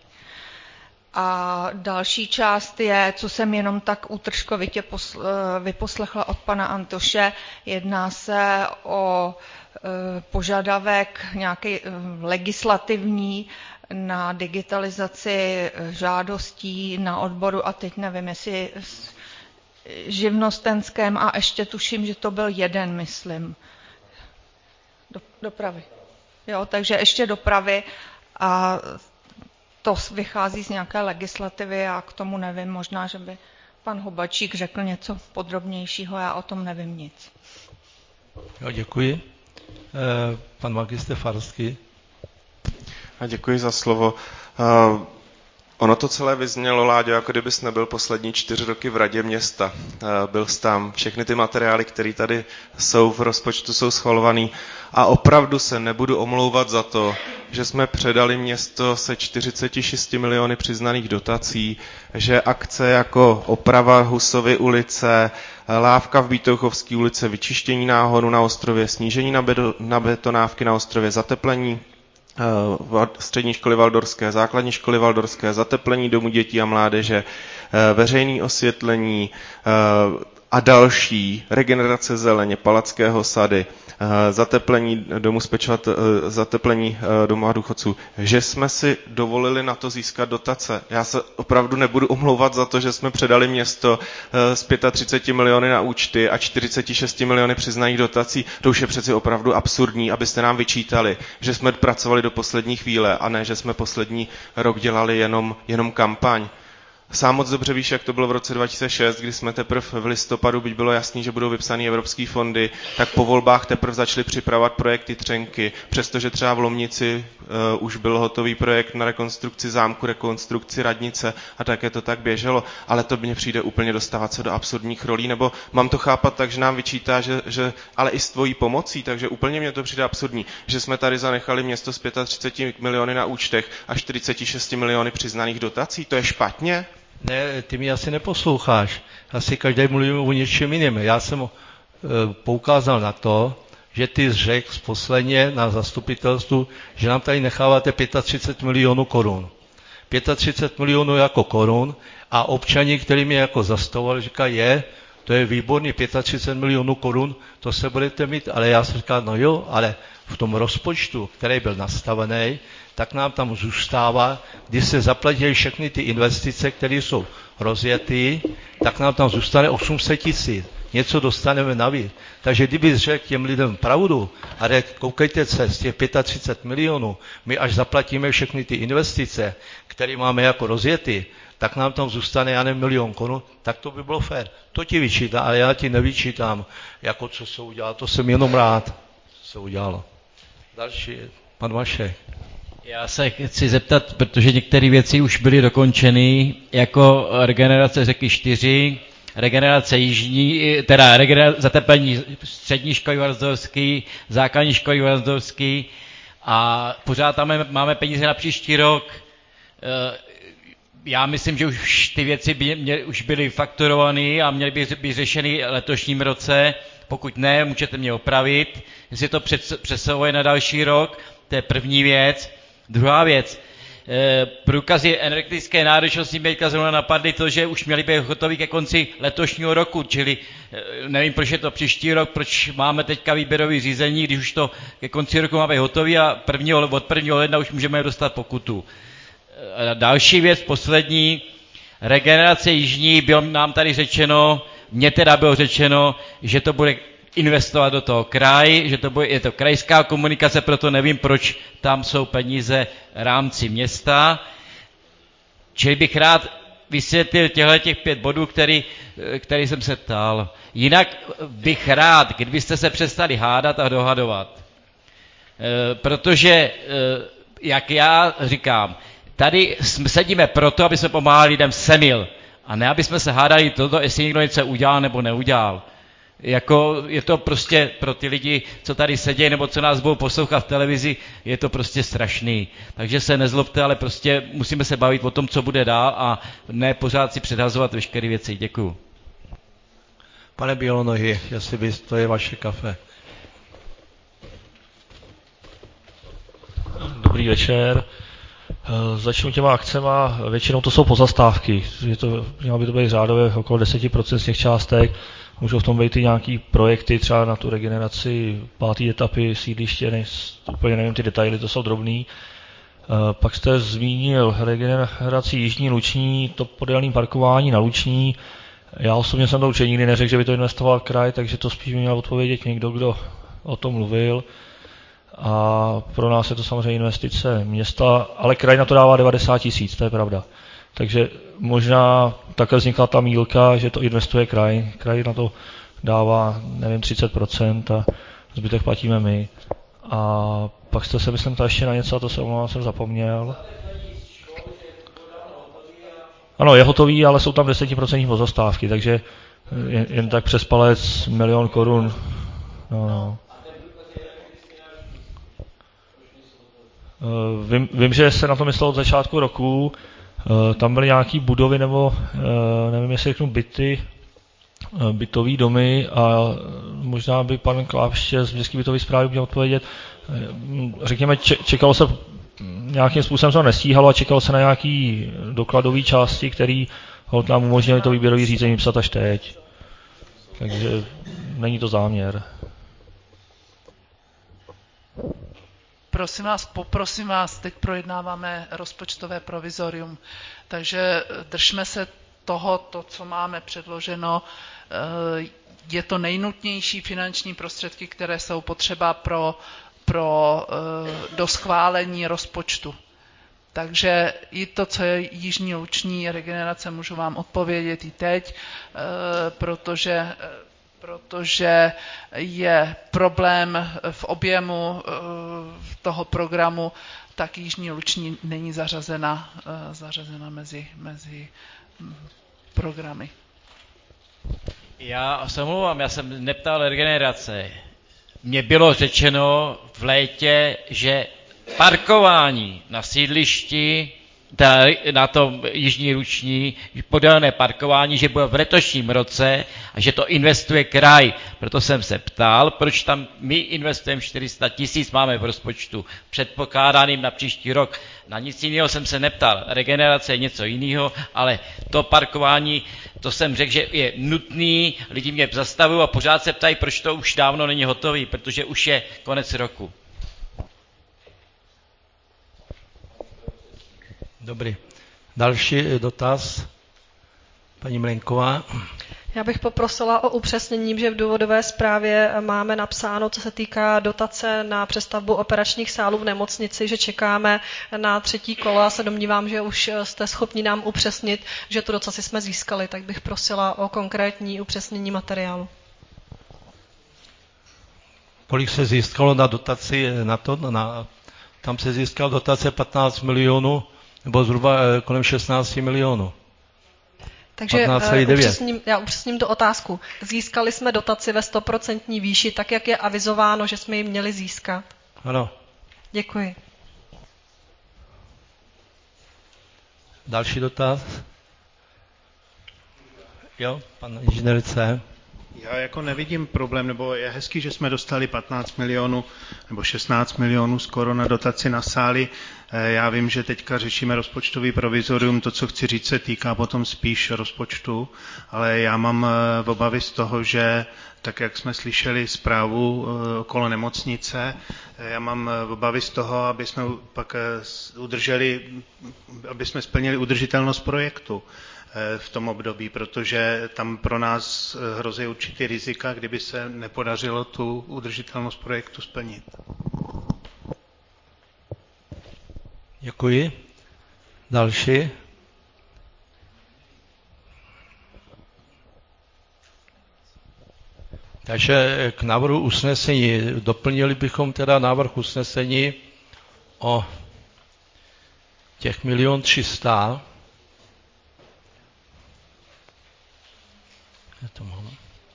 Speaker 17: A další část je, co jsem jenom tak útržkovitě vyposlechla od pana Antoše, jedná se o požadavek nějaký legislativní na digitalizaci žádostí na odboru a teď nevím, jestli živnostenském a ještě tuším, že to byl jeden, myslím. Do, dopravy. Jo, takže ještě dopravy a to vychází z nějaké legislativy a k tomu nevím, možná, že by pan Hobačík řekl něco podrobnějšího, já o tom nevím nic.
Speaker 14: Jo, děkuji. E, pan magistr Farský.
Speaker 7: A děkuji za slovo. Uh, ono to celé vyznělo, Láďo, jako kdybys nebyl poslední čtyři roky v radě města. Uh, byl jsi tam. Všechny ty materiály, které tady jsou v rozpočtu, jsou schvalovaný. A opravdu se nebudu omlouvat za to, že jsme předali město se čtyřicet šest miliony přiznaných dotací, že akce jako oprava Husovy ulice, lávka v Bítouchovské ulici, vyčištění náhonu na ostrově, snížení na, bedo, na betonávky na ostrově, zateplení střední školy Valdorské, základní školy Valdorské, zateplení domů dětí a mládeže, veřejné osvětlení a další, regenerace zeleně, Palackého sady, zateplení domu spečovat, zateplení domu a důchodců, že jsme si dovolili na to získat dotace. Já se opravdu nebudu omlouvat za to, že jsme předali město s třiceti pěti miliony na účty a čtyřiceti šesti miliony přiznaných dotací. To už je přeci opravdu absurdní, abyste nám vyčítali, že jsme pracovali do poslední chvíle a ne, že jsme poslední rok dělali jenom, jenom kampaň. Sám moc dobře víš, jak to bylo v roce dva tisíce šest, kdy jsme teprve v listopadu, byť bylo jasný, že budou vypsané evropské fondy, tak po volbách teprve začali připravovat projekty Třenky, přestože třeba v Lomnici uh, už byl hotový projekt na rekonstrukci zámku, rekonstrukci radnice a také to tak běželo, ale to mně přijde úplně dostávat se do absurdních rolí, nebo mám to chápat tak, že nám vyčítá, že, že ale i s tvojí pomocí, takže úplně mně to přijde absurdní, že jsme tady zanechali město s třiceti pěti miliony na účtech a čtyřiceti šesti miliony přiznaných dotací, to je špatně?
Speaker 14: Ne, ty mi asi neposloucháš. Asi každý mluví o něčem jiném. Já jsem e, poukázal na to, že ty řekl posledně na zastupitelstvu, že nám tady necháváte třicet pět milionů korun. třicet pět milionů jako korun a občani, který mě jako zastavovali, říkají, je, to je výborný, třicet pět milionů korun, to se budete mít, ale já jsem říkal, no jo, ale v tom rozpočtu, který byl nastavený, tak nám tam zůstává, když se zaplatí všechny ty investice, které jsou rozjetý, tak nám tam zůstane osm set tisíc. něco dostaneme navíc. Takže kdyby řekl těm lidem pravdu a řekl, koukejte se, z těch třicet pět milionů, my až zaplatíme všechny ty investice, které máme jako rozjety, tak nám tam zůstane, já nevím, milion korun, tak to by bylo fér. To ti vyčítám, ale já ti nevyčítám, jako co se udělalo, to jsem jenom rád, co se udělalo. Další, pan Vašek.
Speaker 3: Já se chci zeptat, protože některé věci už byly dokončeny, jako regenerace řeky čtyři, regenerace jižní, teda regenerace, zateplení střední školy Varnsdorfské, základní školy Varnsdorfské a pořád tam máme peníze na příští rok. Já myslím, že už ty věci by, mě, už byly fakturované a měly by být řešeny letošním roce. Pokud ne, můžete mě opravit, jestli to přesahuje na další rok, to je první věc. Druhá věc, průkazy energetické náročnosti mě zrovna napadly to, že už měly být hotový ke konci letošního roku, čili nevím, proč je to příští rok, proč máme teďka výběrový řízení, když už to ke konci roku má být hotový a prvního, od prvního ledna už můžeme dostat pokutu. A další věc, poslední, regenerace jižní, bylo nám tady řečeno, mně teda bylo řečeno, že to bude investovat do toho kraj, že to bude, je to krajská komunikace, proto nevím, proč tam jsou peníze v rámci města. Čili bych rád vysvětlil těchto těch pět bodů, který, který jsem se ptal. Jinak bych rád, kdybyste se přestali hádat a dohadovat. E, protože, e, jak já říkám, tady sedíme proto, aby jsme pomáhali lidem semil, a ne, aby jsme se hádali toto, jestli někdo něco udělal nebo neudělal. Jako je to prostě pro ty lidi, co tady sedí, nebo co nás budou poslouchat v televizi, je to prostě strašný. Takže se nezlobte, ale prostě musíme se bavit o tom, co bude dál a ne pořád si předhazovat veškeré věci. Děkuju.
Speaker 14: Pane Bělonohy, jestli by to je vaše kafe.
Speaker 18: Dobrý večer. Začnu těma akcema, většinou to jsou pozastávky, je to, mělo by to být řádově okolo deset procent z těch částek, můžou v tom být i nějaký projekty, třeba na tu regeneraci páté etapy sídliště, ne, úplně nevím ty detaily, to jsou drobný. Pak jste zmínil regeneraci Jižní Luční, to podélné parkování na Luční. Já osobně jsem to určitě nikdy neřekl, že by to investoval kraj, takže to spíš měl odpovědět někdo, kdo o tom mluvil. A pro nás je to samozřejmě investice města, ale kraj na to dává devadesát tisíc, to je pravda. Takže možná takhle vznikla ta mýlka, že to investuje kraj. Kraj na to dává, nevím, třicet procent a zbytek platíme my. A pak jste se, myslím, tady ještě na něco, a to se omlouvám, jsem zapomněl. Ano, je hotový, ale jsou tam deset procent pozastávky, takže jen, jen tak přes palec milion korun. No, no. Vím, vím, že se na to myslelo od začátku roku, tam byly nějaké budovy nebo nevím, jestli řeknu byty, bytové domy a možná by pan Klápště z městské bytové správy měl odpovědět. Řekněme, čekalo se, nějakým způsobem se to nestíhalo a čekalo se na nějaké dokladové části, které nám umožnily to výběrové řízení psat až teď. Takže není to záměr.
Speaker 1: Prosím vás, poprosím vás, teď projednáváme rozpočtové provizorium, takže držme se toho, to, co máme předloženo. Je to nejnutnější finanční prostředky, které jsou potřeba pro, pro do schválení rozpočtu. Takže i to, co je Jižní Luční regenerace, můžu vám odpovědět i teď, protože protože je problém v objemu toho programu, tak Jižní Luční není zařazena, zařazena mezi, mezi programy.
Speaker 3: Já se omlouvám, já jsem neptal regenerace. Mně bylo řečeno v létě, že parkování na sídlišti, na tom Jižní Luční, podélné parkování, že bude v letošním roce a že to investuje kraj. Proto jsem se ptal, proč tam my investujeme čtyři sta tisíc, máme v rozpočtu předpokládaným na příští rok. Na nic jiného jsem se neptal. Regenerace je něco jiného, ale to parkování, to jsem řekl, že je nutný, lidi mě zastavují a pořád se ptají, proč to už dávno není hotový, protože už je konec roku.
Speaker 14: Dobrý. Další dotaz. Paní Mlenková.
Speaker 2: Já bych poprosila o upřesnění, že v důvodové zprávě máme napsáno, co se týká dotace na přestavbu operačních sálů v nemocnici, že čekáme na třetí kolo a se domnívám, že už jste schopni nám upřesnit, že tu dotaci jsme získali, tak bych prosila o konkrétní upřesnění materiálu.
Speaker 14: Kolik se získalo na dotaci na to? Na, tam se získalo dotace patnáct milionů, nebo zhruba kolem šestnáct milionů.
Speaker 2: Takže upřesním, já upřesním tu otázku. Získali jsme dotaci ve stoprocentní výši, tak jak je avizováno, že jsme ji měli získat?
Speaker 14: Ano.
Speaker 2: Děkuji.
Speaker 14: Další dotaz? Jo, pan inženýr C.
Speaker 19: Já jako nevidím problém, nebo je hezký, že jsme dostali patnáct milionů nebo šestnáct milionů skoro na dotaci na sály. Já vím, že teďka řešíme rozpočtový provizorium, to, co chci říct, se týká potom spíš rozpočtu, ale já mám obavy z toho, že tak, jak jsme slyšeli zprávu okolo nemocnice, já mám obavy z toho, aby jsme pak udrželi, aby jsme splnili udržitelnost projektu v tom období, protože tam pro nás hrozí určitý rizika, kdyby se nepodařilo tu udržitelnost projektu splnit.
Speaker 14: Děkuji. Další. Takže k návrhu usnesení. Doplnili bychom teda návrh usnesení o těch milion třista. To mám.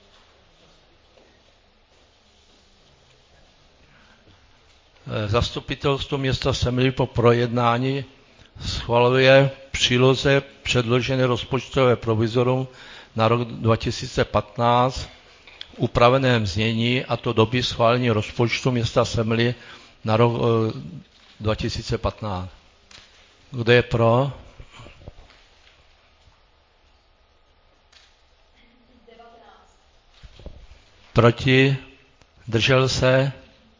Speaker 14: Zastupitelstvo města Semily po projednání schvaluje v příloze předložené rozpočtové provizorium na rok dva tisíce patnáct v upraveném znění, a to doby schválení rozpočtu města Semily na rok dva tisíce patnáct. Kdo je pro? Proti? Držel se?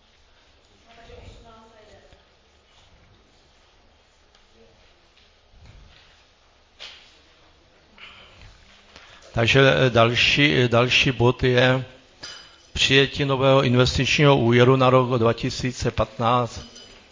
Speaker 14: Takže další, další bod je přijetí nového investičního úvěru na rok dva tisíce patnáct.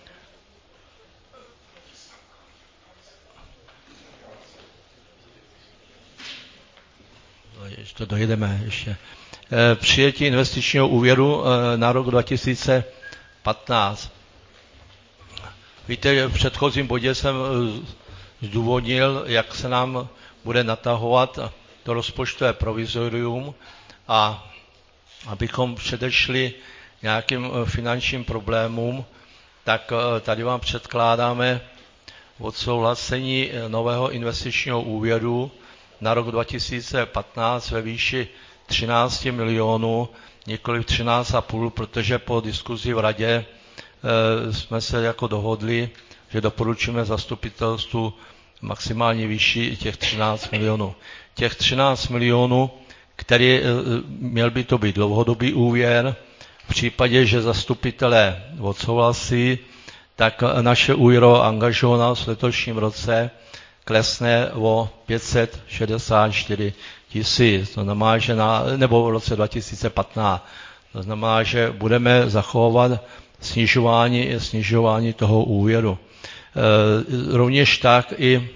Speaker 14: Ještě dojedeme ještě. Přijetí investičního úvěru na rok dva tisíce patnáct. Víte, v předchozím bodě jsem zdůvodnil, jak se nám bude natahovat to rozpočtové provizorium, a abychom předešli nějakým finančním problémům, tak tady vám předkládáme odsouhlasení nového investičního úvěru na rok dva tisíce patnáct ve výši třináct milionů, nikoli třináct a půl, protože po diskuzi v radě e, jsme se jako dohodli, že doporučíme zastupitelstvu maximální výši těch třináct milionů. Těch třináct milionů, který e, měl by to být dlouhodobý úvěr, v případě, že zastupitelé odsouhlasí, tak naše úvěrová angažovanost v letošním roce klesne o pět set šedesát čtyři tisíc, to znamená, že na, nebo v roce dva tisíce patnáct. To znamená, že budeme zachovávat snižování, snižování toho úvěru. E, rovněž tak i e,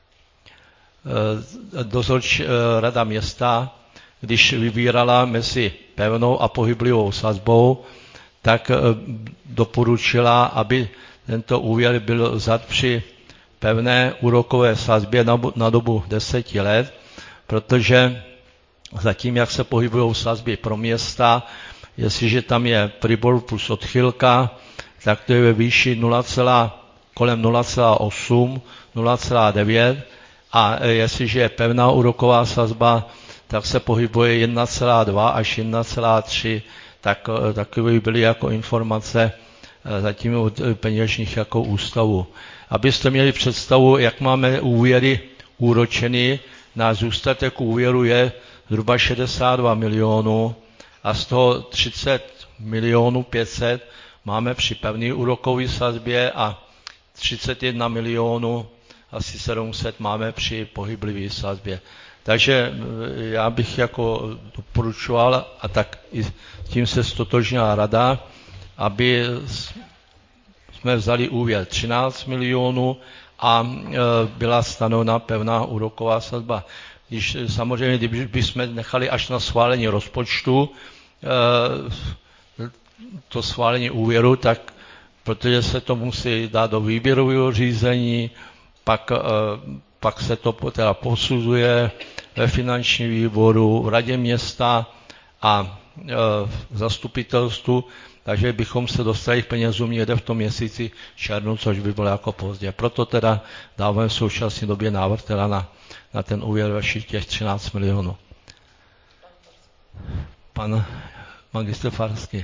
Speaker 14: dozorčí e, rada města, když vybírala mezi pevnou a pohyblivou sazbou, tak e, doporučila, aby tento úvěr byl vzat při pevné úrokové sazbě na, na dobu deseti let, protože zatím, jak se pohybují sazby pro města, jestliže tam je Pribor plus odchylka, tak to je ve výši nula, kolem nula celá osm, nula celá devět, a jestliže je pevná úroková sazba, tak se pohybuje jedna celá dva až jedna celá tři, tak takové byly jako informace zatím od peněžních jako ústavu. Abyste měli představu, jak máme úvěry úročeny, náš zůstatek úvěru je zhruba šedesát dva milionů a z toho třicet milionů pět set máme při pevné úrokové sazbě a třicet jedna milionů asi sedm set máme při pohyblivé sazbě. Takže já bych jako doporučoval, a tak i s tím se stotožnila rada, aby jsme vzali úvěr třináct milionů a byla stanovena pevná úroková sazba. Když samozřejmě, kdybychom nechali až na schválení rozpočtu to schválení úvěru, tak protože se to musí dát do výběrového řízení, pak, pak se to teda posuzuje ve finančním výboru, v radě města a v zastupitelstvu, takže bychom se dostali k penězům někde v tom měsíci červnu, což by bylo jako pozdě. Proto teda dáváme v současné době návrh teda na, na ten úvěr vašich těch třináct milionů. Pan magistr Farský.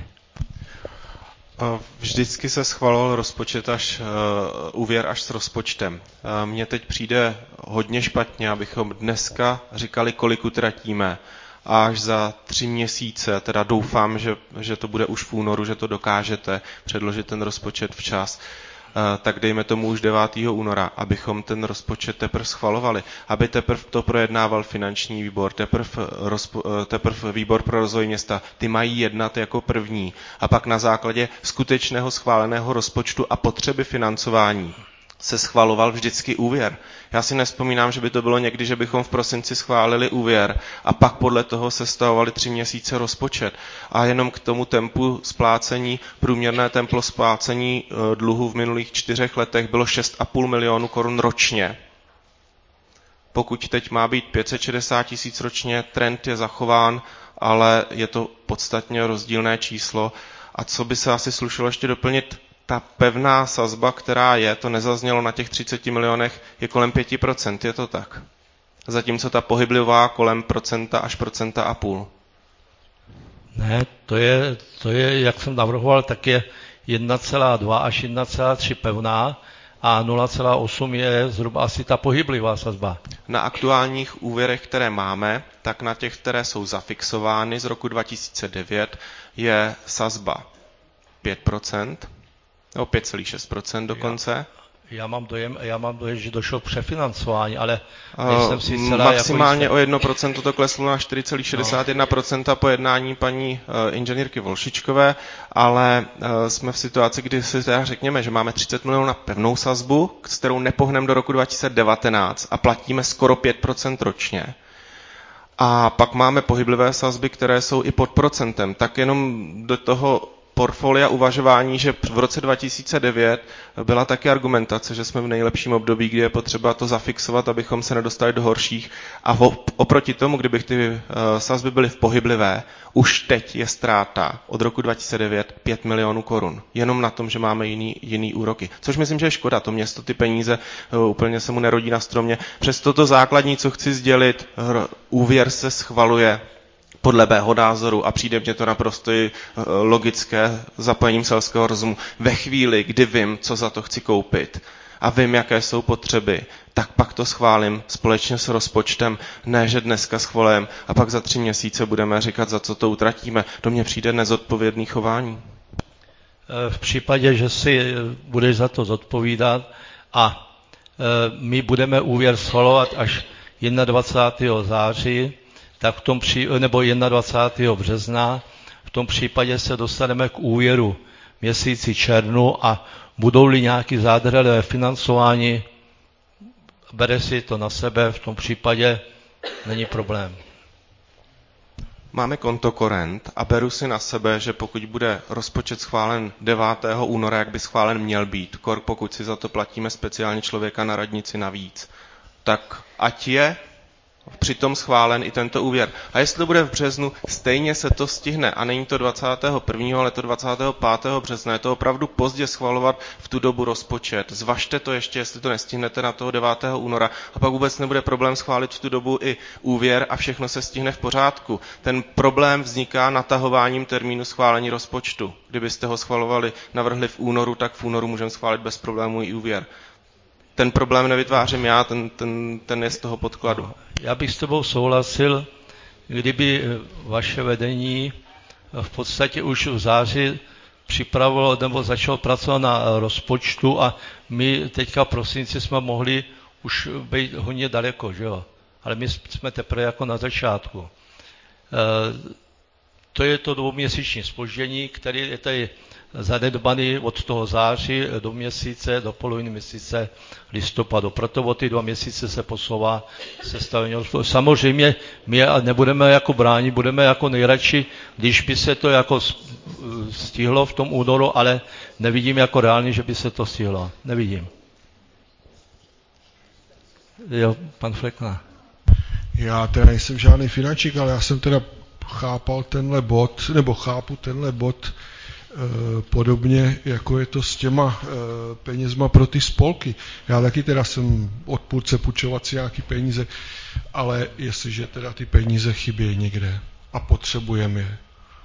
Speaker 7: Vždycky se schvaloval rozpočet až, uh, úvěr až s rozpočtem. Uh, Mně teď přijde hodně špatně, abychom dneska říkali, kolik utratíme, a až za tři měsíce, teda doufám, že, že to bude už v únoru, že to dokážete předložit ten rozpočet včas, tak dejme tomu už devátého února, abychom ten rozpočet teprve schvalovali, aby teprve to projednával finanční výbor, teprve, rozpo, teprve výbor pro rozvoj města, ty mají jednat jako první a pak na základě skutečného schváleného rozpočtu a potřeby financování se schvaloval vždycky úvěr. Já si nevzpomínám, že by to bylo někdy, že bychom v prosinci schválili úvěr a pak podle toho sestavovali tři měsíce rozpočet. A jenom k tomu tempu splácení, průměrné tempo splácení dluhu v minulých čtyřech letech bylo šest a půl milionu korun ročně. Pokud teď má být pět set šedesát tisíc ročně, trend je zachován, ale je to podstatně rozdílné číslo. A co by se asi slušelo ještě doplnit, ta pevná sazba, která je, to nezaznělo na těch třiceti milionech, je kolem pět procent, je to tak. Zatímco ta pohyblivá kolem procenta až procenta a půl.
Speaker 14: Ne, to je, to je, jak jsem navrhoval, tak je jedna celá dva až jedna celá tři pevná a nula celá osm je zhruba asi ta pohyblivá sazba.
Speaker 7: Na aktuálních úvěrech, které máme, tak na těch, které jsou zafixovány z roku dva tisíce devět, je sazba pět procent. O pět celá šest procent dokonce.
Speaker 14: Já, já, mám dojem, já mám dojem, že došlo k přefinancování, ale nejsem si celá
Speaker 7: maximálně
Speaker 14: jako
Speaker 7: o jedno procento to kleslo na čtyři celá šedesát jedna procent po jednání paní uh, inženýrky Volšičkové, ale uh, jsme v situaci, kdy si teda řekněme, že máme třicet milionů na pevnou sazbu, s kterou nepohneme do roku dva tisíce devatenáct a platíme skoro pět procent ročně. A pak máme pohyblivé sazby, které jsou i pod procentem. Tak jenom do toho portfolia uvažování, že v roce dva tisíce devět byla taky argumentace, že jsme v nejlepším období, kdy je potřeba to zafixovat, abychom se nedostali do horších. A oproti tomu, kdybych ty sazby byly v pohyblivé, už teď je ztráta od roku dva tisíce devět pět milionů korun. Jenom na tom, že máme jiný, jiný úroky. Což myslím, že je škoda. To město ty peníze úplně se mu nerodí na stromě. Přesto to základní, co chci sdělit, úvěr se schvaluje podle mého názoru a přijde mně to naprosto logické zapojením selského rozumu. Ve chvíli, kdy vím, co za to chci koupit a vím, jaké jsou potřeby, tak pak to schválím společně s rozpočtem, ne, že dneska schválím a pak za tři měsíce budeme říkat, za co to utratíme. To mně přijde nezodpovědný chování.
Speaker 14: V případě, že si budeš za to zodpovídat a my budeme úvěr schvalovat až dvacátého prvního září, tak v tom pří, nebo dvacátého prvního března, v tom případě se dostaneme k úvěru měsíci červnu a budou-li nějaký zádrhelé financování, bere si to na sebe, v tom případě není problém.
Speaker 7: Máme kontokorent a beru si na sebe, že pokud bude rozpočet schválen devátého února, jak by schválen měl být, pokud si za to platíme speciálně člověka na radnici navíc, tak ať je přitom schválen i tento úvěr. A jestli to bude v březnu, stejně se to stihne. A není to dvacátého prvního ale to dvacátého pátého března. Je to opravdu pozdě schvalovat v tu dobu rozpočet. Zvažte to ještě, jestli to nestihnete na toho devátého února. A pak vůbec nebude problém schválit v tu dobu i úvěr a všechno se stihne v pořádku. Ten problém vzniká natahováním termínu schválení rozpočtu. Kdybyste ho schvalovali, navrhli v únoru, tak v únoru můžeme schválit bez problémů i úvěr. Ten problém nevytvářím já, ten, ten, ten je z toho podkladu.
Speaker 14: Já bych s tebou souhlasil, kdyby vaše vedení v podstatě už v září připravilo nebo začalo pracovat na rozpočtu a my teďka v prosinci jsme mohli už být hodně daleko, že jo? ale my jsme teprve jako na začátku. To je to dvouměsíční zpoždění, který je tady zanedbaný od toho září do měsíce, do poloviny měsíce listopadu. Proto o ty dva měsíce se posouvá sestavení rozpočtu. Samozřejmě my nebudeme jako bránit, budeme jako nejradši, když by se to jako stihlo v tom únoru, ale nevidím jako reálně, že by se to stihlo. Nevidím. Jo, pan Flekna.
Speaker 10: Já teda nejsem žádný finančík, ale já jsem teda chápal tenhle bod, nebo chápu tenhle bod e, podobně, jako je to s těma e, penězma pro ty spolky. Já taky teda jsem odpůrce půjčovat si nějaký peníze, ale jestliže teda ty peníze chybějí někde a potřebujeme je.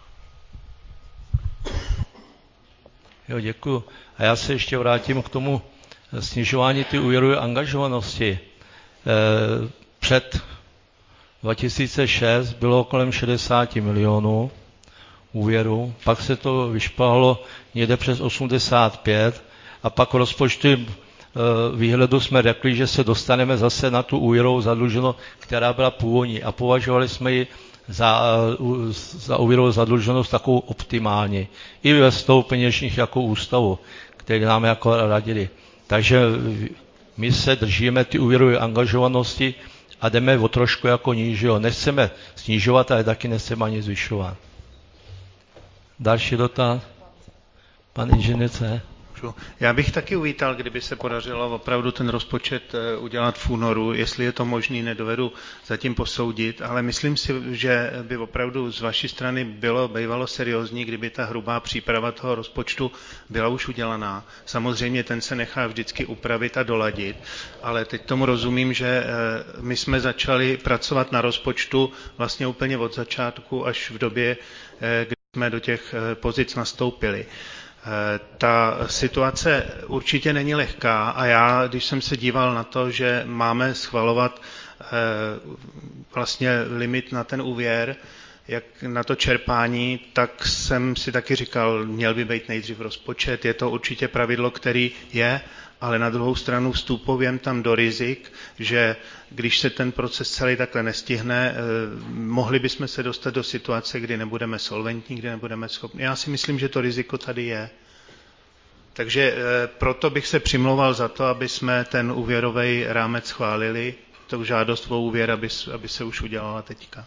Speaker 14: Jo, děkuju. A já se ještě vrátím k tomu snižování ty úvěrové angažovanosti. E, před dva tisíce šest bylo kolem šedesát milionů úvěrů, pak se to vyšplhalo někde přes osmdesát pět a pak v rozpočtu výhledu jsme řekli, že se dostaneme zase na tu úvěrovou zadluženost, která byla původní a považovali jsme ji za, za úvěrovou zadluženost takovou optimální. I ve stavu peněžních jako ústavu, který nám jako radili. Takže my se držíme ty úvěrové angažovanosti a jdeme o trošku jako níž. Nechceme snižovat, ale taky nechceme ani zvyšovat. Další dotaz. Pan inženýr C.
Speaker 19: Já bych taky uvítal, kdyby se podařilo opravdu ten rozpočet udělat v únoru. Jestli je to možný, nedovedu zatím posoudit, ale myslím si, že by opravdu z vaší strany bylo bývalo seriózní, kdyby ta hrubá příprava toho rozpočtu byla už udělaná. Samozřejmě ten se nechá vždycky upravit a doladit, ale teď tomu rozumím, že my jsme začali pracovat na rozpočtu vlastně úplně od začátku až v době, kdy jsme do těch pozic nastoupili. Ta situace určitě není lehká a já, když jsem se díval na to, že máme schvalovat vlastně limit na ten úvěr, jak na to čerpání, tak jsem si taky říkal, měl by být nejdřív rozpočet, je to určitě pravidlo, který je, ale na druhou stranu vstupovím tam do rizik, že když se ten proces celý takhle nestihne, mohli bychom se dostat do situace, kdy nebudeme solventní, kdy nebudeme schopni. Já si myslím, že to riziko tady je. Takže proto bych se přimlouval za to, aby jsme ten úvěrový rámec schválili, tu žádost o úvěr, aby, aby se už udělala teďka.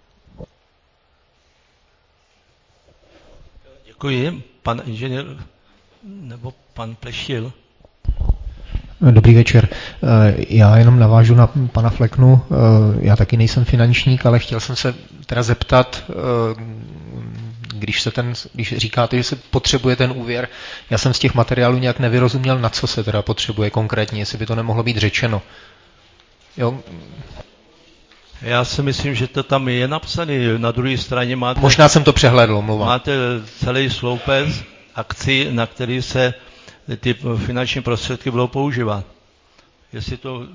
Speaker 14: Děkuji. Pan inženýr nebo pan Plešil.
Speaker 20: Dobrý večer. Já jenom navážu na pana Fleknu. Já taky nejsem finančník, ale chtěl jsem se teda zeptat, když, se ten, když říkáte, že se potřebuje ten úvěr, já jsem z těch materiálů nějak nevyrozuměl, na co se teda potřebuje konkrétně, jestli by to nemohlo být řečeno. Jo.
Speaker 14: Já si myslím, že to tam je napsané. Na druhé straně máte...
Speaker 20: Možná jsem to přehlédl, mluvám.
Speaker 14: Máte celý sloupec akcí, na který se ty finanční prostředky budou používat. Jestli to...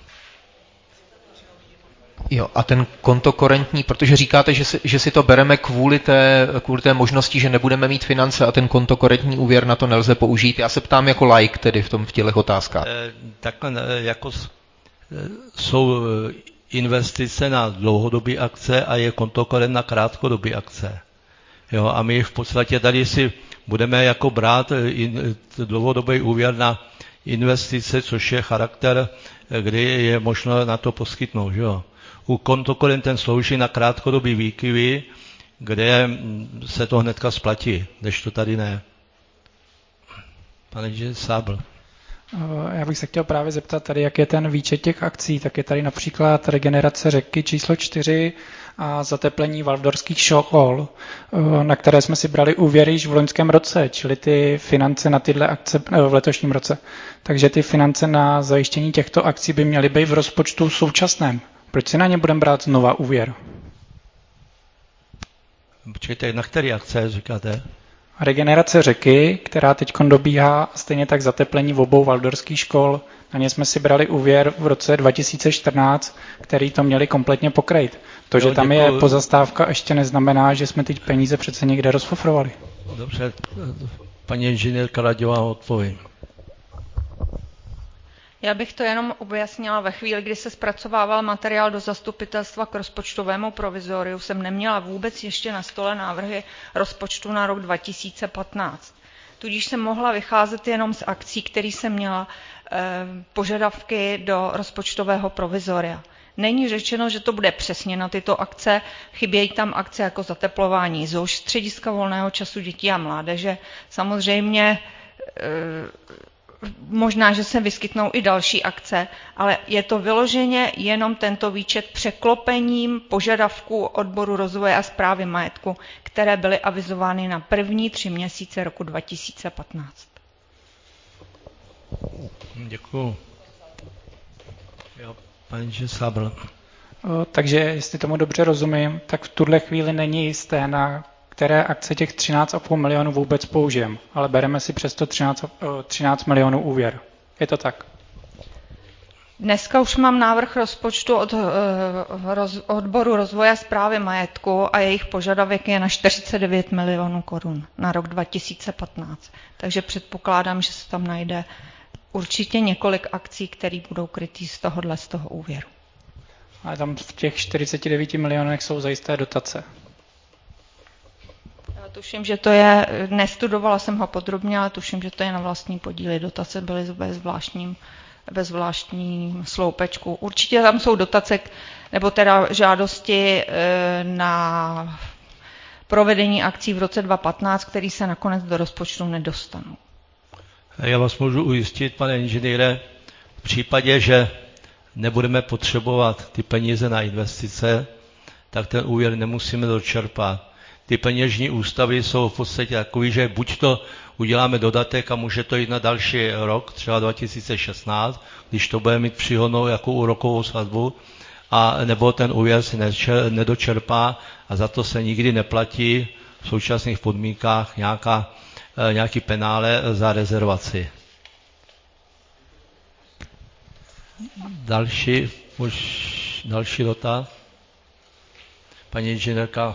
Speaker 20: Jo, a ten kontokorentní, protože říkáte, že si, že si to bereme kvůli té, kvůli té možnosti, že nebudeme mít finance a ten kontokorentní úvěr na to nelze použít. Já se ptám jako laik tedy v tom v těchto otázkách.
Speaker 14: E, takhle jako jsou investice na dlouhodobé akce a je kontokorent na krátkodobé akce. Jo, a my v podstatě tady si budeme jako brát in, dlouhodobý úvěr na investice, což je charakter, kdy je možno na to poskytnout. Jo. U kontokorent ten slouží na krátkodobý výkyvy, kde se to hnedka splatí, když to tady ne. Pane Sábl.
Speaker 5: Já bych se chtěl právě zeptat tady, jak je ten výčet těch akcí. Tak je tady například regenerace řeky číslo čtyři a zateplení Valdorských škol, na které jsme si brali úvěry již v loňském roce, čili ty finance na tyhle akce v letošním roce. Takže ty finance na zajištění těchto akcí by měly být v rozpočtu současném. Proč si na ně budeme brát znova úvěr?
Speaker 14: Počkejte, na které akce říkáte?
Speaker 5: Regenerace řeky, která teď dobíhá, stejně tak zateplení v obou Valdorských škol. Na ně jsme si brali úvěr v roce dva tisíce čtrnáct, který to měli kompletně pokrýt. To, jo, že tam děkuji. Je pozastávka, ještě neznamená, že jsme teď peníze přece někde rozfofrovali.
Speaker 14: Dobře, paní inženýrka Raďová odpoví.
Speaker 17: Já bych to jenom objasnila. Ve chvíli, kdy se zpracovával materiál do zastupitelstva k rozpočtovému provizoriu, jsem neměla vůbec ještě na stole návrhy rozpočtu na rok dva tisíce patnáct. Tudíž jsem mohla vycházet jenom z akcí, které jsem měla eh, požadavky do rozpočtového provizoria. Není řečeno, že to bude přesně na tyto akce. Chybějí tam akce jako zateplování Z O Ž, střediska volného času dětí a mládeže. Samozřejmě eh, možná, že se vyskytnou i další akce, ale je to vyloženě jenom tento výčet překlopením požadavků odboru rozvoje a správy majetku, které byly avizovány na první tři měsíce roku dva tisíce patnáct.
Speaker 3: Děkuju. Jo, paní Sábl.
Speaker 5: Takže, jestli tomu dobře rozumím, tak v tuhle chvíli není jisté, na které akce těch třináct a půl milionů vůbec použijeme, ale bereme si přesto třináct, třináct milionů úvěr. Je to tak?
Speaker 17: Dneska už mám návrh rozpočtu od roz, odboru rozvoje správy majetku a jejich požadavek je na čtyřicet devět milionů korun na rok dva tisíce patnáct. Takže předpokládám, že se tam najde určitě několik akcí, které budou krytý z tohohle z toho úvěru.
Speaker 5: Ale tam v těch čtyřiceti devíti milionech jsou zajisté dotace.
Speaker 17: Tuším, že to je, nestudovala jsem ho podrobně, ale tuším, že to je na vlastní podíly. Dotace byly ve zvláštním, ve zvláštním sloupečku. Určitě tam jsou dotace, nebo teda žádosti na provedení akcí v roce dva tisíce patnáct, které se nakonec do rozpočtu nedostanou.
Speaker 14: Já vás můžu ujistit, pane inženýre, v případě, že nebudeme potřebovat ty peníze na investice, tak ten úvěr nemusíme dočerpat. Ty peněžní ústavy jsou v podstatě takový, že buď to uděláme dodatek a může to jít na další rok, třeba dva tisíce šestnáct, když to bude mít příhodnou jako úrokovou sazbu, a nebo ten úvěr si nedočerpá a za to se nikdy neplatí v současných podmínkách nějaká, nějaký penále za rezervaci. Další, už další dotaz. Paní inženýrka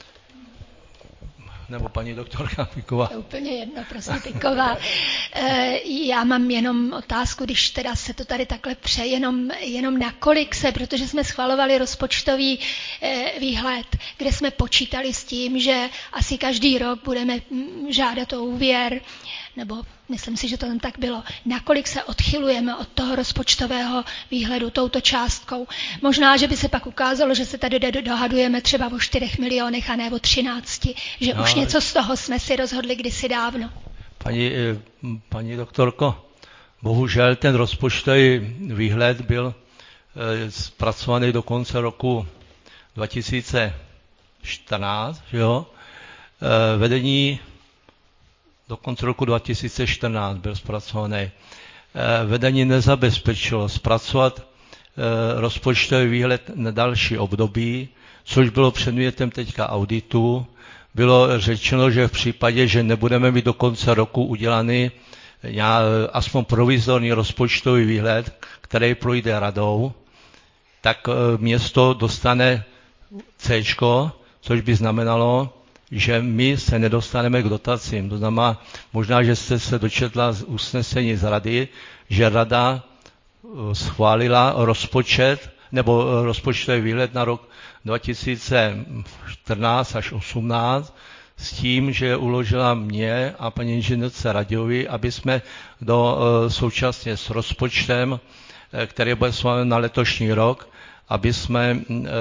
Speaker 14: nebo paní doktorka Piková.
Speaker 6: To úplně jedno, prosím, Piková. Já mám jenom otázku, když teda se to tady takhle pře, jenom, jenom na kolik se, protože jsme schvalovali rozpočtový výhled, kde jsme počítali s tím, že asi každý rok budeme žádat o úvěr, nebo myslím si, že to tam tak bylo, nakolik se odchylujeme od toho rozpočtového výhledu touto částkou. Možná, že by se pak ukázalo, že se tady dohadujeme třeba o čtyřech milionech a ne o třinácti, že no, už něco z toho jsme si rozhodli kdysi dávno.
Speaker 14: Paní, paní doktorko, bohužel ten rozpočtový výhled byl zpracovaný do konce roku dva tisíce čtrnáct, jo? Vedení do konce roku dva tisíce čtrnáct byl zpracovaný. Vedení nezabezpečilo zpracovat rozpočtový výhled na další období, což bylo předmětem teďka auditu. Bylo řečeno, že v případě, že nebudeme mít do konce roku udělaný aspoň provizorní rozpočtový výhled, který projde radou, tak město dostane C, což by znamenalo, že my se nedostaneme k dotacím. To znamená, možná, že jste se dočetla z usnesení z rady, že rada schválila rozpočet nebo rozpočtový výhled na rok dva tisíce čtrnáct až osmnáct s tím, že uložila mě a paní inženýrce Radějovi, aby jsme do, současně s rozpočtem, který bude schválen na letošní rok, aby jsme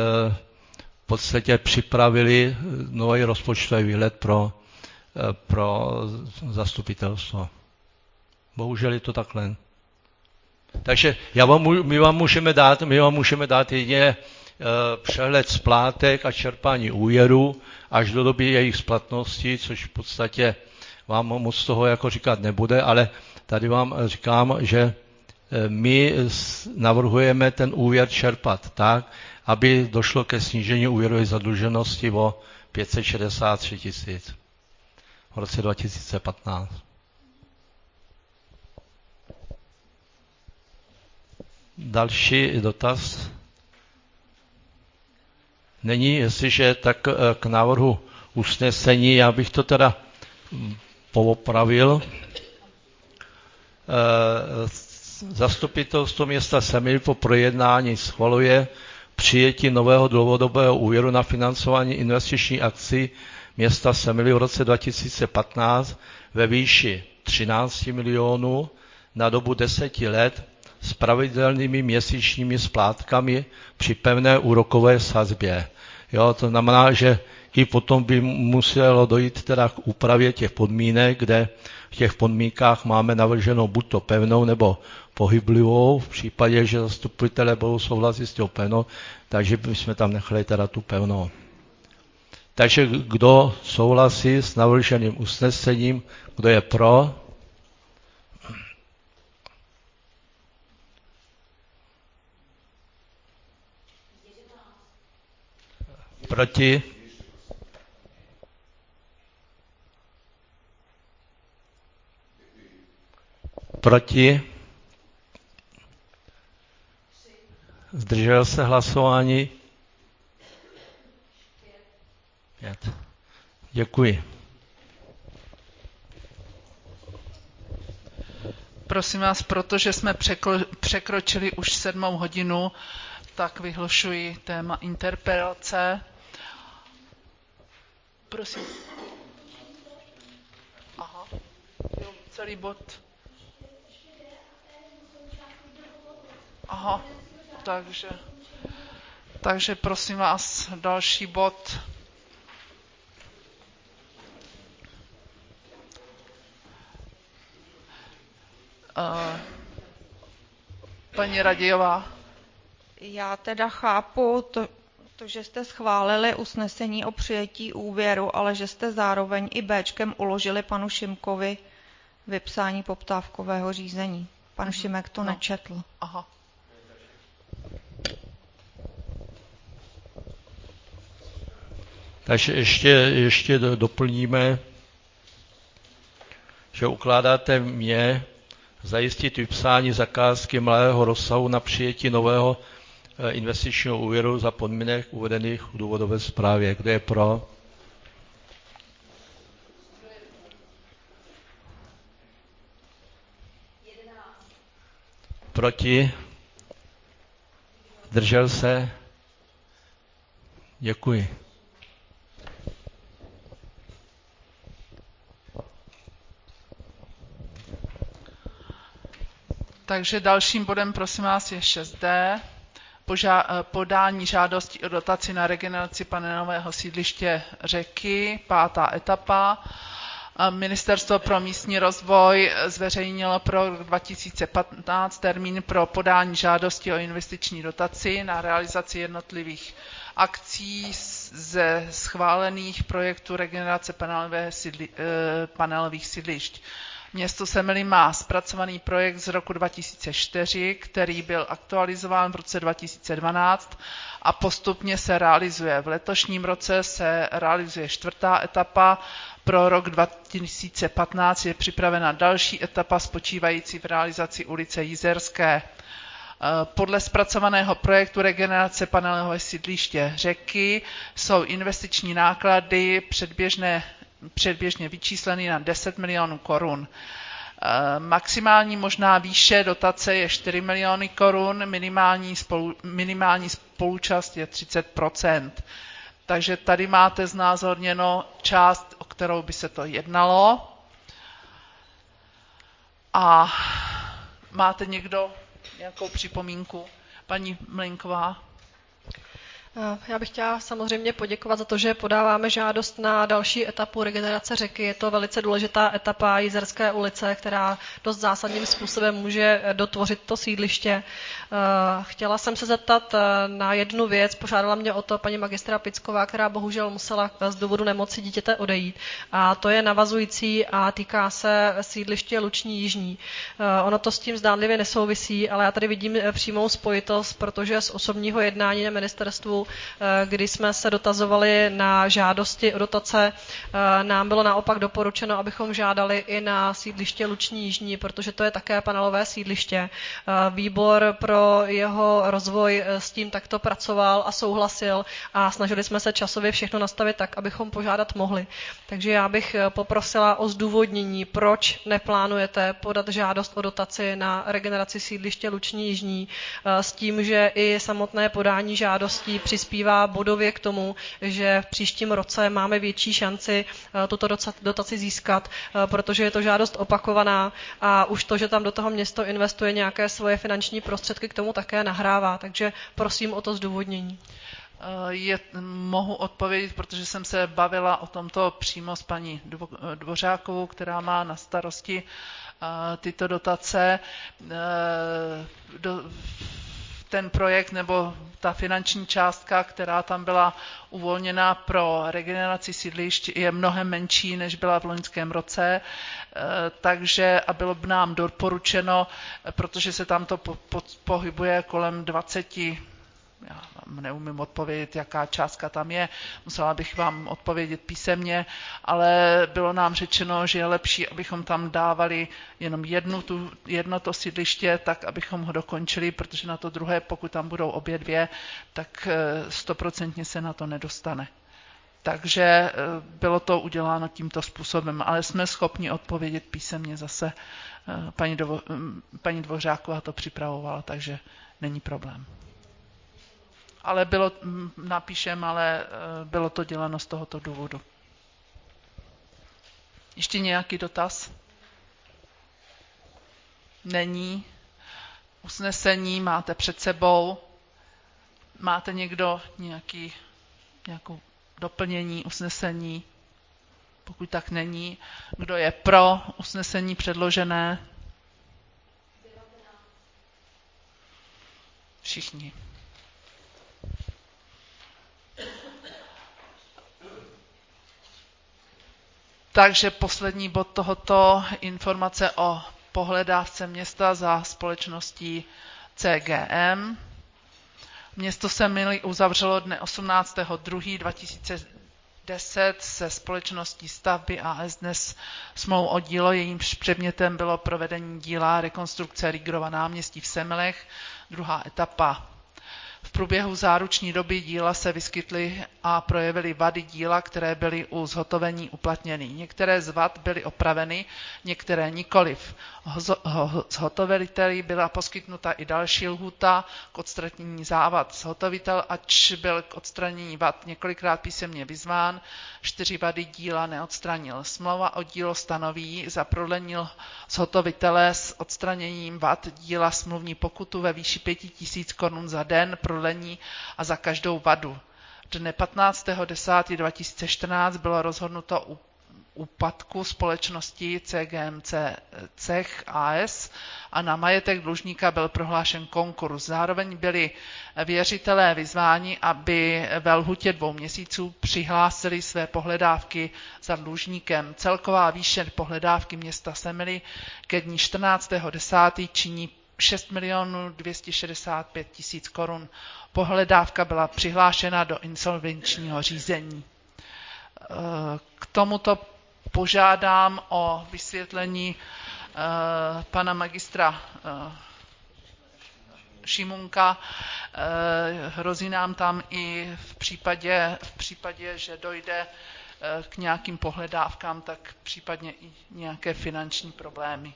Speaker 14: v podstatě připravili nový rozpočtový výhled pro, pro zastupitelstvo. Bohužel je to takhle. Takže já vám, my, vám můžeme dát, my vám můžeme dát jedině e, přehled splátek a čerpání úvěru až do doby jejich splatnosti, což v podstatě vám moc toho jako říkat nebude, ale tady vám říkám, že my navrhujeme ten úvěr čerpat tak, aby došlo ke snížení úvěrové zadluženosti o pět set šedesát tři tisíc v roce dva tisíce patnáct. Další dotaz? Není, jestliže tak k návrhu usnesení, já bych to teda poopravil. Zastupitelstvo města Semily po projednání schvaluje přijetí nového dlouhodobého úvěru na financování investiční akcí města Semily v roce dva tisíce patnáct ve výši třináct milionů na dobu deseti let s pravidelnými měsíčními splátkami při pevné úrokové sazbě. Jo, to znamená, že i potom by muselo dojít teda k úpravě těch podmínek, kde v těch podmínkách máme navrženou buď to pevnou nebo pohyblivou, v případě, že zastupitelé budou souhlasit s tou pevnou, takže bychom tam nechali teda tu pevnou. Takže kdo souhlasí s navrženým usnesením, kdo je pro? Proti? Proti? Zdržel se hlasování? Pět. Děkuji.
Speaker 1: Prosím vás, protože jsme překročili už sedmou hodinu, tak vyhlašuji téma interpelace. Prosím. Aha, jo, celý bod. Aha, takže, takže prosím vás, další bod. Uh, paní Radějová.
Speaker 17: Já teda chápu to, to, že jste schválili usnesení o přijetí úvěru, ale že jste zároveň i Bčkem uložili panu Šimkovi vypsání poptávkového řízení. Pan Šimek to no. nečetl.
Speaker 1: Aha.
Speaker 14: Takže ještě, ještě doplníme, že ukládáte mě zajistit vypsání zakázky malého rozsahu na přijetí nového investičního úvěru za podmínek uvedených v důvodové zprávě. Kdo je pro? Proti? Zdržel se? Děkuji.
Speaker 1: Takže dalším bodem, prosím vás, je šest dé. Poža- podání žádosti o dotaci na regeneraci panelového sídliště Řeky, pátá etapa. Ministerstvo pro místní rozvoj zveřejnilo pro rok dva tisíce patnáct termín pro podání žádosti o investiční dotaci na realizaci jednotlivých akcí ze schválených projektů regenerace sídli- panelových sídlišť. Město Semily má zpracovaný projekt z roku dva tisíce čtyři, který byl aktualizován v roce dva tisíce dvanáct a postupně se realizuje. V letošním roce se realizuje čtvrtá etapa. Pro rok dva tisíce patnáct je připravena další etapa spočívající v realizaci ulice Jizerské. Podle zpracovaného projektu regenerace panelového sídliště Řeky jsou investiční náklady předběžné předběžně vyčíslený na deset milionů korun. Maximální možná výše dotace je čtyři miliony korun, minimální, spolu, minimální spolučast je třicet procent. Takže tady máte znázorněno část, o kterou by se to jednalo. A máte někdo nějakou připomínku? Paní Mlejnková.
Speaker 2: Já bych chtěla samozřejmě poděkovat za to, že podáváme žádost na další etapu regenerace řeky. Je to velice důležitá etapa Jizerské ulice, která dost zásadním způsobem může dotvořit to sídliště. Chtěla jsem se zeptat na jednu věc, požádala mě o to paní magistra Picková, která bohužel musela z důvodu nemoci dítěte odejít. A to je navazující a týká se sídliště Luční Jižní. Ono to s tím zdánlivě nesouvisí, ale já tady vidím přímou spojitost, protože z osobního jednání na ministerstvu Semilou, kdy jsme se dotazovali na žádosti o dotace. Nám bylo naopak doporučeno, abychom žádali i na sídliště Luční Jižní, protože to je také panelové sídliště. Výbor pro jeho rozvoj s tím takto pracoval a souhlasil a snažili jsme se časově všechno nastavit tak, abychom požádat mohli. Takže já bych poprosila o zdůvodnění, proč neplánujete podat žádost o dotaci na regeneraci sídliště Luční Jižní s tím, že i samotné podání žádostí přispívá bodově k tomu, že v příštím roce máme větší šanci tuto dotaci získat, protože je to žádost opakovaná a už to, že tam do toho město investuje nějaké svoje finanční prostředky, k tomu také nahrává. Takže prosím o to zdůvodnění.
Speaker 1: Je, mohu odpovědět, protože jsem se bavila o tomto přímo s paní Dvořákovou, která má na starosti uh, tyto dotace. Uh, do, ten projekt nebo ta finanční částka, která tam byla uvolněna pro regeneraci sídlišť, je mnohem menší, než byla v loňském roce, takže a bylo by nám doporučeno, protože se tam to po, po, pohybuje kolem dvacet, já neumím odpovědět, jaká částka tam je, musela bych vám odpovědět písemně, ale bylo nám řečeno, že je lepší, abychom tam dávali jenom jednu tu, jedno to sídliště, tak abychom ho dokončili, protože na to druhé, pokud tam budou obě dvě, tak stoprocentně se na to nedostane. Takže bylo to uděláno tímto způsobem, ale jsme schopni odpovědět písemně zase. Paní, Dovo, paní Dvořáková to připravovala, takže není problém. Ale bylo, napíšem, ale bylo to děláno z tohoto důvodu. Ještě nějaký dotaz? Není. Usnesení máte před sebou. Máte někdo nějaký, nějakou doplnění usnesení? Pokud tak není, kdo je pro usnesení předložené? Všichni. Takže poslední bod tohoto, informace o pohledávce města za společností C G M. Město Semily uzavřelo dne osmnáctého druhého dva tisíce deset se společností Stavby A S dnes smlouvu o dílo, jejímž předmětem bylo provedení díla rekonstrukce Rígrova náměstí v Semilech, druhá etapa. V průběhu záruční doby díla se vyskytly a projevily vady díla, které byly u zhotovení uplatněny. Některé z vad byly opraveny, některé nikoliv. Zhotoviteli byla poskytnuta i další lhůta k odstranění závad. Zhotovitel, ač byl k odstranění vad několikrát písemně vyzván, čtyři vady díla neodstranil. Smlouva o dílo stanoví za prodlení zhotovitele s odstraněním vad díla smluvní pokutu ve výši pět tisíc korun za den prodlení a za každou vadu. Dne patnáctého desátého dva tisíce čtrnáct bylo rozhodnuto u úpadku společnosti C G M C Cech A S a na majetek dlužníka byl prohlášen konkurs. Zároveň byli věřitelé vyzváni, aby ve lhůtě dvou měsíců přihlásili své pohledávky za dlužníkem. Celková výše pohledávky města Semily ke dni čtrnáctého desátého činí šest milionů dvě stě šedesát pět tisíc korun. Pohledávka byla přihlášena do insolvenčního řízení. K tomuto požádám o vysvětlení uh, pana magistra uh, Šimunka. Uh, hrozí nám tam i v případě, v případě, že dojde uh, k nějakým pohledávkám, tak případně i nějaké finanční problémy.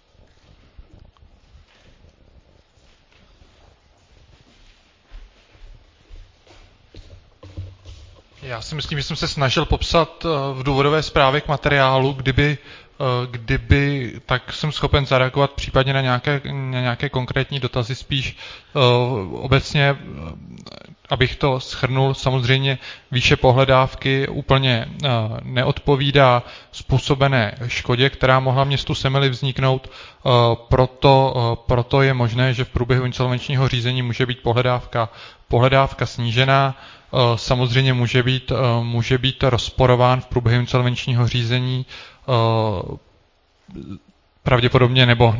Speaker 15: Já si myslím, že jsem se snažil popsat v důvodové zprávě k materiálu, kdyby, kdyby tak jsem schopen zareagovat případně na nějaké, na nějaké konkrétní dotazy spíš obecně, abych to shrnul. Samozřejmě výše pohledávky úplně neodpovídá způsobené škodě, která mohla městu Semily vzniknout, proto, proto je možné, že v průběhu insolvenčního řízení může být pohledávka, pohledávka snížená. Samozřejmě může být, může být rozporován v průběhu insolvenčního řízení pravděpodobně, nebo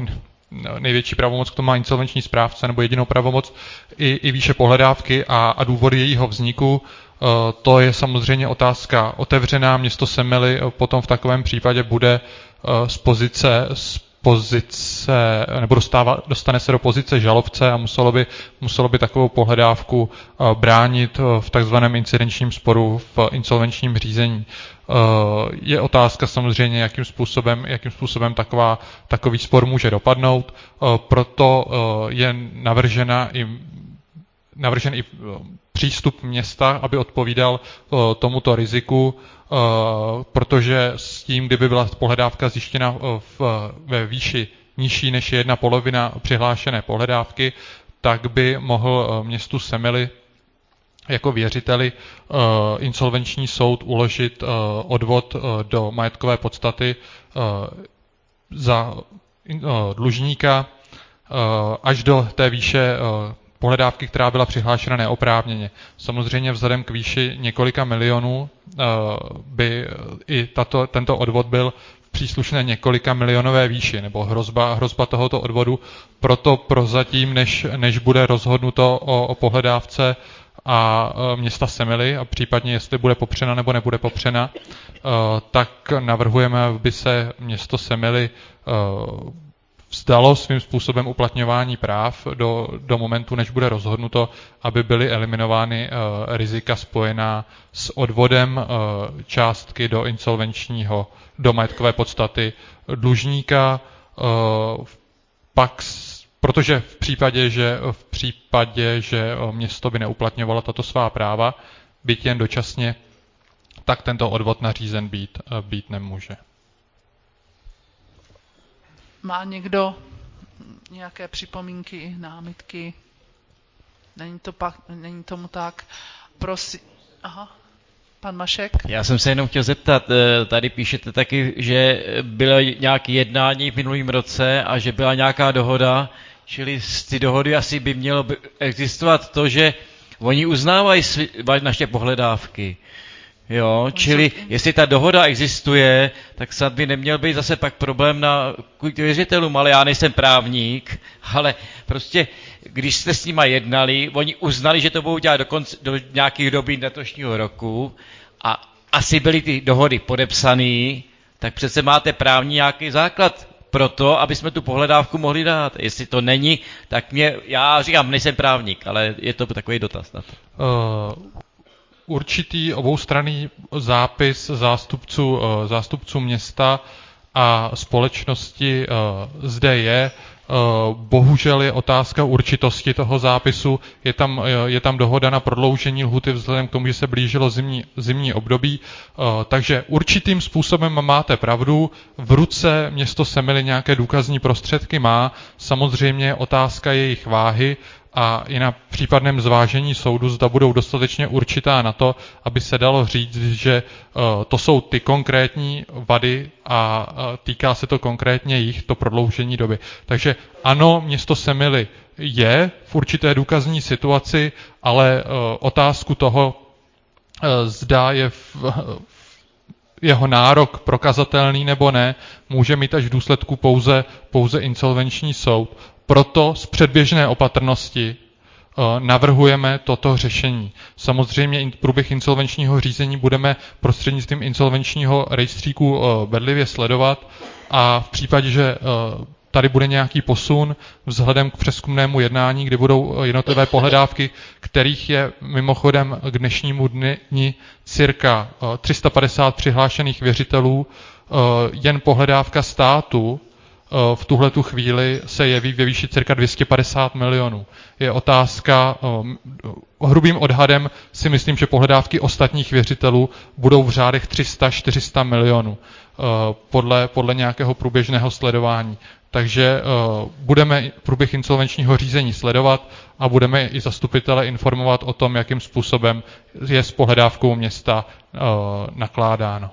Speaker 15: největší pravomoc k tomu má insolvenční správce nebo jedinou pravomoc i, i výše pohledávky a, a důvody jejího vzniku. To je samozřejmě otázka otevřená. Město Semily potom v takovém případě bude z pozice, z pozice nebo dostává, dostane se do pozice žalobce a muselo by, muselo by takovou pohledávku bránit v takzvaném incidenčním sporu v insolvenčním řízení. Je otázka samozřejmě, jakým způsobem, jakým způsobem taková, takový spor může dopadnout. Proto je navržena i, navržen i přístup města, aby odpovídal tomuto riziku, protože s tím, kdyby byla pohledávka zjištěna v, ve výši nižší než je jedna polovina přihlášené pohledávky, tak by mohl městu Semily jako věřiteli uh, insolvenční soud uložit uh, odvod uh, do majetkové podstaty uh, za uh, dlužníka uh, až do té výše uh, pohledávky, která byla přihlášena neoprávněně. Samozřejmě vzhledem k výši několika milionů uh, by i tato, tento odvod byl v příslušné několika milionové výši, nebo hrozba, hrozba tohoto odvodu. Proto prozatím, než, než bude rozhodnuto o, o pohledávce a města Semily a případně jestli bude popřena nebo nebude popřena, tak navrhujeme, aby se město Semily vzdalo svým způsobem uplatňování práv do, do momentu, než bude rozhodnuto, aby byly eliminovány rizika spojená s odvodem částky do insolvenčního, do majetkové podstaty dlužníka, pak protože v případě, že, v případě, že město by neuplatňovalo tato svá práva, byť jen dočasně, tak tento odvod nařízen být, být nemůže.
Speaker 1: Má někdo nějaké připomínky, námitky? Není, to pak, není tomu tak? Prosím. Aha. Pan Mašek? Já
Speaker 3: jsem se jenom chtěl zeptat, tady píšete taky, že bylo nějaké jednání v minulém roce a že byla nějaká dohoda, čili z ty dohody asi by mělo existovat to, že oni uznávají naše pohledávky. Jo, čili jestli ta dohoda existuje, tak snad by neměl být zase pak problém na věřitelům, ale já nejsem právník, ale prostě, když jste s nima jednali, oni uznali, že to budou dělat do, konce, do nějakých doby letošního roku a asi byly ty dohody podepsané, tak přece máte právní nějaký základ pro to, aby jsme tu pohledávku mohli dát. Jestli to není, tak mě, já říkám, nejsem právník, ale je to takový dotaz na to.
Speaker 15: Uh... Určitý oboustranný zápis zástupců, zástupců města a společnosti zde je. Bohužel je otázka určitosti toho zápisu. Je tam, je tam dohoda na prodloužení lhuty vzhledem k tomu, že se blížilo zimní, zimní období. Takže určitým způsobem máte pravdu. V ruce město Semily nějaké důkazní prostředky má. Samozřejmě otázka jejich váhy a i na případném zvážení soudu, zda budou dostatečně určitá na to, aby se dalo říct, že to jsou ty konkrétní vady a týká se to konkrétně jich, to prodloužení doby. Takže ano, město Semily je v určité důkazní situaci, ale otázku toho, zda je v, jeho nárok prokazatelný nebo ne, může mít až v důsledku pouze, pouze insolvenční soud. Proto z předběžné opatrnosti navrhujeme toto řešení. Samozřejmě průběh insolvenčního řízení budeme prostřednictvím insolvenčního rejstříku bedlivě sledovat a v případě, že tady bude nějaký posun vzhledem k přezkumnému jednání, kdy budou jednotlivé pohledávky, kterých je mimochodem k dnešnímu dni cirka tři sta padesát přihlášených věřitelů, jen pohledávka státu v tuhletu chvíli se jeví ve výši cirka dvě stě padesát milionů. Je otázka, hrubým odhadem si myslím, že pohledávky ostatních věřitelů budou v řádech tři sta až čtyři sta milionů podle, podle nějakého průběžného sledování. Takže budeme průběh insolvenčního řízení sledovat a budeme i zastupitele informovat o tom, jakým způsobem je s pohledávkou města nakládáno.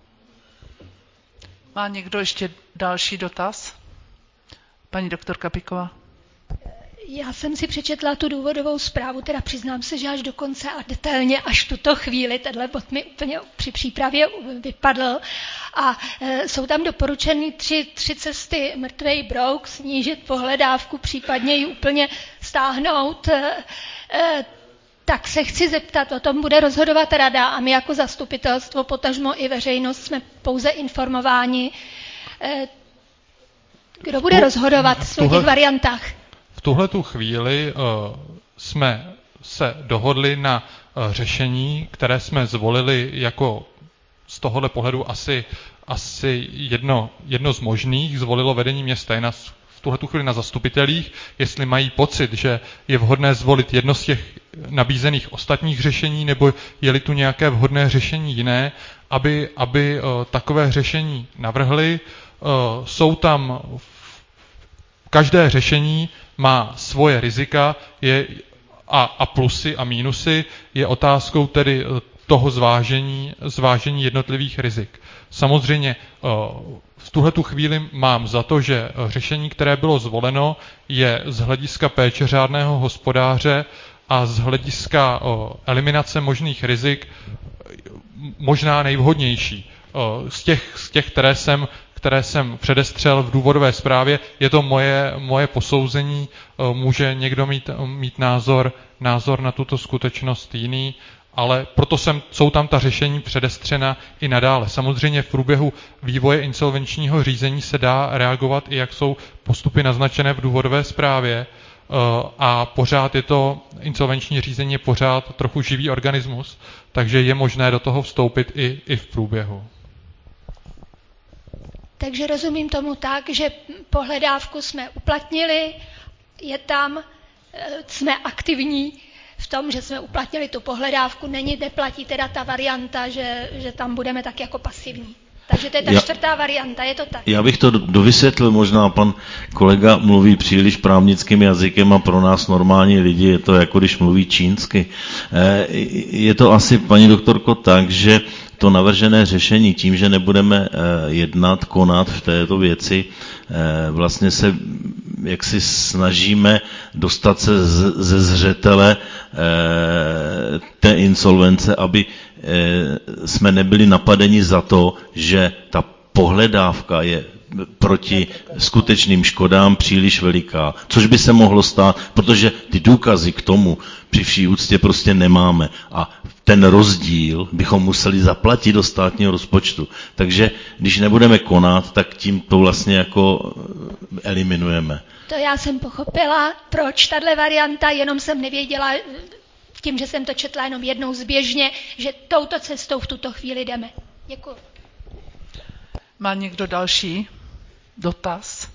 Speaker 1: Má někdo ještě další dotaz? Paní doktorka Piková.
Speaker 6: Já jsem si přečetla tu důvodovou zprávu, teda přiznám se, že až do konce a detailně až v tuto chvíli, tenhle bod mi úplně při přípravě vypadl a e, jsou tam doporučeny tři, tři cesty: mrtvej brouk, snížit pohledávku, případně ji úplně stáhnout. E, e, tak se chci zeptat, o tom bude rozhodovat rada a my jako zastupitelstvo, potažmo i veřejnost jsme pouze informováni. E, kdo bude rozhodovat v těch variantách?
Speaker 15: V tuhletu chvíli uh, jsme se dohodli na uh, řešení, které jsme zvolili jako z tohohle pohledu asi, asi jedno, jedno z možných. Zvolilo vedení města i na, v tuhletu chvíli na zastupitelích, jestli mají pocit, že je vhodné zvolit jedno z těch nabízených ostatních řešení, nebo je-li tu nějaké vhodné řešení jiné, aby, aby uh, takové řešení navrhli. Uh, jsou tam každé řešení má svoje rizika je, a, a plusy a mínusy, je otázkou tedy toho zvážení, zvážení jednotlivých rizik. Samozřejmě v tuhletu chvíli mám za to, že řešení, které bylo zvoleno, je z hlediska péče řádného hospodáře a z hlediska eliminace možných rizik možná nejvhodnější. Z těch, z těch které jsem které jsem předestřel v důvodové zprávě. Je to moje, moje posouzení, může někdo mít, mít názor, názor na tuto skutečnost jiný, ale proto jsem, jsou tam ta řešení předestřena i nadále. Samozřejmě v průběhu vývoje insolvenčního řízení se dá reagovat i jak jsou postupy naznačené v důvodové zprávě a pořád je to, insolvenční řízení je pořád trochu živý organismus, takže je možné do toho vstoupit i, i v průběhu.
Speaker 6: Takže rozumím tomu tak, že pohledávku jsme uplatnili, je tam, jsme aktivní v tom, že jsme uplatnili tu pohledávku, není, neplatí teda ta varianta, že, že tam budeme tak jako pasivní. Takže to je ta já, čtvrtá varianta, je to tak.
Speaker 11: Já bych to dovysvětlil, možná pan kolega mluví příliš právnickým jazykem a pro nás normální lidi je to jako když mluví čínsky. Je to asi, paní doktorko, tak, že to navržené řešení tím, že nebudeme jednat, konat v této věci, vlastně se jaksi snažíme dostat se ze zřetele té insolvence, aby jsme nebyli napadeni za to, že ta pohledávka je proti skutečným škodám příliš veliká, což by se mohlo stát, protože ty důkazy k tomu při vší úctě prostě nemáme a ten rozdíl bychom museli zaplatit do státního rozpočtu. Takže když nebudeme konat, tak tím to vlastně jako eliminujeme.
Speaker 6: To já jsem pochopila, proč tahle varianta, jenom jsem nevěděla, tím, že jsem to četla jenom jednou zběžně, že touto cestou v tuto chvíli jdeme. Děkuji.
Speaker 1: Má někdo další dotaz?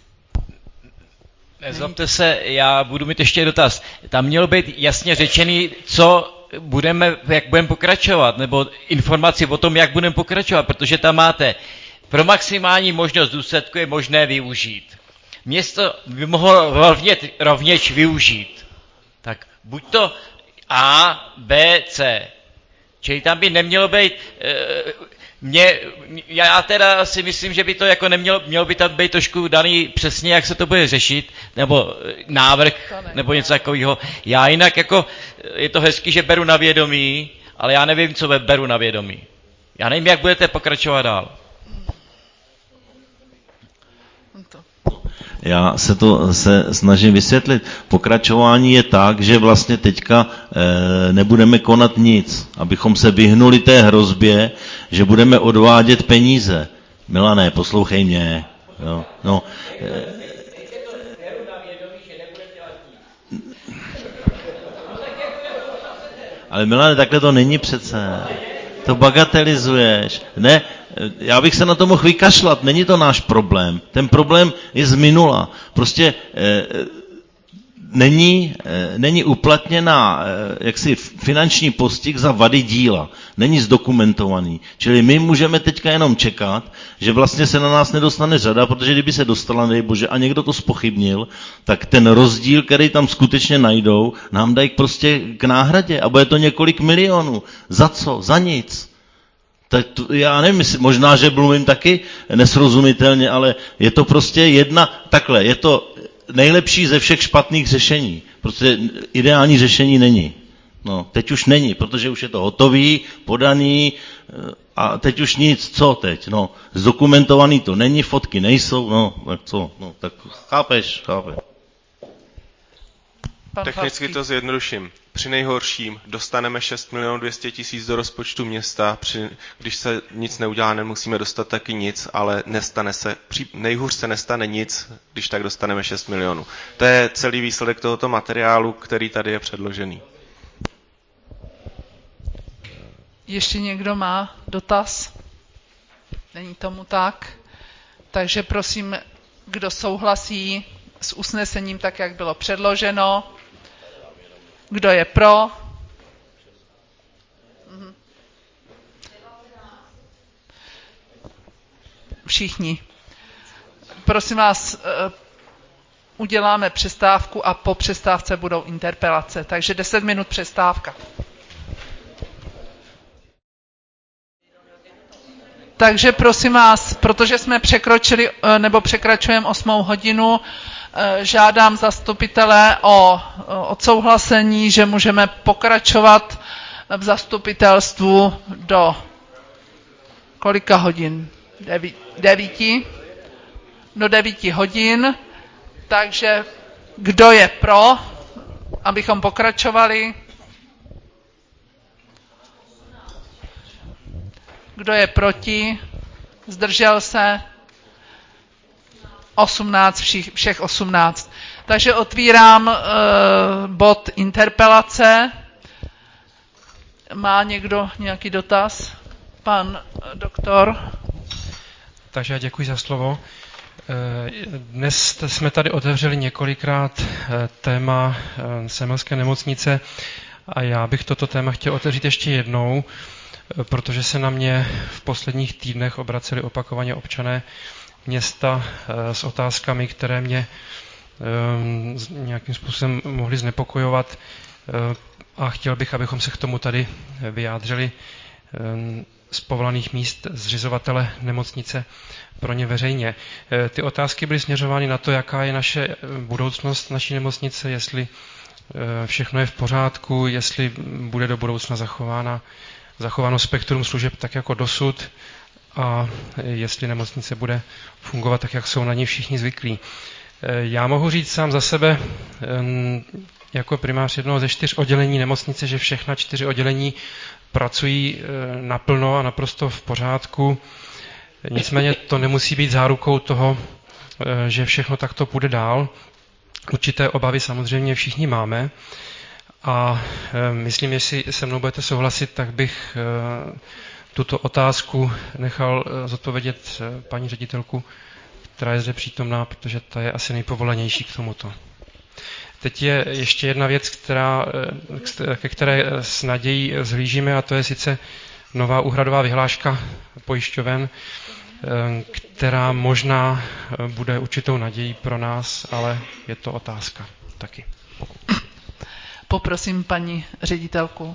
Speaker 3: Nezlobte se, já budu mít ještě dotaz. Tam mělo být jasně řečený, co budeme, jak budeme pokračovat, nebo informaci o tom, jak budeme pokračovat, protože tam máte pro maximální možnost důsledku je možné využít. Město by mohlo rovně, rovněž využít. Tak buď to A, B, C. Čili tam by nemělo být... E, Mě, já teda si myslím, že by to jako nemělo, mělo by tam být trošku daný přesně, jak se to bude řešit, nebo návrh, nebo něco takového. Já jinak jako, je to hezky, že beru na vědomí, ale já nevím, co beru na vědomí. Já nevím, jak budete pokračovat dál.
Speaker 11: Já se to se snažím vysvětlit. Pokračování je tak, že vlastně teďka e, nebudeme konat nic, abychom se vyhnuli té hrozbě, že budeme odvádět peníze. Milané, poslouchej mě. Jo, no, e, ale Milane, takhle to není přece. To bagatelizuješ. Ne, já bych se na to mohl vykašlat, není to náš problém. Ten problém je z minula. Prostě eh, není, eh, není uplatněná eh, jaksi finanční postih za vady díla. Není zdokumentovaný. Čili my můžeme teďka jenom čekat, že vlastně se na nás nedostane řada, protože kdyby se dostala, nej bože, a někdo to zpochybnil, tak ten rozdíl, který tam skutečně najdou, nám dají prostě k náhradě a bude to několik milionů. Za co? Za nic. Tak to, já nevím, možná, že mluvím taky nesrozumitelně, ale je to prostě jedna, takhle, je to nejlepší ze všech špatných řešení. Protože ideální řešení není. No, teď už není, protože už je to hotový, podaný a teď už nic. Co teď? No, zdokumentovaný to není, fotky nejsou, no, tak co? No, tak chápeš, chápeš.
Speaker 7: Technicky to zjednoduším. Při nejhorším dostaneme šest milionů dvě stě tisíc do rozpočtu města, při, když se nic neudělá, nemusíme dostat taky nic, ale nestane se, při, nejhůř se nestane nic, když tak dostaneme šest milionů. To je celý výsledek tohoto materiálu, který tady je předložený.
Speaker 1: Ještě někdo má dotaz? Není tomu tak? Takže prosím, kdo souhlasí s usnesením tak, jak bylo předloženo? Kdo je pro? Všichni. Prosím vás, uděláme přestávku a po přestávce budou interpelace. Takže deset minut přestávka. Takže prosím vás, protože jsme překročili nebo překračujeme osmou hodinu, žádám zastupitele o odsouhlasení, že můžeme pokračovat v zastupitelstvu do kolika hodin? Deví, devíti? Do devíti hodin. Takže kdo je pro, abychom pokračovali? Kdo je proti? Zdržel se? osmnáct, všich, všech osmnáct. Takže otvírám uh, bod interpelace. Má někdo nějaký dotaz? Pan doktor.
Speaker 9: Takže já děkuji za slovo. Dnes jsme tady otevřeli několikrát téma Semilské nemocnice a já bych toto téma chtěl otevřít ještě jednou, protože se na mě v posledních týdnech obraceli opakovaně občané města s otázkami, které mě nějakým způsobem mohly znepokojovat a chtěl bych, abychom se k tomu tady vyjádřili z povolaných míst zřizovatele nemocnice pro ně veřejně. Ty otázky byly směřovány na to, jaká je naše budoucnost naší nemocnice, jestli všechno je v pořádku, jestli bude do budoucna zachována, zachováno spektrum služeb tak jako dosud a jestli nemocnice bude fungovat tak, jak jsou na ní všichni zvyklí. Já mohu říct sám za sebe, jako primář jednoho ze čtyř oddělení nemocnice, že všechna čtyři oddělení pracují naplno a naprosto v pořádku. Nicméně to nemusí být zárukou toho, že všechno takto půjde dál. Určité obavy samozřejmě všichni máme a myslím, jestli se mnou budete souhlasit, tak bych tuto otázku nechal zodpovědět paní ředitelku, která je zde přítomná, protože ta je asi nejpovolanější k tomuto. Teď je ještě jedna věc, která, ke které s nadějí zhlížíme, a to je sice nová úhradová vyhláška pojišťoven, která možná bude určitou nadějí pro nás, ale je to otázka taky.
Speaker 1: Poprosím paní ředitelku.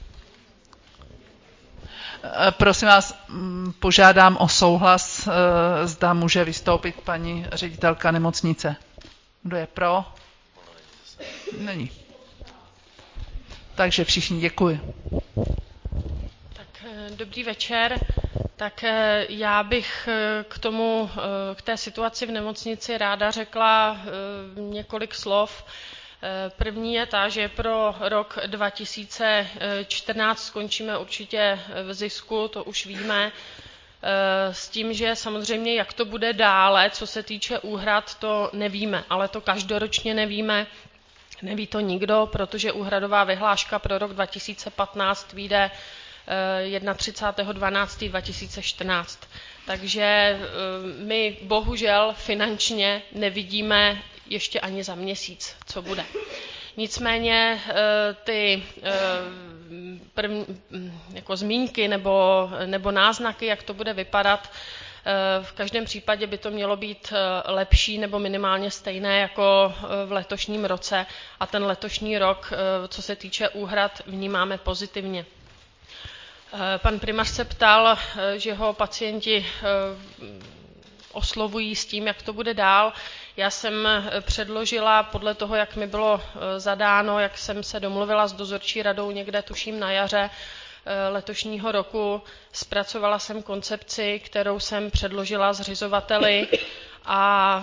Speaker 1: Prosím vás, požádám o souhlas, zda může vystoupit paní ředitelka nemocnice. Kdo je pro? Není. Takže všichni děkuji.
Speaker 21: Tak dobrý večer. Tak já bych k tomu, k té situaci v nemocnici ráda řekla několik slov. První je ta, že pro rok dva tisíce čtrnáct skončíme určitě v zisku, to už víme, s tím, že samozřejmě jak to bude dále, co se týče úhrad, to nevíme, ale to každoročně nevíme, neví to nikdo, protože úhradová vyhláška pro rok dva tisíce patnáct vyjde třicátého prvního dvanáctého dva tisíce čtrnáct. Takže my bohužel finančně nevidíme ještě ani za měsíc, co bude. Nicméně ty první, jako zmínky nebo, nebo náznaky, jak to bude vypadat, v každém případě by to mělo být lepší nebo minimálně stejné jako v letošním roce a ten letošní rok, co se týče úhrad, vnímáme pozitivně. Pan primář se ptal, že ho pacienti oslovují s tím, jak to bude dál. Já jsem předložila podle toho, jak mi bylo zadáno, jak jsem se domluvila s dozorčí radou někde, tuším na jaře letošního roku, zpracovala jsem koncepci, kterou jsem předložila zřizovateli a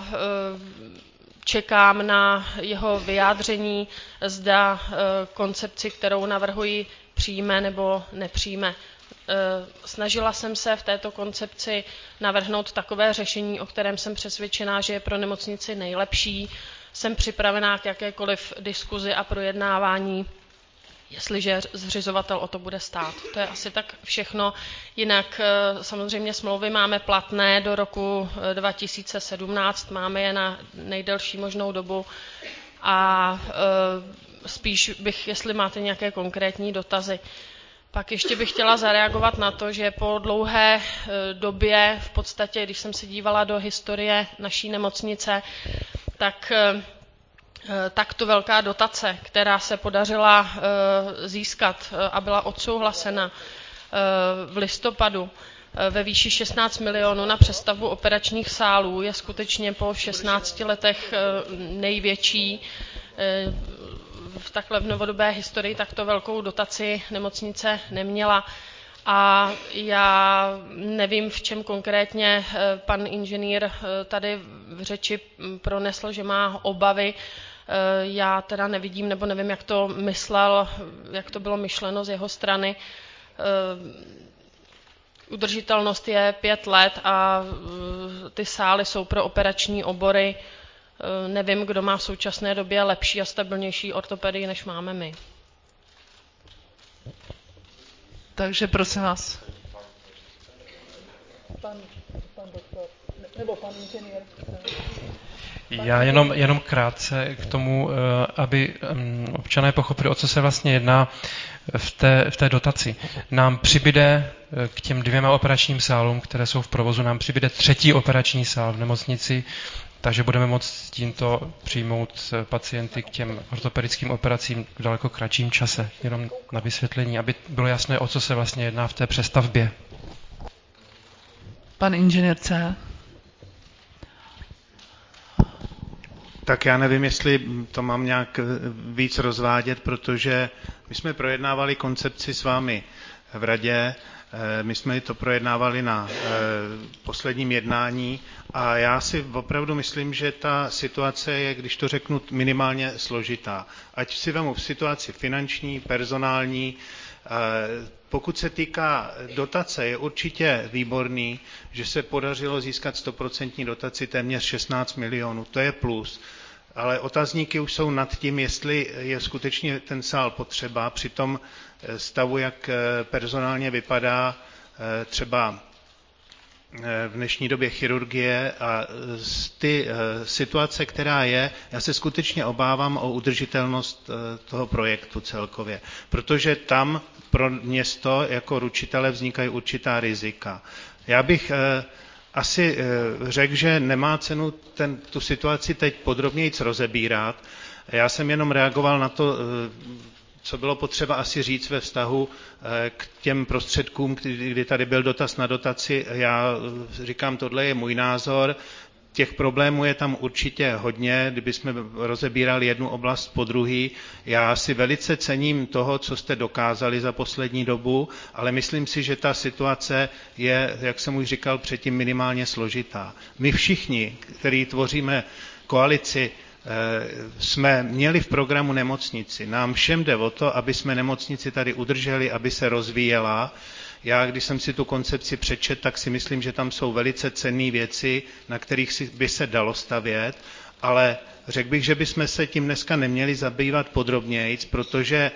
Speaker 21: čekám na jeho vyjádření, zda koncepci, kterou navrhuji, přijme nebo nepřijme. Snažila jsem se v této koncepci navrhnout takové řešení, o kterém jsem přesvědčená, že je pro nemocnici nejlepší. Jsem připravená k jakékoliv diskuzi a projednávání, jestliže zřizovatel o to bude stát. To je asi tak všechno. Jinak samozřejmě smlouvy máme platné do roku dva tisíce sedmnáct, máme je na nejdelší možnou dobu a spíš bych, jestli máte nějaké konkrétní dotazy. Pak ještě bych chtěla zareagovat na to, že po dlouhé době, v podstatě, když jsem se dívala do historie naší nemocnice, tak takto velká dotace, která se podařila získat a byla odsouhlasena v listopadu ve výši šestnáct milionů na přestavbu operačních sálů, je skutečně po šestnácti letech největší. V takhle v novodobé historii takto velkou dotaci nemocnice neměla. A já nevím, v čem konkrétně pan inženýr tady v řeči pronesl, že má obavy. Já teda nevidím, nebo nevím, jak to myslel, jak to bylo myšleno z jeho strany. Udržitelnost je pět let a ty sály jsou pro operační obory. Nevím, kdo má v současné době lepší a stabilnější ortopedii, než máme my.
Speaker 1: Takže prosím vás. Pan, pan doktor, nebo pan inženýr.
Speaker 9: Já jenom, jenom krátce k tomu, aby občané pochopili, o co se vlastně jedná v té, v té dotaci. Nám přibyde k těm dvěma operačním sálům, které jsou v provozu, nám přibyde třetí operační sál v nemocnici, takže budeme moct tímto přijmout pacienty k těm ortopedickým operacím v daleko kratším čase. Jenom na vysvětlení, aby bylo jasné, o co se vlastně jedná v té přestavbě.
Speaker 1: Pan inženýr C.
Speaker 19: Tak já nevím, jestli to mám nějak víc rozvádět, protože my jsme projednávali koncepci s vámi v radě, my jsme to projednávali na posledním jednání a já si opravdu myslím, že ta situace je, když to řeknu, minimálně složitá. Ať si vemu v situaci finanční, personální, pokud se týká dotace, je určitě výborný, že se podařilo získat sto procent dotaci téměř šestnáct milionů, to je plus. Ale otazníky už jsou nad tím, jestli je skutečně ten sál potřeba. Při tom stavu, jak personálně vypadá třeba v dnešní době chirurgie a ty situace, která je, já se skutečně obávám o udržitelnost toho projektu celkově, protože tam pro město jako ručitele vznikají určitá rizika. Já bych asi řekl, že nemá cenu ten, tu situaci teď podrobněji rozebírat. Já jsem jenom reagoval na to, co bylo potřeba asi říct ve vztahu k těm prostředkům, kdy tady byl dotaz na dotaci. Já říkám, tohle je můj názor. Těch problémů je tam určitě hodně, kdybychom rozebírali jednu oblast po druhý. Já si velice cením toho, co jste dokázali za poslední dobu, ale myslím si, že ta situace je, jak jsem už říkal předtím, minimálně složitá. My všichni, kteří tvoříme koalici, jsme měli v programu nemocnici. Nám všem jde o to, aby jsme nemocnici tady udrželi, aby se rozvíjela. Já, když jsem si tu koncepci přečet, tak si myslím, že tam jsou velice cenné věci, na kterých si by se dalo stavět, ale řekl bych, že bychom se tím dneska neměli zabývat podrobněji, protože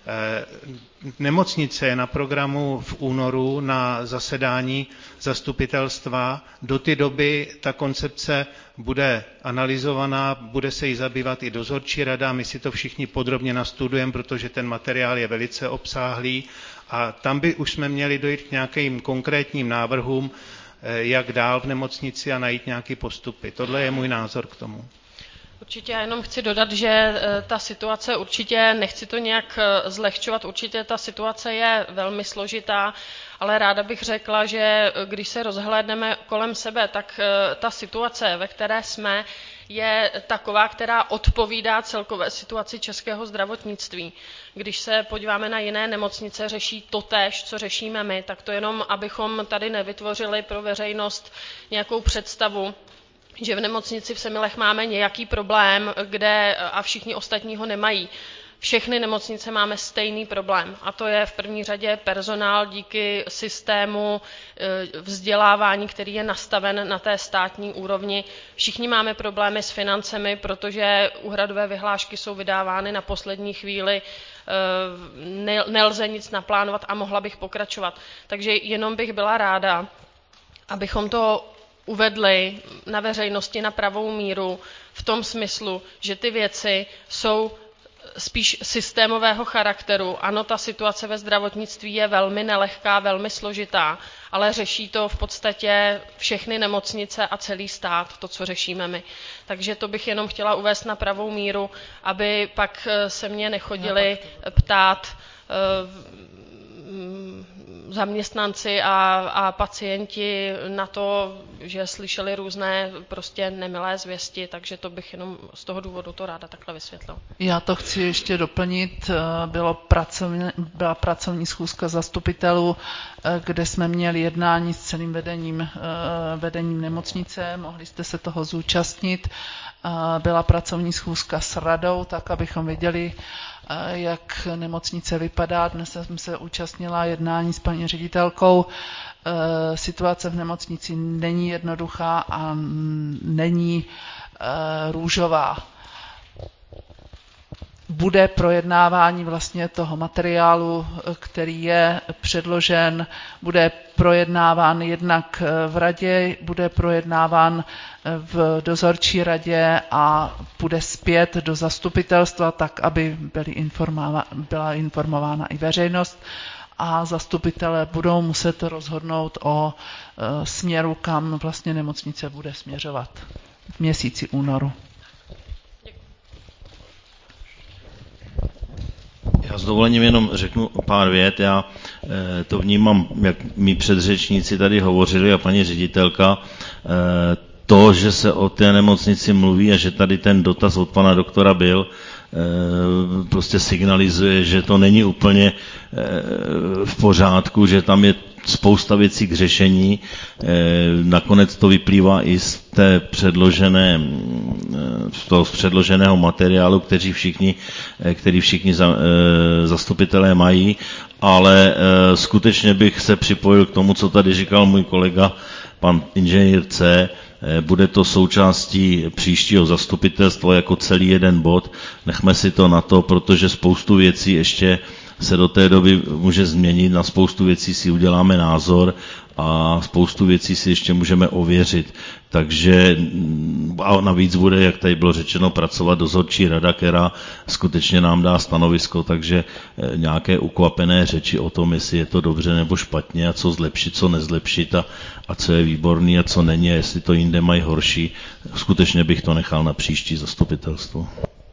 Speaker 19: nemocnice je na programu v únoru na zasedání zastupitelstva. Do té doby ta koncepce bude analyzovaná, bude se jí zabývat i dozorčí rada, my si to všichni podrobně nastudujeme, protože ten materiál je velice obsáhlý a tam by už jsme měli dojít k nějakým konkrétním návrhům, jak dál v nemocnici a najít nějaké postupy. Tohle je můj názor k tomu.
Speaker 21: Určitě já jenom chci dodat, že ta situace určitě, nechci to nějak zlehčovat, určitě ta situace je velmi složitá, ale ráda bych řekla, že když se rozhlédneme kolem sebe, tak ta situace, ve které jsme, je taková, která odpovídá celkové situaci českého zdravotnictví. Když se podíváme na jiné nemocnice, řeší totéž, co řešíme my, tak to jenom, abychom tady nevytvořili pro veřejnost nějakou představu, že v nemocnici v Semilech máme nějaký problém, kde a všichni ostatní ho nemají. Všechny nemocnice máme stejný problém a to je v první řadě personál díky systému vzdělávání, který je nastaven na té státní úrovni. Všichni máme problémy s financemi, protože úhradové vyhlášky jsou vydávány na poslední chvíli, nelze nic naplánovat a mohla bych pokračovat. Takže jenom bych byla ráda, abychom to uvedli na veřejnosti na pravou míru v tom smyslu, že ty věci jsou spíš systémového charakteru. Ano, ta situace ve zdravotnictví je velmi nelehká, velmi složitá, ale řeší to v podstatě všechny nemocnice a celý stát, to, co řešíme my. Takže to bych jenom chtěla uvést na pravou míru, aby pak se mě nechodili ptát zaměstnanci a, a pacienti na to, že slyšeli různé prostě nemilé zvěsti, takže to bych jenom z toho důvodu to ráda takhle vysvětlila.
Speaker 1: Já to chci ještě doplnit. Bylo pracovní, byla pracovní schůzka zastupitelů, kde jsme měli jednání s celým vedením, vedením nemocnice, mohli jste se toho zúčastnit. Byla pracovní schůzka s radou, tak abychom viděli, jak nemocnice vypadá. Dnes jsem se účastnila jednání s paní ředitelkou. Situace v nemocnici není jednoduchá a není růžová. Bude projednávání vlastně toho materiálu, který je předložen, bude projednáván jednak v radě, bude projednáván v dozorčí radě a bude zpět do zastupitelstva, tak aby byly informována, byla informována i veřejnost a zastupitelé budou muset rozhodnout o směru, kam vlastně nemocnice bude směřovat v měsíci únoru.
Speaker 11: Já s dovolením jenom řeknu pár vět. Já to vnímám, jak mý předřečníci tady hovořili a paní ředitelka, to, že se o té nemocnici mluví a že tady ten dotaz od pana doktora byl, prostě signalizuje, že to není úplně v pořádku, že tam je spousta věcí k řešení. Nakonec to vyplývá i z té předložené, z toho předloženého materiálu, který všichni, který všichni zastupitelé mají, ale skutečně bych se připojil k tomu, co tady říkal můj kolega, pan inženýr C. Bude to součástí příštího zastupitelstva jako celý jeden bod. Nechme si to na to, protože spoustu věcí ještě se do té doby může změnit, na spoustu věcí si uděláme názor a spoustu věcí si ještě můžeme ověřit. Takže a navíc bude, jak tady bylo řečeno, pracovat dozorčí rada, která skutečně nám dá stanovisko, takže nějaké ukvapené řeči o tom, jestli je to dobře nebo špatně a co zlepšit, co nezlepšit a, a co je výborný a co není a jestli to jinde mají horší, skutečně bych to nechal na příští zastupitelstvo.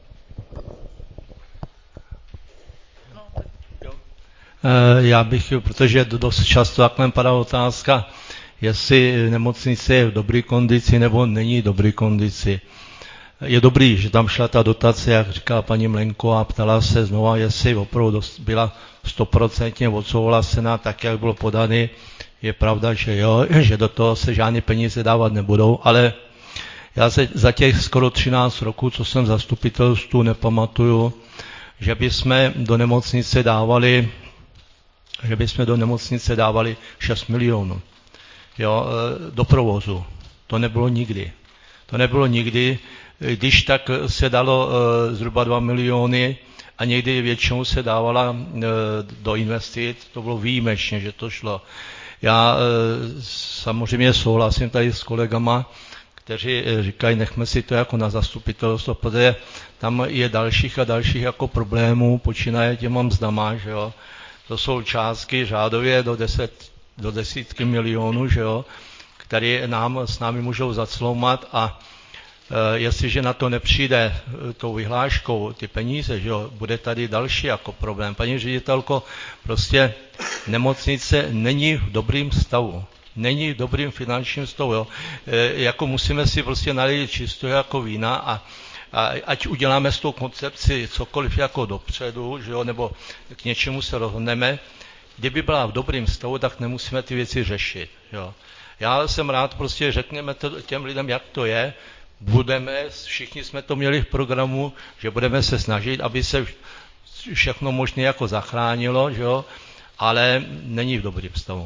Speaker 14: Já bych, protože dost často takhle padá otázka, jestli nemocnice je v dobré kondici nebo není v dobré kondici. Je dobrý, že tam šla ta dotace, jak říkala paní Mlenko, a ptala se znova, jestli opravdu byla stoprocentně odsouhlasená, tak jak bylo podaný. Je pravda, že jo, že do toho se žádné peníze dávat nebudou, ale já se za těch skoro třináct roků, co jsem v zastupitelstvu, nepamatuju, že bychom do nemocnice dávali že bychom do nemocnice dávali šest milionů jo, do provozu. To nebylo nikdy. To nebylo nikdy. Když tak se dalo zhruba dva miliony a někdy většinou se dávala do investic, to bylo výjimečně, že to šlo. Já samozřejmě souhlasím tady s kolegama, kteří říkají, nechme si to jako na zastupitelstvo, protože tam je dalších a dalších jako problémů, počínaje těma mzdama, že jo. To jsou částky řádově do, deset, do desítky milionů, že jo, které nám, s námi můžou zacloumat a jestliže na to nepřijde tou vyhláškou ty peníze, že jo, bude tady další jako problém. Paní ředitelko, prostě nemocnice není v dobrým stavu. Není v dobrým finančním stavu. Jo. E, jako musíme si prostě nalít čisto jako vína a, a ať uděláme s tou koncepci cokoliv jako dopředu, že jo, nebo k něčemu se rozhodneme, kdyby byla v dobrým stavu, tak nemusíme ty věci řešit. Jo. Já jsem rád, prostě řekněme to těm lidem, jak to je, budeme, všichni jsme to měli v programu, že budeme se snažit, aby se všechno možné jako zachránilo, že jo, ale není v dobrým stavu.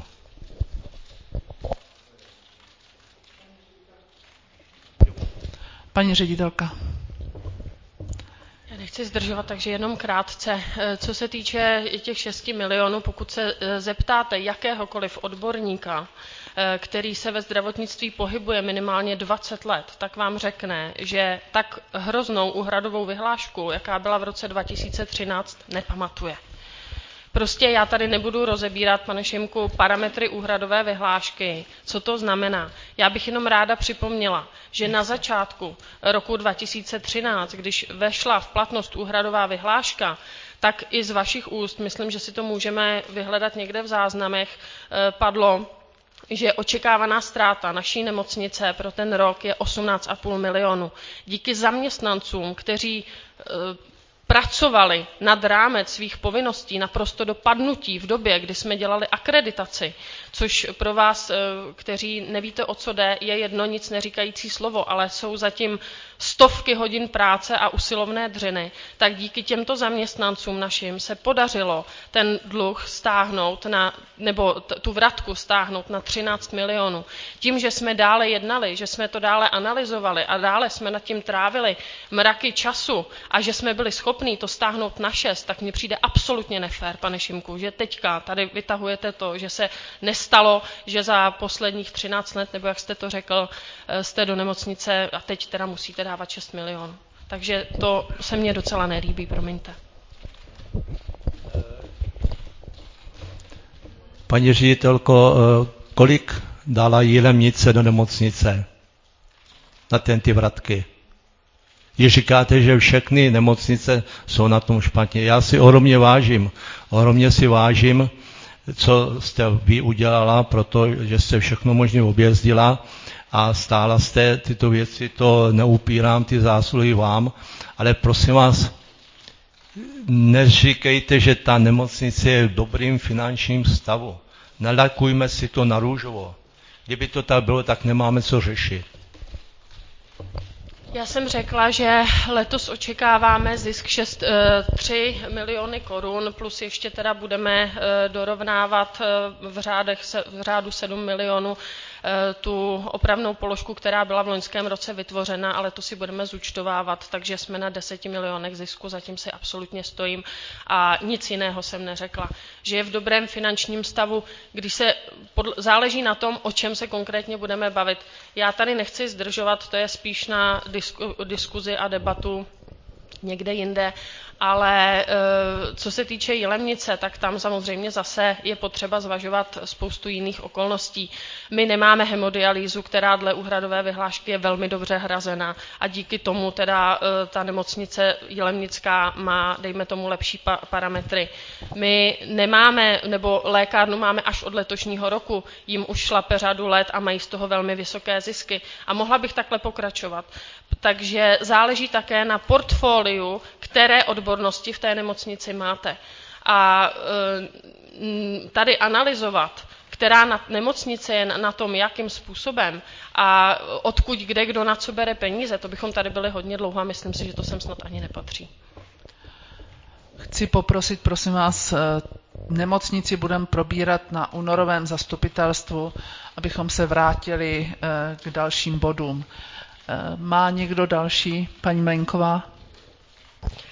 Speaker 1: Paní ředitelka.
Speaker 21: Já nechci zdržovat, takže jenom krátce. Co se týče těch šesti milionů, pokud se zeptáte jakéhokoliv odborníka, který se ve zdravotnictví pohybuje minimálně dvacet let, tak vám řekne, že tak hroznou úhradovou vyhlášku, jaká byla v roce dva tisíce třináct, nepamatuje. Prostě já tady nebudu rozebírat, pane Šimku, parametry úhradové vyhlášky. Co to znamená? Já bych jenom ráda připomněla, že na začátku roku dva tisíce třináct, když vešla v platnost úhradová vyhláška, tak i z vašich úst, myslím, že si to můžeme vyhledat někde v záznamech, padlo, že očekávaná ztráta naší nemocnice pro ten rok je osmnáct a půl milionu. Díky zaměstnancům, kteří pracovali nad rámec svých povinností naprosto do padnutí v době, kdy jsme dělali akreditaci, což pro vás, kteří nevíte, o co jde, je jedno nic neříkající slovo, ale jsou zatím stovky hodin práce a usilovné dřiny, tak díky těmto zaměstnancům našim se podařilo ten dluh stáhnout na, nebo t- tu vratku stáhnout na třináct milionů. Tím, že jsme dále jednali, že jsme to dále analyzovali a dále jsme nad tím trávili mraky času a že jsme byli schopní to stáhnout na šest, tak mně přijde absolutně nefér, pane Šimku, že teďka tady vytahujete to, že se nestalo, že za posledních třináct let, nebo jak jste to řekl, jste do nemocnice a teď teda musíte dávat šest milionů. Takže to se mně docela nelíbí, promiňte.
Speaker 14: Paní ředitelko, kolik dala Jilemnice do nemocnice na ten ty vratky? Když říkáte, že všechny nemocnice jsou na tom špatně. Já si ohromně vážím, ohromně si vážím, co jste vy udělala, protože jste všechno možně objezdila a stála jste tyto věci, to neupírám ty zásluhy vám, ale prosím vás, neříkejte, že ta nemocnice je v dobrým finančním stavu. Nelakujme si to na růžovo. Kdyby to tak bylo, tak nemáme co řešit.
Speaker 21: Já jsem řekla, že letos očekáváme zisk šest, tři miliony korun, plus ještě teda budeme dorovnávat v, řádech, v řádu sedm milionů tu opravnou položku, která byla v loňském roce vytvořena, ale to si budeme zúčtovávat, takže jsme na deseti milionech zisku, zatím si absolutně stojím a nic jiného jsem neřekla. Že je v dobrém finančním stavu, když se podle, záleží na tom, o čem se konkrétně budeme bavit. Já tady nechci zdržovat, to je spíš na disku, diskuzi a debatu někde jinde, ale co se týče Jilemnice, tak tam samozřejmě zase je potřeba zvažovat spoustu jiných okolností. My nemáme hemodialýzu, která dle úhradové vyhlášky je velmi dobře hrazená a díky tomu teda ta nemocnice Jilemnická má, dejme tomu, lepší pa- parametry. My nemáme, nebo lékárnu máme až od letošního roku, jim už šlape řadu let a mají z toho velmi vysoké zisky. A mohla bych takhle pokračovat. Takže záleží také na portfoliu, které odbornosti v té nemocnici máte. A tady analyzovat, která nemocnice je na tom, jakým způsobem a odkud, kde, kdo na co bere peníze, to bychom tady byli hodně dlouho a myslím si, že to sem snad ani nepatří.
Speaker 1: Chci poprosit, prosím vás, nemocnici budeme probírat na únorovém zastupitelstvu, abychom se vrátili k dalším bodům. Má někdo další? Paní Mlejnková?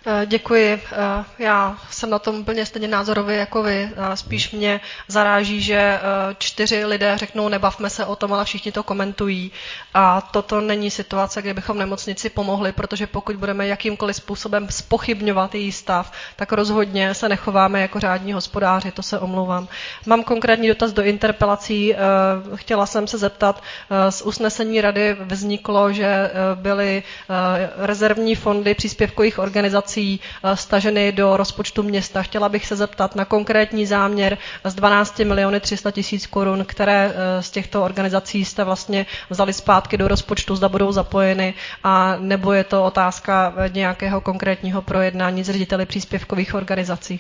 Speaker 2: Děkuji. Já jsem na tom úplně stejně názorově jako vy. Spíš mě zaráží, že čtyři lidé řeknou nebavme se o tom, ale všichni to komentují. A toto není situace, kde bychom nemocnici pomohli, protože pokud budeme jakýmkoliv způsobem zpochybňovat její stav, tak rozhodně se nechováme jako řádní hospodáři, to se omlouvám. Mám konkrétní dotaz do interpelací. Chtěla jsem se zeptat, z usnesení rady vzniklo, že byly rezervní fondy příspěvkových organizací staženy do rozpočtu města. Chtěla bych se zeptat na konkrétní záměr z dvanáct miliony tři sta tisíc korun, které z těchto organizací jste vlastně vzali zpátky do rozpočtu, zda budou zapojeny, a nebo je to otázka nějakého konkrétního projednání s řediteli příspěvkových organizací.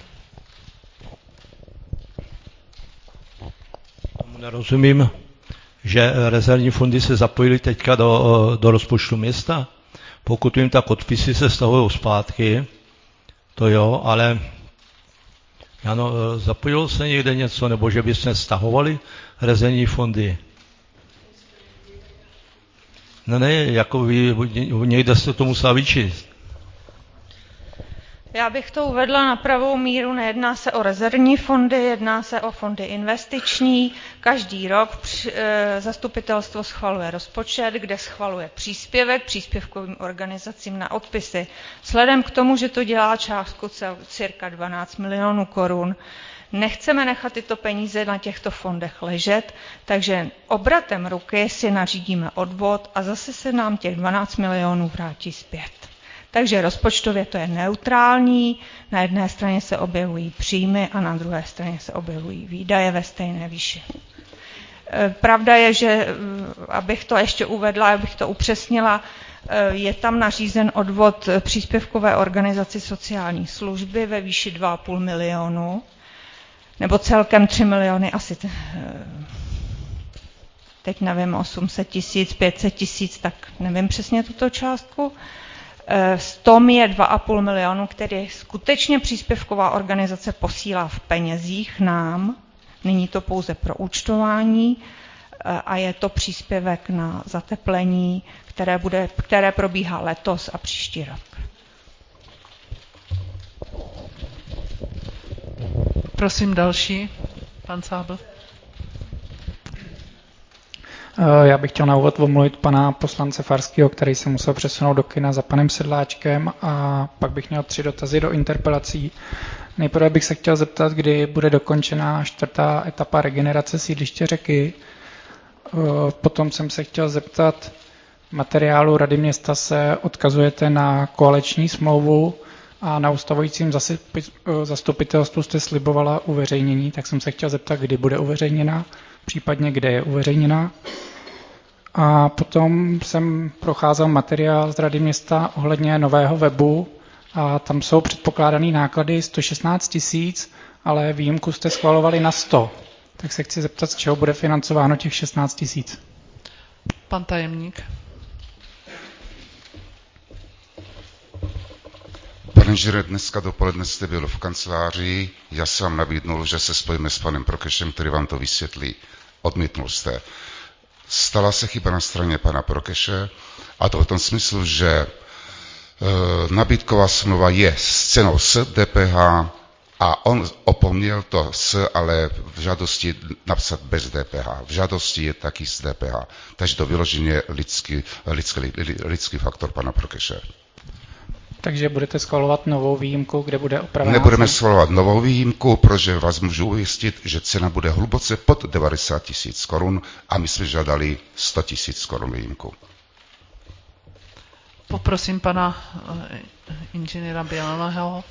Speaker 14: Tomu nerozumím, že rezervní fondy se zapojily teďka do, do rozpočtu města. Pokud vím, tak odpisy se stahují zpátky, to jo, ale ano, zapojilo se někde něco, nebo že byste stahovali rezervní fondy? No ne, jako vy, někde jste to musela vyčíst.
Speaker 17: Já bych to uvedla na pravou míru, nejedná se o rezervní fondy, jedná se o fondy investiční. Každý rok zastupitelstvo schvaluje rozpočet, kde schvaluje příspěvek příspěvkovým organizacím na odpisy. Vzhledem k tomu, že to dělá částku cirka dvanáct milionů korun, nechceme nechat tyto peníze na těchto fondech ležet, takže obratem ruky si nařídíme odvod a zase se nám těch dvanáct milionů vrátí zpět. Takže rozpočtově to je neutrální, na jedné straně se objevují příjmy a na druhé straně se objevují výdaje ve stejné výši. Pravda je, že abych to ještě uvedla, abych to upřesnila, je tam nařízen odvod příspěvkové organizaci sociální služby ve výši dva a půl milionu, nebo celkem tři miliony asi, teď nevím, osm set tisíc, pět set tisíc, tak nevím přesně tuto částku. Z tom je dva a půl milionu, který skutečně příspěvková organizace posílá v penězích nám. Není to pouze pro účtování a je to příspěvek na zateplení, které, bude, které probíhá letos a příští rok.
Speaker 1: Prosím další, pan Sábl.
Speaker 5: Já bych chtěl na úvod omluvit pana poslance Farského, který se musel přesunout do kina za panem Sedláčkem, a pak bych měl tři dotazy do interpelací. Nejprve bych se chtěl zeptat, kdy bude dokončená čtvrtá etapa regenerace sídliště Řeky. Potom jsem se chtěl zeptat, v materiálu Rady města se odkazujete na koaliční smlouvu a na ustavujícím zastupitelstvu jste slibovala uveřejnění, tak jsem se chtěl zeptat, kdy bude uveřejněna, případně kde je uveřejněna. A potom jsem procházel materiál z Rady města ohledně nového webu a tam jsou předpokládané náklady sto šestnáct tisíc, ale výjimku jste schvalovali na sto. Tak se chci zeptat, z čeho bude financováno těch šestnáct tisíc.
Speaker 1: Pan tajemník.
Speaker 16: Pane inženýre, dneska dopoledne jste byl v kanceláři, já jsem vám nabídnul, že se spojíme s panem Prokešem, který vám to vysvětlí. Odmítnul jste. Stala se chyba na straně pana Prokeše, a to v tom smyslu, že e, nabídková smlouva je s cenou s D P H a on opomněl to s, ale v žádosti napsat bez D P H. V žádosti je taky s D P H. Takže to vyloženě lidský, lidský, lidský faktor pana Prokeše.
Speaker 5: Takže budete schvalovat novou výjimku, kde bude opravená.
Speaker 16: Nebudeme schvalovat novou výjimku, protože vás můžu ujistit, že cena bude hluboce pod devadesát tisíc korun a my jsme žádali sto tisíc korun výjimku.
Speaker 1: Poprosím pana inženýra Bělaného.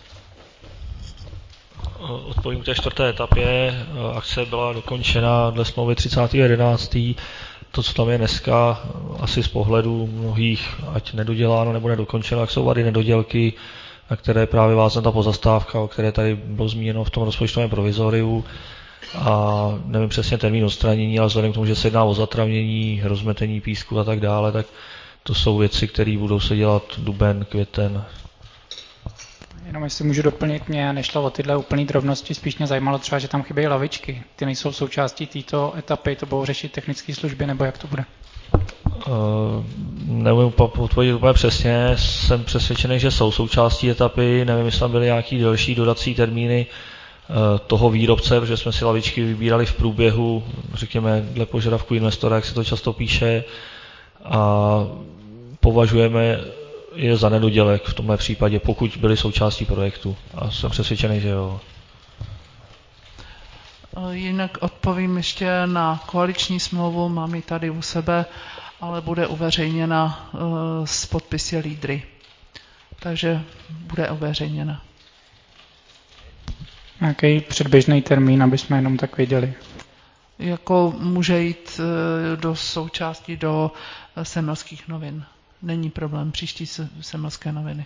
Speaker 18: Odpovím k té čtvrté etapě. Akce byla dokončena dle smlouvy třicátého jedenáctého To, co tam je dneska, asi z pohledu mnohých, ať nedoděláno nebo nedokončeno, jak jsou vady nedodělky, na které právě vázne ta pozastávka, o které tady bylo zmíněno v tom rozpočtovém provizoriu. A nevím přesně termín odstranění, ale vzhledem k tomu, že se jedná o zatravnění, rozmetení písku a tak dále, tak to jsou věci, které budou se dělat duben, květen.
Speaker 5: Jenom jestli můžu doplnit, mě nešlo o tyhle úplné drobnosti, spíš mě zajímalo třeba, že tam chybějí lavičky. Ty nejsou součástí této etapy, to budou řešit technické služby, nebo jak to bude?
Speaker 18: Nevím odpovědět úplně přesně, jsem přesvědčený, že jsou součástí etapy, nevím, jestli tam byly nějaký další dodací termíny toho výrobce, protože jsme si lavičky vybírali v průběhu, řekněme, dle požadavku investora, jak se to často píše, a považujeme je za nedodělek v tomhle případě, pokud byly součástí projektu. A jsem přesvědčený, že jo.
Speaker 1: Jinak odpovím ještě na koaliční smlouvu, mám ji tady u sebe, ale bude uveřejněna s podpisy lídry. Takže bude uveřejněna.
Speaker 5: Nějaký předběžný termín, aby jsme jenom tak věděli?
Speaker 1: Jako může jít do součástí do Semelských novin. Není problém, příští Semelské noviny.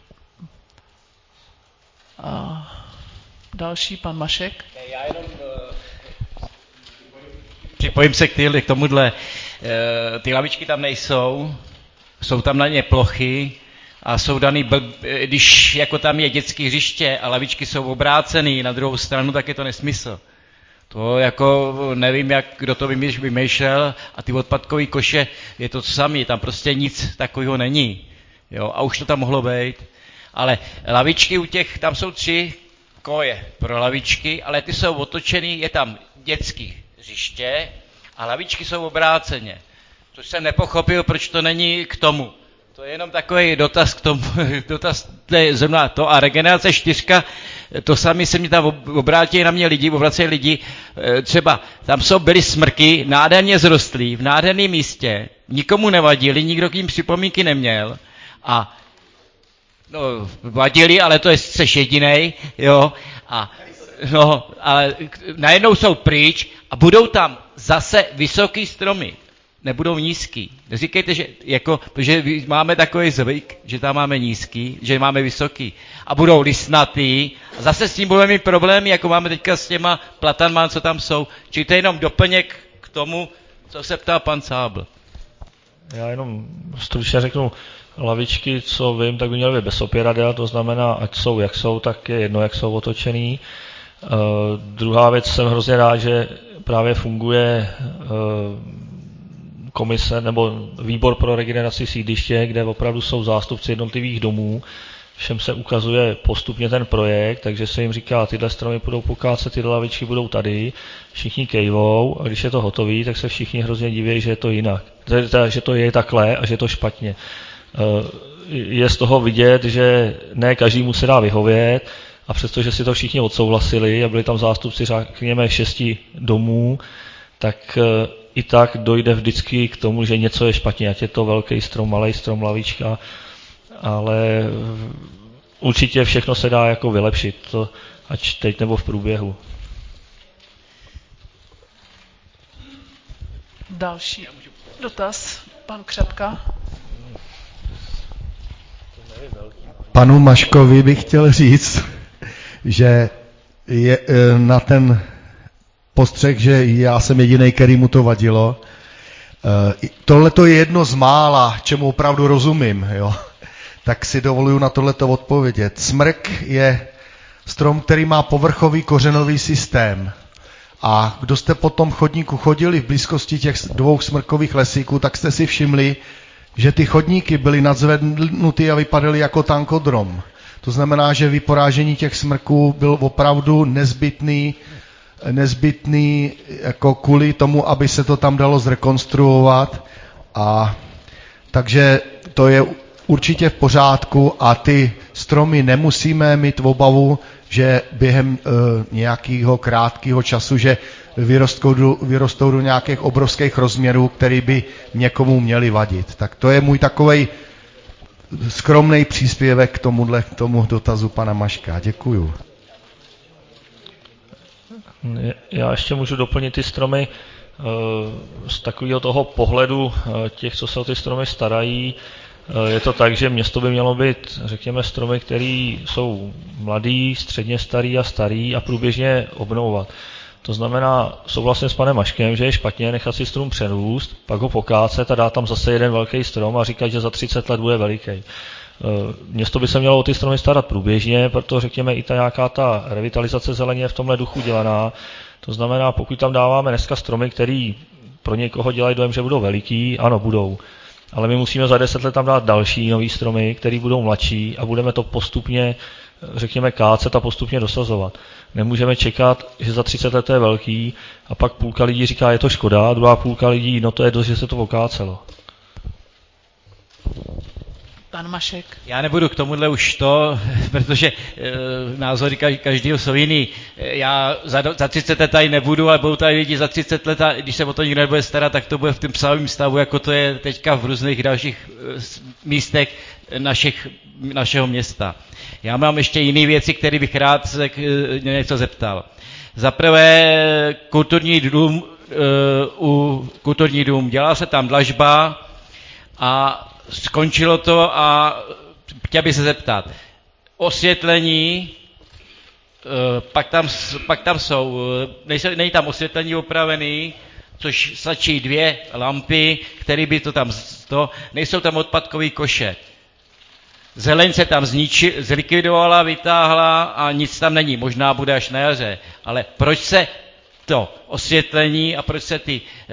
Speaker 1: A další, pan Mašek.
Speaker 3: Já jenom uh, připojím se k, ty, k tomuhle. Uh, ty lavičky tam nejsou, jsou tam na ně plochy a jsou daný, blb, když jako tam je dětské hřiště a lavičky jsou obrácený na druhou stranu, tak je to nesmysl. To jako nevím, jak kdo to vymýšlel, a ty odpadkové koše je to samé, tam prostě nic takového není. Jo, a už to tam mohlo být. Ale lavičky u těch, tam jsou tři koje pro lavičky, ale ty jsou otočený, je tam dětský hřiště a lavičky jsou obráceně. Což jsem nepochopil, proč to není k tomu. To je jenom takový dotaz k tomu, dotaz, to je zrovna to. A regenerace čtyřka, to sami se mi tam obrátili na mě lidi, obracejí lidi, třeba tam jsou byly smrky, nádherně zrostlý, v nádherném místě, nikomu nevadili, nikdo k ním připomínky neměl a no, vadili, ale to je seš jedinej, jo, a no, ale najednou jsou pryč a budou tam zase vysoký stromy. Nebudou nízký. Neříkejte, že jako, protože máme takový zvyk, že tam máme nízký, že máme vysoký. A budou listnatý. A zase s tím budeme mít problémy, jako máme teďka s těma platanmán, co tam jsou. Čili to je jenom doplněk k tomu, co se ptá pan Sábl.
Speaker 18: Já jenom stručně řeknu, lavičky, co vím, tak by měly být bez opěradel, to znamená, ať jsou jak jsou, tak je jedno, jak jsou otočený. Uh, druhá věc, jsem hrozně rád, že právě funguje uh, komise nebo výbor pro regeneraci sídliště, kde opravdu jsou zástupci jednotlivých domů. Všem se ukazuje postupně ten projekt, takže se jim říká, tyhle stromy budou pokácet, tyhle lavičky budou tady, všichni kejvou, a když je to hotový, tak se všichni hrozně diví, že je to jinak. Že to je takhle a že je to špatně. Je z toho vidět, že ne každému se dá vyhovět, a přestože si to všichni odsouhlasili a byli tam zástupci, řekněme, šesti domů, tak i tak dojde vždycky k tomu, že něco je špatně, ať je to velký strom, malý strom, lavička, ale určitě všechno se dá jako vylepšit, to, ať teď nebo v průběhu.
Speaker 1: Další dotaz, pan Křepka.
Speaker 8: Panu Maškovi bych chtěl říct, že je na ten postřeh, že já jsem jedinej, který mu to vadilo. Tohle to je jedno z mála, čemu opravdu rozumím, jo. Tak si dovoluju na tohleto odpovědět. Smrk je strom, který má povrchový kořenový systém. A kdo jste po tom chodníku chodili v blízkosti těch dvou smrkových lesíků, tak jste si všimli, že ty chodníky byly nadzvednuty a vypadaly jako tankodrom. To znamená, že vyporážení těch smrků byl opravdu nezbytný, nezbytný jako kvůli tomu, aby se to tam dalo zrekonstruovat. A takže to je určitě v pořádku a ty stromy nemusíme mít v obavu, že během e, nějakého krátkého času, že vyrostou do, vyrostou do nějakých obrovských rozměrů, který by někomu měli vadit. Tak to je můj takovej skromný příspěvek k tomuhle, k tomu dotazu pana Maška. Děkuju.
Speaker 18: Já ještě můžu doplnit ty stromy z takového toho pohledu těch, co se o ty stromy starají. Je to tak, že město by mělo být, řekněme, stromy, které jsou mladý, středně starý a starý a průběžně obnovovat. To znamená, souhlasím s panem Maškem, že je špatně nechat si strom přerůst, pak ho pokácet a dát tam zase jeden velký strom a říkat, že za třicet let bude veliký. Město by se mělo o ty stromy starat průběžně, proto řekněme i ta nějaká ta revitalizace zeleně je v tomhle duchu dělaná. To znamená, pokud tam dáváme dneska stromy, které pro někoho dělají dojem, že budou veliký, ano, budou. ale my musíme za deset let tam dát další nový stromy, které budou mladší a budeme to postupně, řekněme, kácet a postupně dosazovat. Nemůžeme čekat, že za třicet let to je velký a pak půlka lidí říká, je to škoda, a druhá půlka lidí, no to je dost, že se to okácelo.
Speaker 1: Pan Mašek.
Speaker 3: Já nebudu k tomuhle už to, protože e, názory každého jsou jiný. Já za, za třicet let tady nebudu, ale budou tady lidi za třicet let a když se o to nikdo nebude starat, tak to bude v tom psavém stavu, jako to je teďka v různých dalších e, místech našich, našeho města. Já mám ještě jiné věci, které bych rád se e, něco zeptal. Za prvé kulturní dům, e, u kulturní dům, dělala se tam dlažba a skončilo to a chtěl bych se zeptat. Osvětlení, pak tam, pak tam jsou, nejsou, není tam osvětlení opravený, což stačí dvě lampy, které by to tam, to, nejsou tam odpadkový koše. Zeleň se tam zniči, zlikvidovala, vytáhla a nic tam není, možná bude až na jaře. Ale proč se to osvětlení a proč se ty, e,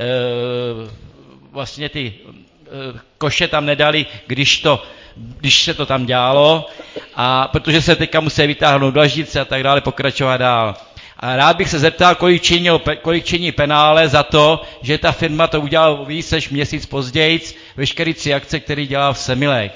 Speaker 3: vlastně ty koše tam nedali, když, to, když se to tam dělalo, a protože se teďka musí vytáhnout dlaždice a tak dále, pokračovat dál. A rád bych se zeptal, kolik, činil, kolik činí penále za to, že ta firma to udělala víc než měsíc později, veškerý tři akce, který dělá v Semilech.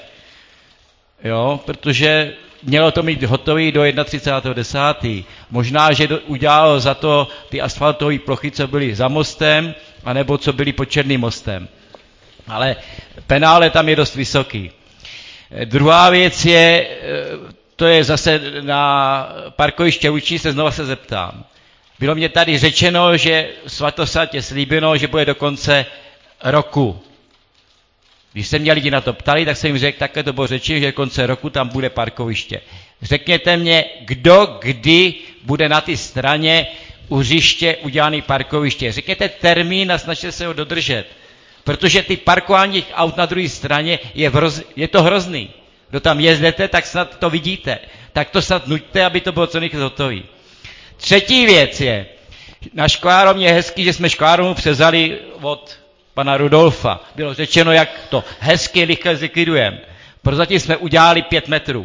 Speaker 3: Jo, protože mělo to mít hotový do třicátého prvního desátého Možná, že do, udělalo za to ty asfaltové plochy, co byly za mostem, anebo co byly pod Černým mostem. Ale penále tam je dost vysoký. Druhá věc je, to je zase na parkoviště Lučí, se znova se zeptám. Bylo mě tady řečeno, že svatosatě slíbeno, že bude do konce roku. Když se mě lidi na to ptali, tak jsem jim řekl, takhle to bylo řečeno, že do konce roku tam bude parkoviště. Řekněte mě, kdo kdy bude na té straně u hřiště udělaný parkoviště. Řekněte termín a snažte se ho dodržet. Protože ty parkování aut na druhé straně je, hroz, je to hrozný. Kdo tam jezdete, tak snad to vidíte. Tak to snad nuďte, aby to bylo co nejvíc hotový. Třetí věc je, na škvárovně je hezký, že jsme škvárovnu převzali od pana Rudolfa. Bylo řečeno, jak to hezky rychle zlikvidujeme. Prozatím jsme udělali pět metrů.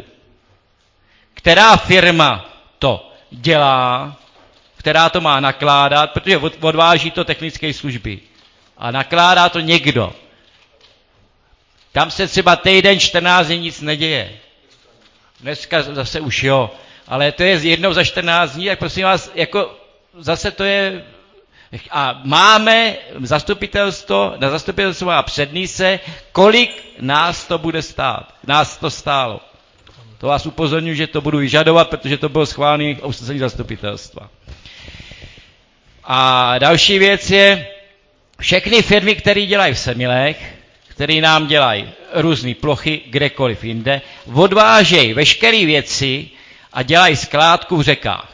Speaker 3: Která firma to dělá, která to má nakládat, protože odváží to technické služby. A nakládá to někdo. Tam se třeba týden, čtrnáct dní nic neděje. Dneska zase už jo. Ale to je jednou za čtrnáct dní, tak prosím vás, jako zase to je... A máme zastupitelstvo, na zastupitelstvo má přednese, kolik nás to bude stát. Nás to stálo. To vás upozorňuji, že to budu vyžadovat, protože to bylo schválené usnesení zastupitelstva. A další věc je, všechny firmy, které dělají v Semilech, které nám dělají různé plochy, kdekoliv jinde, odvážejí veškeré věci a dělají skládku v řekách.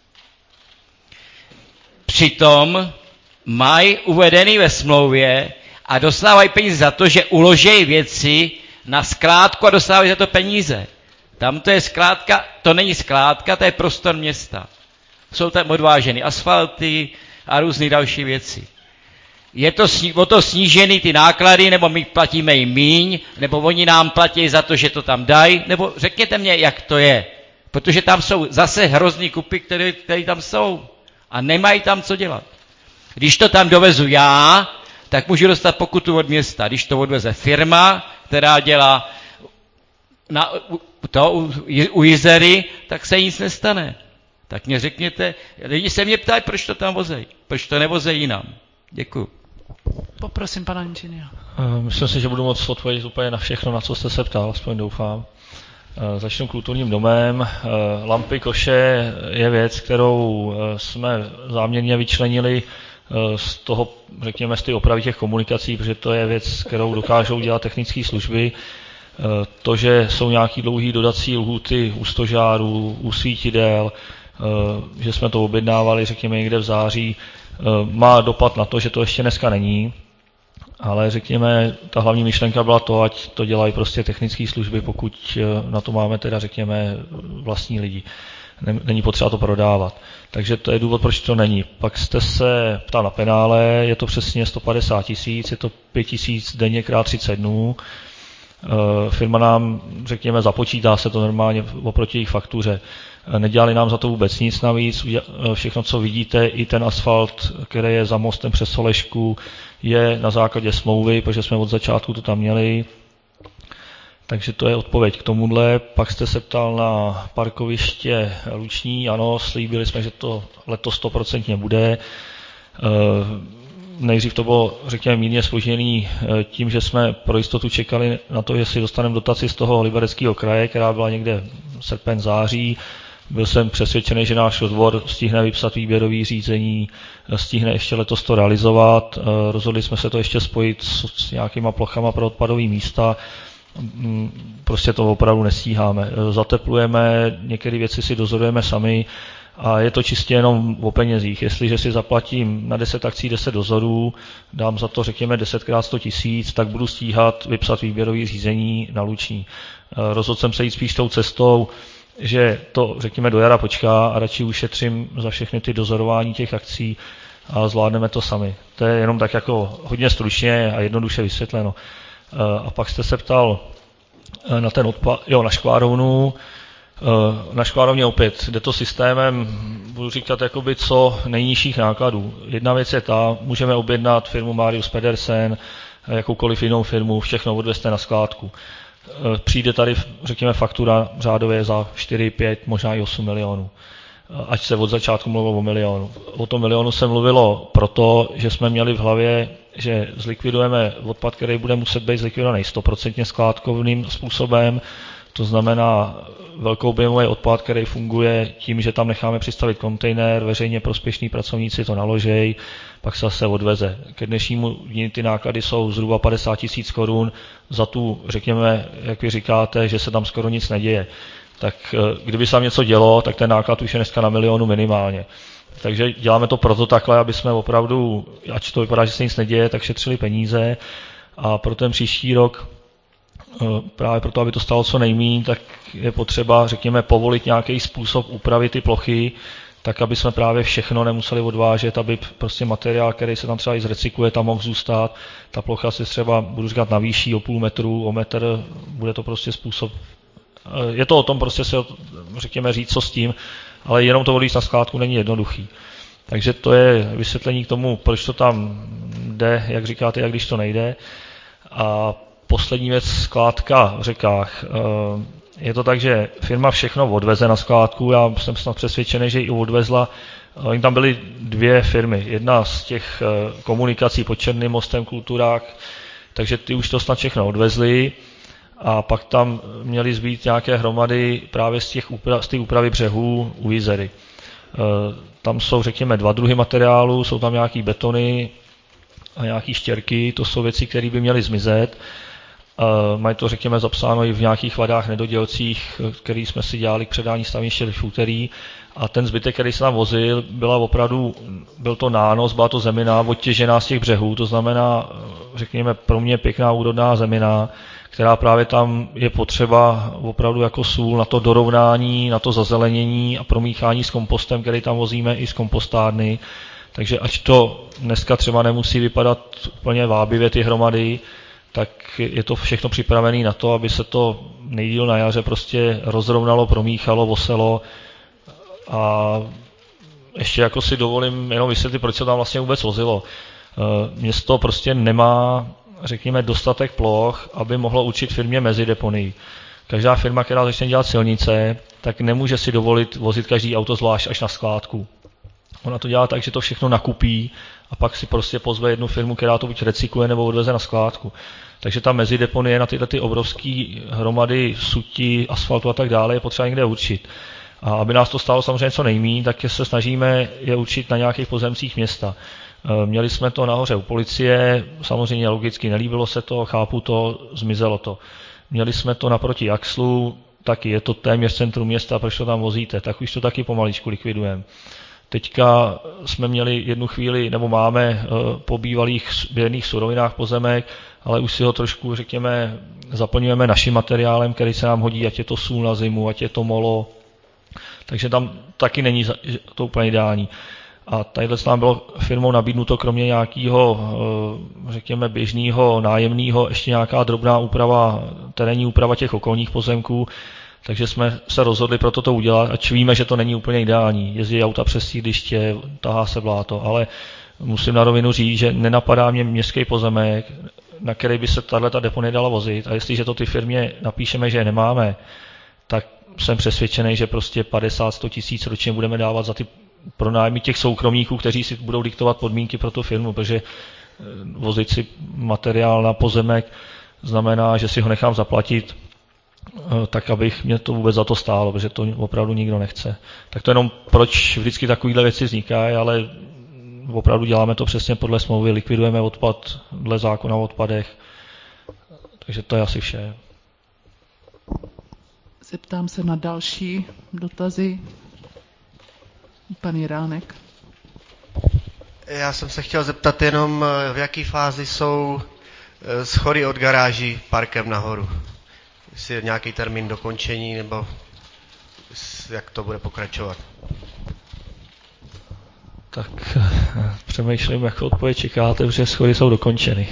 Speaker 3: Přitom mají uvedený ve smlouvě a dostávají peníze za to, že uložejí věci na skládku a dostávají za to peníze. Tam to je skládka, to není skládka, to je prostor města. Jsou tam odváženy asfalty a různé další věci. Je to o to snížený ty náklady, nebo my platíme jim míň, nebo oni nám platí za to, že to tam dají, nebo řekněte mě, jak to je. Protože tam jsou zase hrozný kupy, které, které tam jsou a nemají tam co dělat. Když to tam dovezu já, tak můžu dostat pokutu od města. Když to odveze firma, která dělá na, to, u, u Jizery, tak se nic nestane. Tak mě řekněte, lidi se mě ptají, proč to tam vozejí, proč to nevozejí jinam. Děkuju.
Speaker 1: Poprosím pana inženýra.
Speaker 18: Myslím si, že budu moct odpovědět úplně na všechno, na co jste se ptal, aspoň doufám. Začnu kulturním domem. Lampy, koše je věc, kterou jsme záměrně vyčlenili z toho, řekněme, z té opravy těch komunikací, protože to je věc, kterou dokážou dělat technické služby. To, že jsou nějaký dlouhý dodací lhůty u stožárů, u svítidel, že jsme to objednávali, řekněme, někde v září, má dopad na to, že to ještě dneska není, ale řekněme, ta hlavní myšlenka byla to, ať to dělají prostě technické služby, pokud na to máme teda, řekněme, vlastní lidi. není potřeba to prodávat. Takže to je důvod, proč to není. Pak jste se ptal na penále, je to přesně sto padesát tisíc, je to pět tisíc denně krát třicet dnů. Firma nám, řekněme, započítá se to normálně oproti jejich faktuře. Nedělali nám za to vůbec nic navíc, všechno, co vidíte, i ten asfalt, který je za mostem přes Solešku, je na základě smlouvy, protože jsme od začátku to tam měli. Takže to je odpověď k tomuhle. Pak jste se ptal na parkoviště Luční. Ano, slíbili jsme, že to letos stoprocentně bude. Nejdřív to bylo, řekněme, mírně zpožděný tím, že jsme pro jistotu čekali na to, jestli dostaneme dotaci z toho Libereckého kraje, která byla někde srpen, září. Byl jsem přesvědčený, že náš odbor stihne vypsat výběrový řízení, stihne ještě letos to realizovat. Rozhodli jsme se to ještě spojit s nějakýma plochama pro odpadové místa. Prostě to opravdu nestíháme. Zateplujeme, některé věci si dozorujeme sami a je to čistě jenom o penězích. Jestliže si zaplatím na deset akcí deset dozorů, dám za to řekněme deset krát sto tisíc, tak budu stíhat vypsat výběrový řízení na Luční. Rozhodl jsem se jít spíš tou cestou, že to řekněme do jara počká a radši ušetřím za všechny ty dozorování těch akcí a zvládneme to sami. To je jenom tak jako hodně stručně a jednoduše vysvětleno. A pak jste se ptal na ten odpad, jo, na škvárovnu. Na škvárovně opět jde to systémem, budu říkat, jakoby co nejnižších nákladů. Jedna věc je ta, můžeme objednat firmu Marius Pedersen, jakoukoliv jinou firmu, všechno odvезte na skládku. Přijde tady, řekněme, faktura řádově za čtyři, pět, možná i osm milionů. Ať se od začátku mluvilo o milionu. O tom milionu se mluvilo proto, že jsme měli v hlavě, že zlikvidujeme odpad, který bude muset být zlikvidovaný stoprocentně skládkovným způsobem. To znamená velkoobjemový odpad, který funguje tím, že tam necháme přistavit kontejner, veřejně prospěšní pracovníci to naložejí, pak se zase odveze. Ke dnešnímu dní ty náklady jsou zhruba padesát tisíc korun za tu, řekněme, jak vy říkáte, že se tam skoro nic neděje. Tak kdyby se tam něco dělo, tak ten náklad už je dneska na milionu minimálně. Takže děláme to proto takhle, aby jsme opravdu, ať to vypadá, že se nic neděje, tak šetřili peníze a pro ten příští rok, právě proto, aby to stalo co nejméně, tak je potřeba, řekněme, povolit nějaký způsob úpravy ty plochy, tak aby jsme právě všechno nemuseli odvážet, aby prostě materiál, který se tam třeba i zrecykluje, tam mohl zůstat. Ta plocha se třeba, budu říkat, navýší o půl metru, o metr, bude to prostě způsob. Je to o tom prostě se, řekněme, říct, co s tím, ale jenom to odvíct na skládku není jednoduchý. Takže to je vysvětlení k tomu, proč to tam jde, jak říkáte, jak když to nejde. A poslední věc, skládka v Řekách. Je to tak, že firma všechno odveze na skládku, já jsem snad přesvědčený, že ji odvezla. Oni tam byly dvě firmy. Jedna z těch komunikací pod Černým mostem, Kulturák, takže ty už to snad všechno odvezli. A pak tam měly zbýt nějaké hromady právě z těch úprav, z té úpravy břehů u Jizery. Tam jsou, řekněme, dva druhy materiálu, jsou tam nějaký betony a nějaký štěrky, to jsou věci, které by měly zmizet. Mají to, řekněme, zapsáno i v nějakých vadách, nedodělcích, který jsme si dělali k předání staveniště v úterý. A ten zbytek, který se tam vozil, byla opravdu, byl to nános, byla to zemina odtěžená z těch břehů, to znamená, řekněme, pro mě pěkná úrodná zemina, která právě tam je potřeba opravdu jako sůl na to dorovnání, na to zazelenění a promíchání s kompostem, který tam vozíme i z kompostárny. Takže ať to dneska třeba nemusí vypadat úplně vábivě ty hromady, tak je to všechno připravené na to, aby se to nejdýl na jaře prostě rozrovnalo, promíchalo, oselo. A ještě jako si dovolím jenom vysvětlit, proč se tam vlastně vůbec vozilo. Město prostě nemá, řekněme, dostatek ploch, aby mohlo určit firmě mezi deponii. Každá firma, která začne dělat silnice, tak nemůže si dovolit vozit každý auto zvlášť až na skládku. Ona to dělá tak, že to všechno nakupí a pak si prostě pozve jednu firmu, která to buď recykluje nebo odveze na skládku. Takže ta mezideponie na tyhle ty obrovské hromady sutí, asfaltu a tak dále je potřeba někde určit. A aby nás to stálo samozřejmě co nejméně, tak se snažíme je určit na nějakých pozemcích města. Měli jsme to nahoře u policie, samozřejmě logicky nelíbilo se to, chápu to, zmizelo to. Měli jsme to naproti Axlu, taky je to téměř centrum města, proč to tam vozíte, tak už to taky pomaličku likvidujeme. Teďka jsme měli jednu chvíli, nebo máme po bývalých běrných surovinách pozemek, ale už si ho trošku, řekněme, zaplňujeme naším materiálem, který se nám hodí, ať je to sůl na zimu, ať je to molo. Takže tam taky není to úplně ideální. A tadyhle nám bylo firmou nabídnuto kromě nějakého, řekněme, běžného nájemného, ještě nějaká drobná úprava, terénní úprava těch okolních pozemků, takže jsme se rozhodli pro toto udělat, ač víme, že to není úplně ideální. Jezdí auta přes sídliště, tahá se bláto, ale musím na rovinu říct, že nenapadá mě městský pozemek, na který by se tato deponie dala vozit, a jestliže to ty firmě napíšeme, že je nemáme, tak jsem přesvědčený, že prostě padesát až sto tisíc ročně budeme dávat za ty pronájmy těch soukromníků, kteří si budou diktovat podmínky pro tu firmu, protože vozit si materiál na pozemek znamená, že si ho nechám zaplatit, tak abych mě to vůbec za to stálo, protože to opravdu nikdo nechce. Tak to jenom proč vždycky takovéhle věci vznikají, ale opravdu děláme to přesně podle smlouvy, likvidujeme odpad dle zákona o odpadech, takže to je asi vše.
Speaker 1: Zeptám se na další dotazy. Pan Jiránek.
Speaker 12: Já jsem se chtěl zeptat jenom, v jaké fázi jsou schody od garáží parkem nahoru. Jestli je nějaký termín dokončení, nebo jak to bude pokračovat.
Speaker 18: Tak přemýšlím, jakou odpověď čekáte, protože schody jsou dokončeny.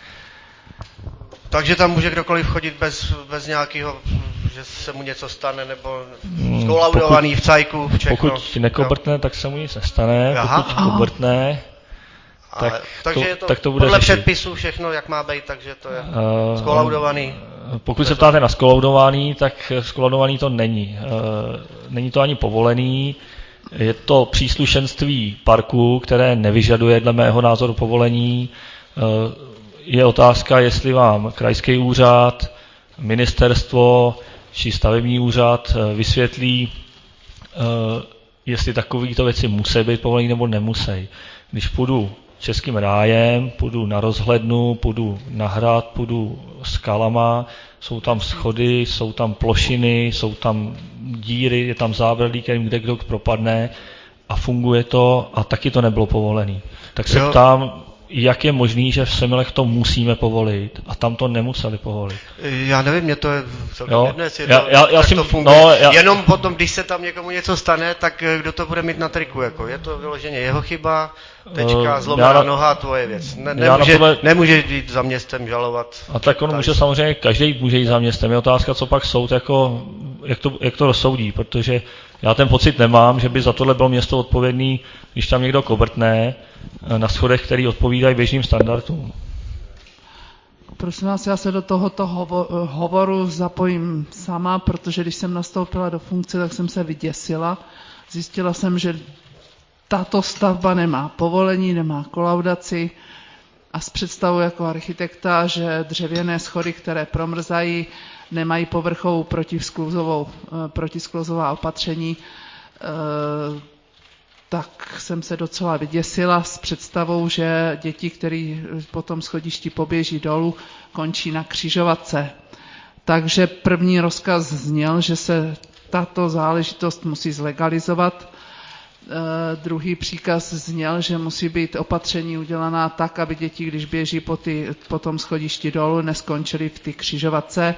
Speaker 12: Takže tam může kdokoliv chodit bez, bez nějakého, že se mu něco stane, nebo skolaudovaný v cajku, všechno.
Speaker 18: Pokud nekobrtne, tak se mu nic nestane. Aha. Pokud kobrtne, tak,
Speaker 12: takže
Speaker 18: to,
Speaker 12: je to,
Speaker 18: tak to bude
Speaker 12: podle
Speaker 18: řešit.
Speaker 12: předpisů všechno, jak má být, takže to je uh, skolaudovaný.
Speaker 18: Pokud se ptáte na skolaudovaný, tak skolaudovaný to není. Uh, není to ani povolený. Je to příslušenství parku, které nevyžaduje dle mého názoru povolení. Uh, je otázka, jestli vám krajský úřad, ministerstvo či stavební úřad vysvětlí, jestli takovýto věci musí být povolený nebo nemusí. Když půjdu českým rájem, půjdu na rozhlednu, půjdu na hrad, půjdu skalama, jsou tam schody, jsou tam plošiny, jsou tam díry, je tam zábradlí, kterým kde kdo propadne a funguje to a taky to nebylo povolený. Tak se jo. ptám, jak je možný, že v Semilech to musíme povolit a tam to nemuseli povolit?
Speaker 12: Já nevím, mě to je celkem jedno, jestli
Speaker 18: já,
Speaker 12: to,
Speaker 18: já, já si,
Speaker 12: to funguje.
Speaker 18: No, já,
Speaker 12: Jenom potom, když se tam někomu něco stane, tak kdo to bude mít na triku? Jako? Je to vyloženě jeho chyba, tečka, zlomená na, noha, tvoje věc. Ne, nemůže, tohle, nemůže jít za městem žalovat.
Speaker 18: A tak on může samozřejmě, každý může jít za městem. Je otázka, co pak soud, jako, jak, to, jak to rozsoudí, protože já ten pocit nemám, že by za tohle bylo město odpovědný, když tam někdo kobrtne na schodech, který odpovídají běžným standardům.
Speaker 1: Prosím vás, já se do tohoto hovo- hovoru zapojím sama, protože když jsem nastoupila do funkce, tak jsem se vyděsila. Zjistila jsem, že tato stavba nemá povolení, nemá kolaudaci a s představou jako architekta, že dřevěné schody, které promrzají, nemají povrchovou protiskluzovou, protiskluzová opatření, tak jsem se docela vyděsila s představou, že děti, které po tom schodišti poběží dolů, končí na křižovatce. Takže první rozkaz zněl, že se tato záležitost musí zlegalizovat. E, druhý příkaz zněl, že musí být opatření udělaná tak, aby děti, když běží po, ty, po tom schodišti dolů, neskončily v ty křižovatce.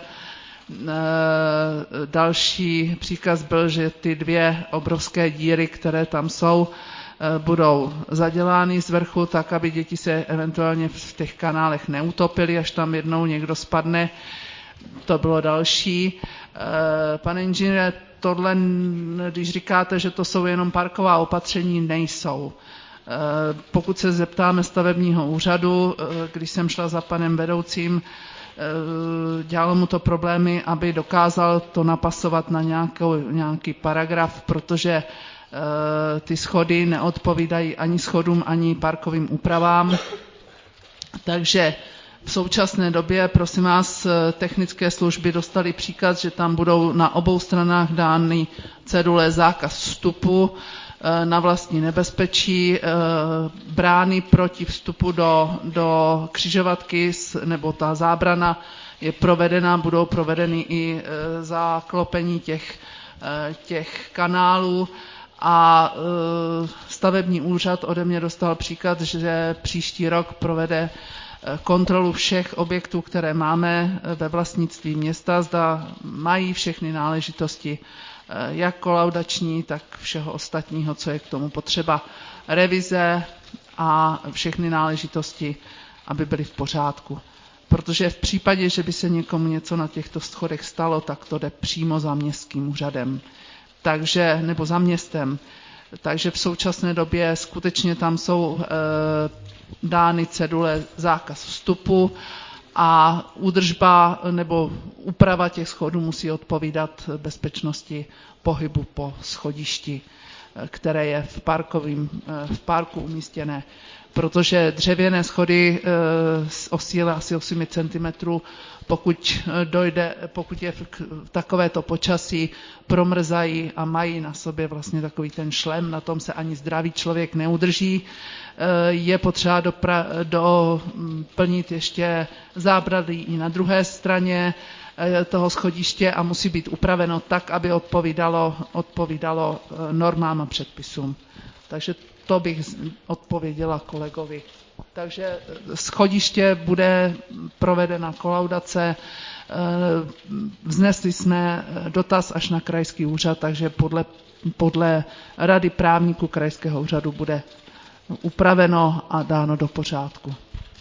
Speaker 1: Další příkaz byl, že ty dvě obrovské díry, které tam jsou, budou zadělány z vrchu, tak, aby děti se eventuálně v těch kanálech neutopily, až tam jednou někdo spadne. To bylo další. Pane inženýre, tohle, když říkáte, že to jsou jenom parková opatření, nejsou. Pokud se zeptáme stavebního úřadu, když jsem šla za panem vedoucím, dělalo mu to problémy, aby dokázal to napasovat na nějakou, nějaký paragraf, protože uh, ty schody neodpovídají ani schodům, ani parkovým úpravám. Takže v současné době, prosím vás, technické služby dostali příkaz, že tam budou na obou stranách dány cedule zákaz vstupu na vlastní nebezpečí, brány proti vstupu do, do křižovatky, nebo ta zábrana je provedena, budou provedeny i zaklopení těch, těch kanálů a stavební úřad ode mě dostal příkaz, že příští rok provede kontrolu všech objektů, které máme ve vlastnictví města, zda mají všechny náležitosti jak kolaudační, tak všeho ostatního, co je k tomu potřeba. Revize a všechny náležitosti, aby byly v pořádku. Protože v případě, že by se někomu něco na těchto schodech stalo, tak to jde přímo za městským úřadem. Takže, nebo za městem. Takže v současné době skutečně tam jsou e, dány cedule zákaz vstupu a údržba nebo úprava těch schodů musí odpovídat bezpečnosti pohybu po schodišti, které je v, parkovým, v parku umístěné. Protože dřevěné schody o síle asi osm centimetrů, pokud dojde, pokud je v takovéto počasí, promrzají a mají na sobě vlastně takový ten šlem, na tom se ani zdravý člověk neudrží. Je potřeba dopra- doplnit ještě zábradlí i na druhé straně toho schodiště a musí být upraveno tak, aby odpovídalo, odpovídalo normám a předpisům. Takže to bych odpověděla kolegovi. Takže schodiště bude provedena kolaudace. Vznesli jsme dotaz až na krajský úřad, takže podle, podle rady právníků krajského úřadu bude upraveno a dáno do pořádku.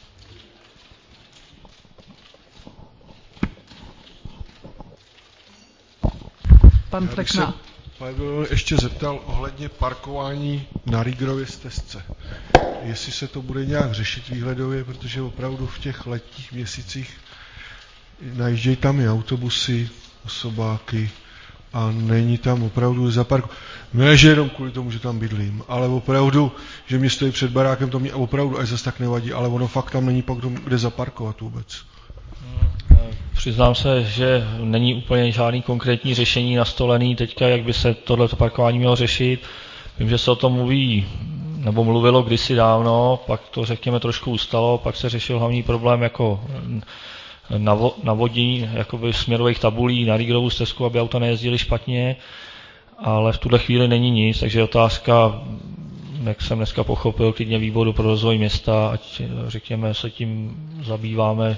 Speaker 1: Pan Flekna.
Speaker 10: Pane Bilon, ještě zeptal ohledně parkování na Rýgrově stezce. Jestli se to bude nějak řešit výhledově, protože opravdu v těch letních měsících najíždějí tam i autobusy, osobáky a není tam opravdu zaparko. Ne, že jenom kvůli tomu, že tam bydlím, ale opravdu, že mě stojí před barákem, to mě opravdu až zase tak nevadí, ale ono fakt tam není pak kde zaparkovat vůbec.
Speaker 18: Přiznám se, že není úplně žádný konkrétní řešení nastolený teďka, jak by se tohleto parkování mělo řešit. Vím, že se o tom mluví, nebo mluvilo kdysi dávno, pak to řekněme trošku ustalo, pak se řešil hlavní problém jako navodění jakoby směrových tabulí na Rýgrovu stezku, aby auta nejezdily špatně, ale v tuhle chvíli není nic, takže otázka, jak jsem dneska pochopil, klidně výboru pro rozvoj města, ať řekněme se tím zabýváme,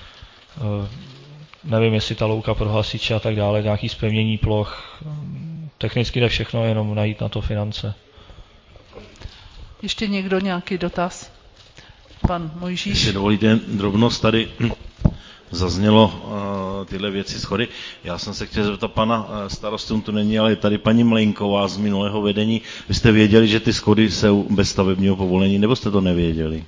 Speaker 18: nevím, jestli ta louka pro hasiče a tak dále, nějaký zpevnění ploch, technicky jde všechno, jenom najít na to finance.
Speaker 1: Ještě někdo nějaký dotaz? Pan Mojžíš.
Speaker 11: Jestli dovolíte drobnost, tady zaznělo uh, tyhle věci schody. Já jsem se chtěl zeptat pana uh, starostu, tu není, ale tady paní Mlejnková z minulého vedení. Vy jste věděli, že ty schody jsou bez stavebního povolení, nebo jste to nevěděli?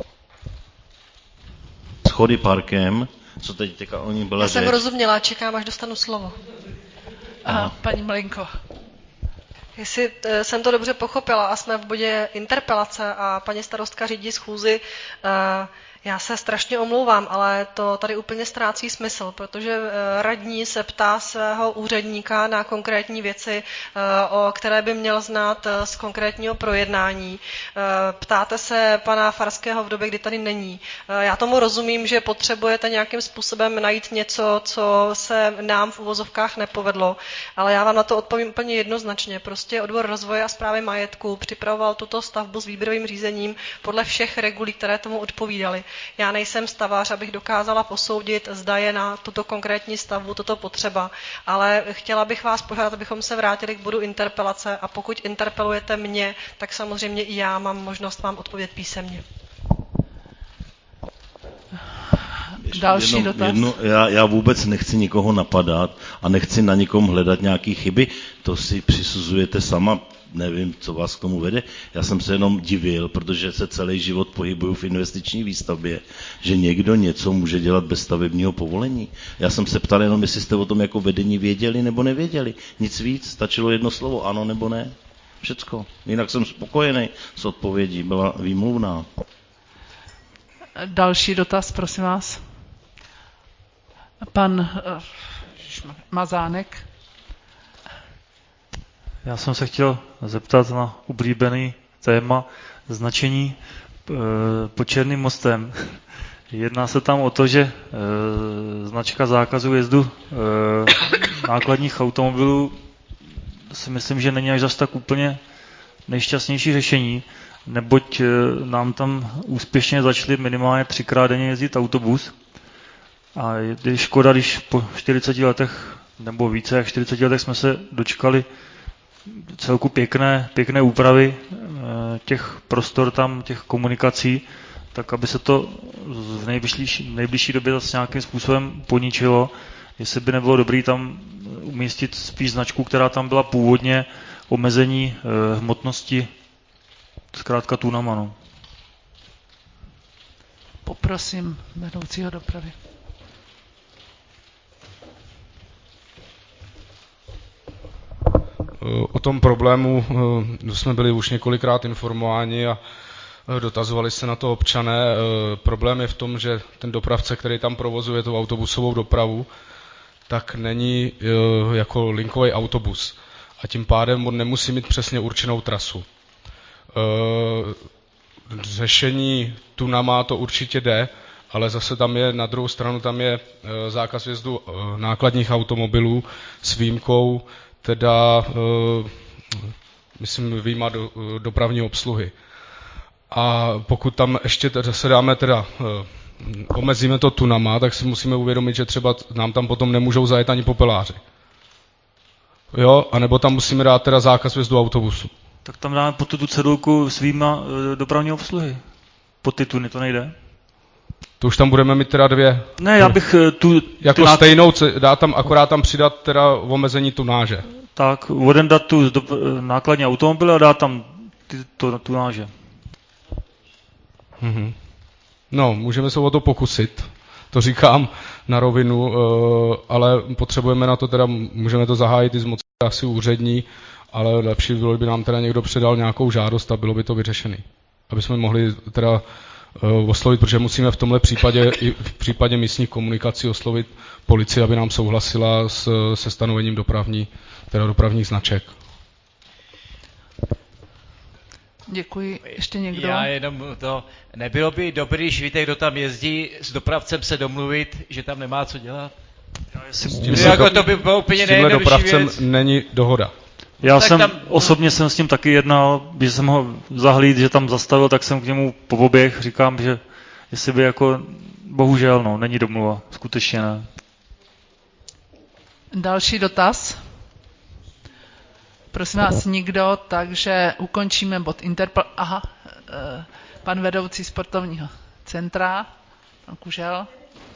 Speaker 11: Schody parkem, co teď teďka o ní byla
Speaker 2: Já
Speaker 11: řeč.
Speaker 2: jsem rozuměla, čekám, až dostanu slovo.
Speaker 1: Aha, paní Mlejnko.
Speaker 2: Jestli jsem to dobře pochopila a jsme v bodě interpelace a paní starostka řídí schůzi, já se strašně omlouvám, ale to tady úplně ztrácí smysl, protože radní se ptá svého úředníka na konkrétní věci, o které by měl znát z konkrétního projednání. Ptáte se pana Farského v době, kdy tady není. Já tomu rozumím, že potřebujete nějakým způsobem najít něco, co se nám v uvozovkách nepovedlo, ale já vám na to odpovím úplně jednoznačně. Prostě odbor rozvoje a správy majetku připravoval tuto stavbu s výběrovým řízením podle všech regulí, které tomu odpovídaly. Já nejsem stavář, abych dokázala posoudit, zda je na tuto konkrétní stavbu toto potřeba, ale chtěla bych vás požádat, abychom se vrátili k bodu interpelace a pokud interpelujete mě, tak samozřejmě i já mám možnost vám odpovědět písemně.
Speaker 1: Další
Speaker 11: jedno,
Speaker 1: dotaz.
Speaker 11: Jedno, já, já vůbec nechci nikoho napadat a nechci na nikom hledat nějaké chyby, to si přisuzujete sama, nevím, co vás k tomu vede. Já jsem se jenom divil, protože se celý život pohybuju v investiční výstavbě, že někdo něco může dělat bez stavebního povolení. Já jsem se ptal jenom, jestli jste o tom jako vedení věděli nebo nevěděli. Nic víc, stačilo jedno slovo, ano nebo ne. Všecko. Jinak jsem spokojený s odpovědí, byla výmluvná.
Speaker 1: Další dotaz, prosím vás. Pan uh, Mazánek.
Speaker 4: Já jsem se chtěl zeptat na oblíbený téma značení e, pod Černým mostem. Jedná se tam o to, že e, značka zákazu jezdu e, nákladních automobilů si myslím, že není až zas tak úplně nejšťastnější řešení, neboť e, nám tam úspěšně začali minimálně třikrát denně jezdit autobus. A je škoda, když po čtyřiceti letech nebo více jak čtyřicet letech jsme se dočkali celku pěkné, pěkné úpravy těch prostor tam, těch komunikací, tak aby se to v nejbližší, v nejbližší době zase nějakým způsobem poničilo. Jestli by nebylo dobré tam umístit spíš značku, která tam byla původně, omezení eh, hmotnosti, zkrátka tunama. No.
Speaker 1: Poprosím vedoucího dopravy.
Speaker 13: O tom problému jsme byli už několikrát informováni a dotazovali se na to občané. Problém je v tom, že ten dopravce, který tam provozuje tu autobusovou dopravu, tak není jako linkový autobus. A tím pádem on nemusí mít přesně určenou trasu. Řešení tunama to určitě jde, ale zase tam je, na druhou stranu tam je zákaz vjezdu nákladních automobilů s výjimkou teda, myslím, výjima do, dopravní obsluhy. A pokud tam ještě teda se dáme teda, omezíme to tunama, tak si musíme uvědomit, že třeba nám tam potom nemůžou zajet ani popeláři. Jo, anebo tam musíme dát teda zákaz vjezdu autobusu.
Speaker 4: Tak tam dáme pod tu cedulku s výjima dopravní obsluhy. Pod ty tuny to nejde?
Speaker 13: To už tam budeme mít teda dvě.
Speaker 4: Ne, já bych tu...
Speaker 13: Jako
Speaker 4: tu
Speaker 13: stejnou, dá tam akorát tam přidat teda omezení tunáže.
Speaker 4: Tak, jeden dát tu nákladní automobil a dát tam ty, to, tunáže.
Speaker 13: Mhm. No, můžeme se o to pokusit. To říkám na rovinu, ale potřebujeme na to teda, můžeme to zahájit i z moci asi úřední, ale lepší bylo, by nám teda někdo předal nějakou žádost a bylo by to vyřešené. Aby jsme mohli teda oslovit, protože musíme v tomhle případě i v případě místních komunikací oslovit policii, aby nám souhlasila s, se stanovením dopravní, teda dopravních značek.
Speaker 1: Děkuji. Ještě někdo?
Speaker 3: Já jenom to, nebylo by dobrý, když víte, kdo tam jezdí, s dopravcem se domluvit, že tam nemá co dělat?
Speaker 13: S tím
Speaker 3: jako to by bylo úplně
Speaker 13: s tímhle dopravcem
Speaker 3: věc.
Speaker 13: Není dohoda.
Speaker 4: Já
Speaker 3: tak
Speaker 4: jsem,
Speaker 3: tam...
Speaker 4: osobně jsem s tím taky jednal, když jsem ho zahlídl, že tam zastavil, tak jsem k němu poběh, říkám, že jestli by jako, bohužel, no, není domluva, skutečně ne.
Speaker 1: Další dotaz? Prosím vás, nikdo, takže ukončíme bod interpel... Aha, pan vedoucí sportovního centra, pan Kužel.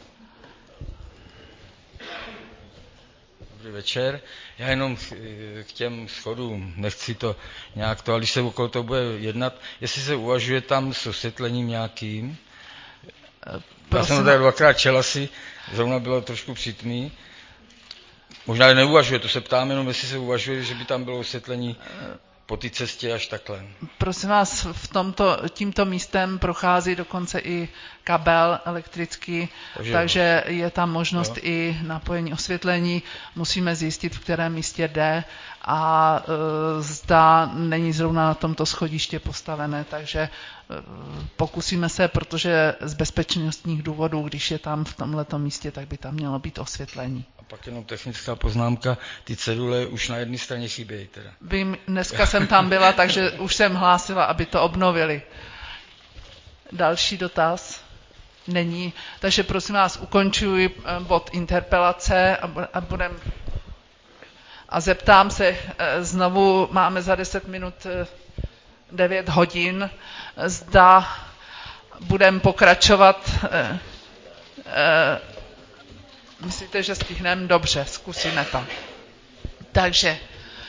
Speaker 22: Dobrý večer. Já jenom k těm schodům, nechci to nějak to, ale když se okolo toho bude jednat, jestli se uvažuje tam s osvětlením nějakým. Já jsem tady dvakrát čel asi, zrovna bylo trošku přitmý. Možná neuvažuje, to se ptám jenom, jestli se uvažuje, že by tam bylo osvětlení po té cestě až takhle.
Speaker 1: Prosím vás, v tomto, tímto místem prochází dokonce i kabel elektrický, takže, takže je tam možnost jo. i napojení osvětlení. Musíme zjistit, v kterém místě jde a e, zda není zrovna na tomto schodiště postavené, takže e, pokusíme se, protože z bezpečnostních důvodů, když je tam v tomhletom místě, tak by tam mělo být osvětlení.
Speaker 22: Pak jenom technická poznámka, ty cedule už na jedné straně chybějí teda.
Speaker 1: Vím, dneska jsem tam byla, takže už jsem hlásila, aby to obnovili. Další dotaz? Není. Takže prosím vás, ukončuji bod interpelace a budem a zeptám se znovu, máme za deset minut devět hodin, zda budeme pokračovat. Myslíte, že stihneme? Dobře, zkusíme to. Takže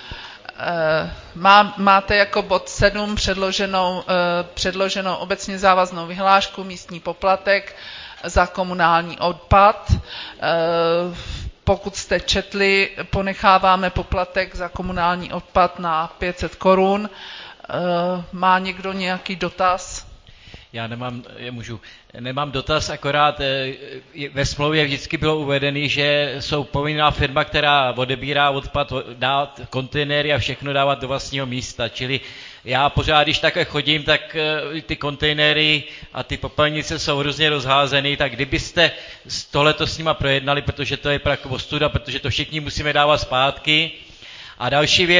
Speaker 1: má, máte jako bod sedm předloženou, předloženou obecně závaznou vyhlášku místní poplatek za komunální odpad. Pokud jste četli, ponecháváme poplatek za komunální odpad na pět set korun. Má někdo nějaký dotaz?
Speaker 3: Já nemám, já můžu, nemám dotaz, akorát ve smlouvě vždycky bylo uvedené, že jsou povinná firma, která odebírá odpad, dá kontejnery a všechno dávat do vlastního místa, čili já pořád, když takhle chodím, tak ty kontejnery a ty popelnice jsou různě rozházený, tak kdybyste tohleto s nima projednali, protože to je ostuda, protože to všichni musíme dávat zpátky. A další věc,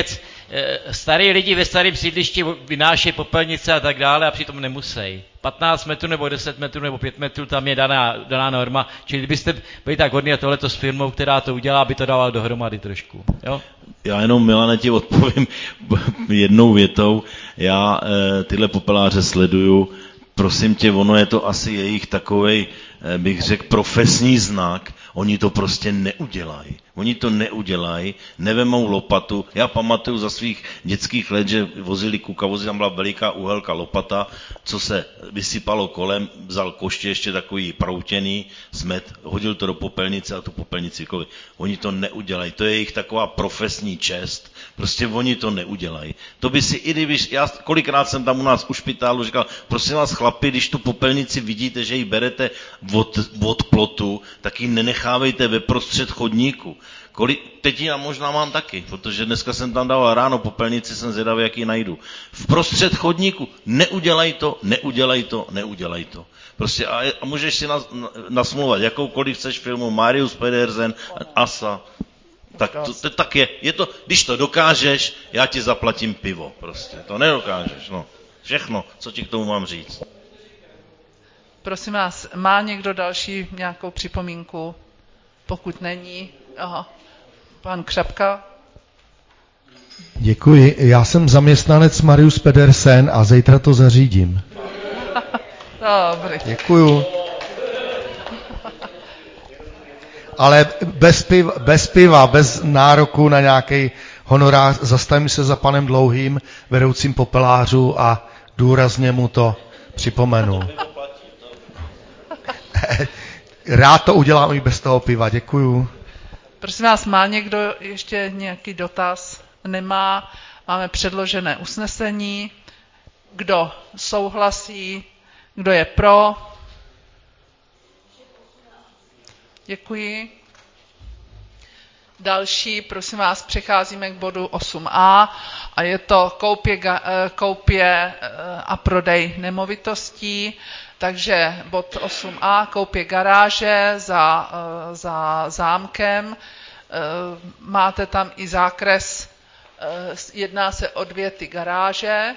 Speaker 3: starý lidi ve starém sídlišti vynášejí popelnice a tak dále a přitom nemusí. patnáct metrů nebo deset metrů nebo pět metrů, tam je daná, daná norma. Čili kdybyste byli tak hodní a tohleto s firmou, která to udělá, aby to dával dohromady trošku. Jo?
Speaker 11: Já jenom, Milane, ti odpovím jednou větou. Já e, tyhle popeláře sleduju. Prosím tě, ono je to asi jejich takovej, e, bych řekl, profesní znak. Oni to prostě neudělají. Oni to neudělají, nevemou lopatu. Já pamatuju za svých dětských let, že vozili kukavozy, tam byla veliká uhelka lopata, co se vysypalo kolem, vzal koště ještě takový proutěný, smet, hodil to do popelnice a tu popelnici kovy. Oni to neudělají, to je jejich taková profesní čest, prostě oni to neudělají. To by si, i když, já kolikrát jsem tam u nás u špitálu říkal, prosím vás chlapi, když tu popelnici vidíte, že ji berete od, od plotu, tak ji nenechávejte ve prostřed chodníku. Kolik, teď ji možná mám taky, protože dneska jsem tam dával ráno popelnici, jsem zvědavý, jak ji najdu. V prostřed chodníku, neudělaj to, neudělaj to, neudělaj to. Prostě a, a můžeš si nas, nasmluvat jakoukoliv chceš filmu, Marius Pedersen, Asa, tak to, to tak je. Je to, když to dokážeš, já ti zaplatím pivo, prostě. To nedokážeš, no. Všechno, co ti k tomu mám říct.
Speaker 1: Prosím vás, má někdo další nějakou připomínku? Pokud není, aha. Pan Křapka.
Speaker 8: Děkuji. Já jsem zaměstnanec Marius Pedersen a zítra to zařídím.
Speaker 1: Dobrý.
Speaker 8: Děkuju. Ale bez piva, bez piva, bez nároku na nějaký honorář, zastavím se za panem Dlouhým, vedoucím popelářů a důrazně mu to připomenu. Rád to udělám i bez toho piva, děkuju.
Speaker 1: Prosím vás, má někdo ještě nějaký dotaz? Nemá. Máme předložené usnesení. Kdo souhlasí? Kdo je pro? Děkuji. Další, prosím vás, přecházíme k bodu osm a a je to koupě, koupě a prodej nemovitostí. Takže bod osm a, koupě garáže za, za zámkem. Máte tam i zákres, jedná se o dvě ty garáže.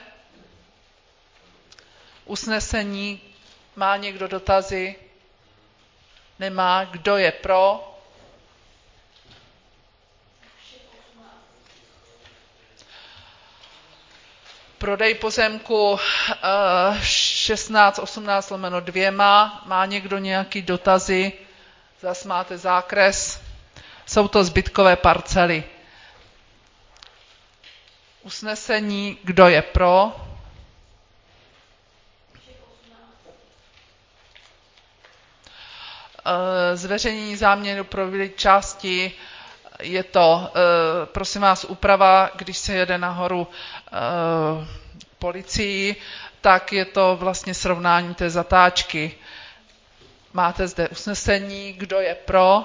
Speaker 1: Usnesení, má někdo dotazy? Nemá. Kdo je pro? Prodej pozemku šestnáct osmnáct lomeno dvěma. Má někdo nějaký dotazy? Zas máte zákres. Jsou to zbytkové parcely. Usnesení, kdo je pro? Zveřejnění záměru pro části. Je to, prosím vás, úprava, když se jede nahoru policii, tak je to vlastně srovnání té zatáčky. Máte zde usnesení, kdo je pro?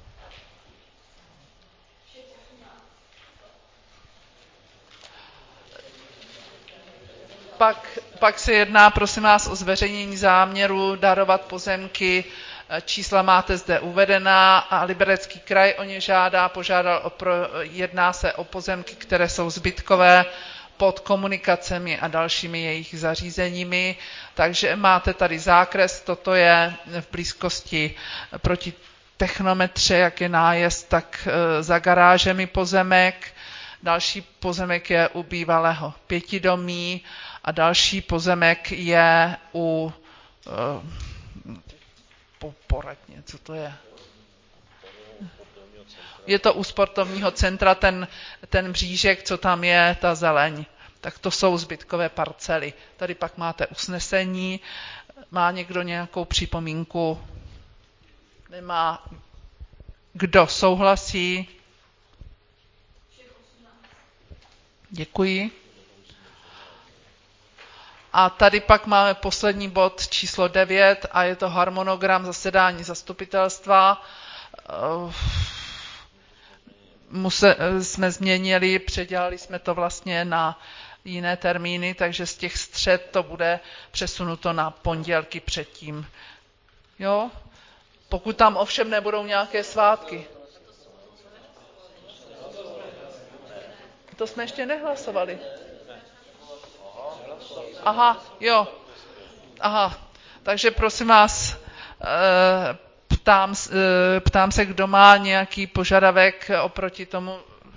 Speaker 1: Pak, pak se jedná, prosím vás, o zveřejnění záměru darovat pozemky. Čísla máte zde uvedená a Liberecký kraj o ně žádá, požádal o pro, jedná se o pozemky, které jsou zbytkové pod komunikacemi a dalšími jejich zařízeními. Takže máte tady zákres, toto je v blízkosti proti technometře, jak je nájezd, tak za garážemi pozemek. Další pozemek je u bývalého pětidomí a další pozemek je u poradně, co to je? Je to u sportovního centra, ten, ten břížek, co tam je, ta zeleň. Tak to jsou zbytkové parcely. Tady pak máte usnesení. Má někdo nějakou připomínku? Nemá. Kdo souhlasí? Děkuji. A tady pak máme poslední bod číslo devět a je to harmonogram zasedání zastupitelstva. Muse, jsme změnili, předělali jsme to vlastně na jiné termíny, takže z těch střed to bude přesunuto na pondělky předtím. Jo? Pokud tam ovšem nebudou nějaké svátky. To jsme ještě nehlasovali. Aha, jo. Aha, takže prosím vás, ptám, ptám se, kdo má nějaký požadavek oproti tomu,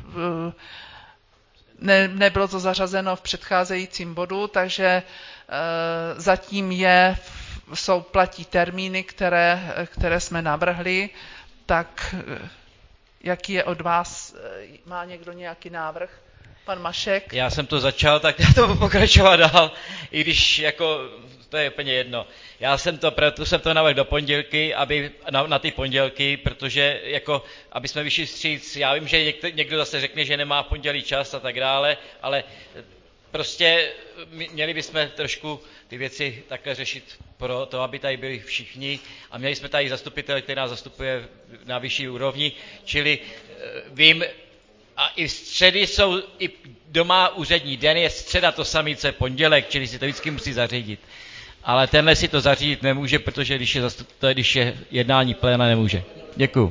Speaker 1: ne, nebylo to zařazeno v předcházejícím bodu, takže zatím je, jsou platí termíny, které, které jsme navrhli, tak jaký je od vás, má někdo nějaký návrh? Pan Mašek?
Speaker 3: Já jsem to začal, tak já to budu pokračovat dál, i když jako, to je úplně jedno. Já jsem to, proto jsem to navrhl do pondělky, aby, na, na ty pondělky, protože jako, aby jsme vyšli vstříc, já vím, že někdo, někdo zase řekne, že nemá v pondělí čas a tak dále, ale prostě měli bychom trošku ty věci takhle řešit pro to, aby tady byli všichni a měli jsme tady zastupitel, který nás zastupuje na vyšší úrovni, čili vím, a i středy jsou, i doma úřední den je středa to samé, co je pondělek, čili si to vždycky musí zařídit. Ale tenhle si to zařídit nemůže, protože když je, zastup, to, když je jednání pléna, nemůže. Děkuju.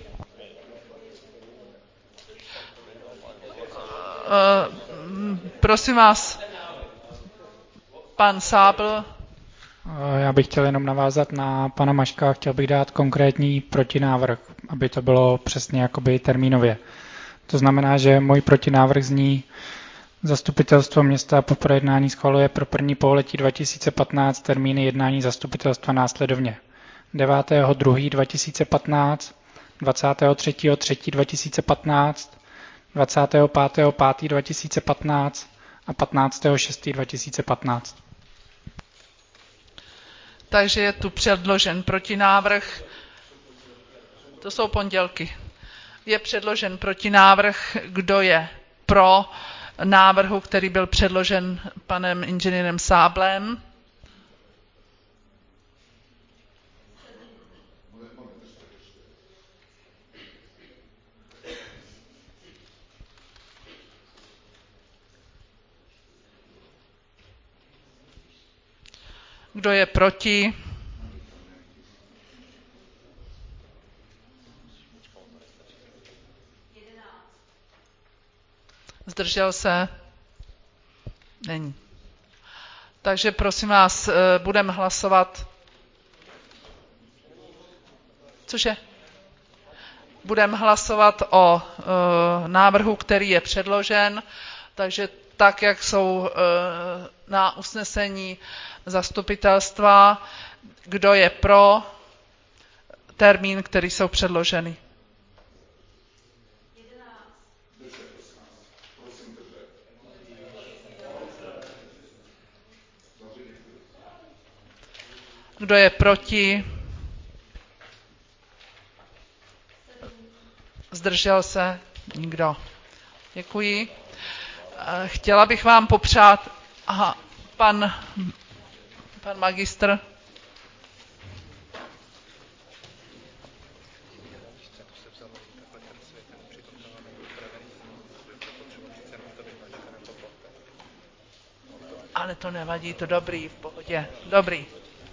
Speaker 1: Uh, prosím vás, pan Sábl.
Speaker 5: Já bych chtěl jenom navázat na pana Maška, chtěl bych dát konkrétní protinávrh, aby to bylo přesně jakoby termínově. To znamená, že můj protinávrh zní: Zastupitelstvo města po projednání schvaluje pro první pololetí dva tisíce patnáct termíny jednání zastupitelstva následovně: devátého druhého dva tisíce patnáct, dvacátého třetího třetího dva tisíce patnáct, dvacátého pátého pátého dva tisíce patnáct a patnáctého šestého dva tisíce patnáct.
Speaker 1: Takže je tu předložen protinávrh. To jsou pondělky. Je předložen protinávrh, kdo je pro návrhu, který byl předložen panem inženýrem Sáblem. Kdo je proti? Zdržel se? Není. Takže prosím vás, budeme hlasovat. Cože? Budeme hlasovat o uh, návrhu, který je předložen, takže tak, jak jsou uh, na usnesení zastupitelstva, kdo je pro termín, který jsou předloženy. Kdo je proti? Zdržel se? Nikdo. Děkuji. Chtěla bych vám popřát... Aha, pan, pan magistr. Ale to nevadí, to dobrý, v pohodě. Dobrý.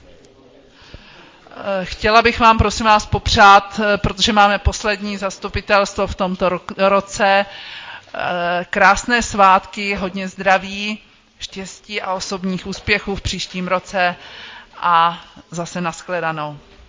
Speaker 1: Chtěla bych vám, prosím vás, popřát, protože máme poslední zastupitelstvo v tomto roce, krásné svátky, hodně zdraví, štěstí a osobních úspěchů v příštím roce a zase nashledanou.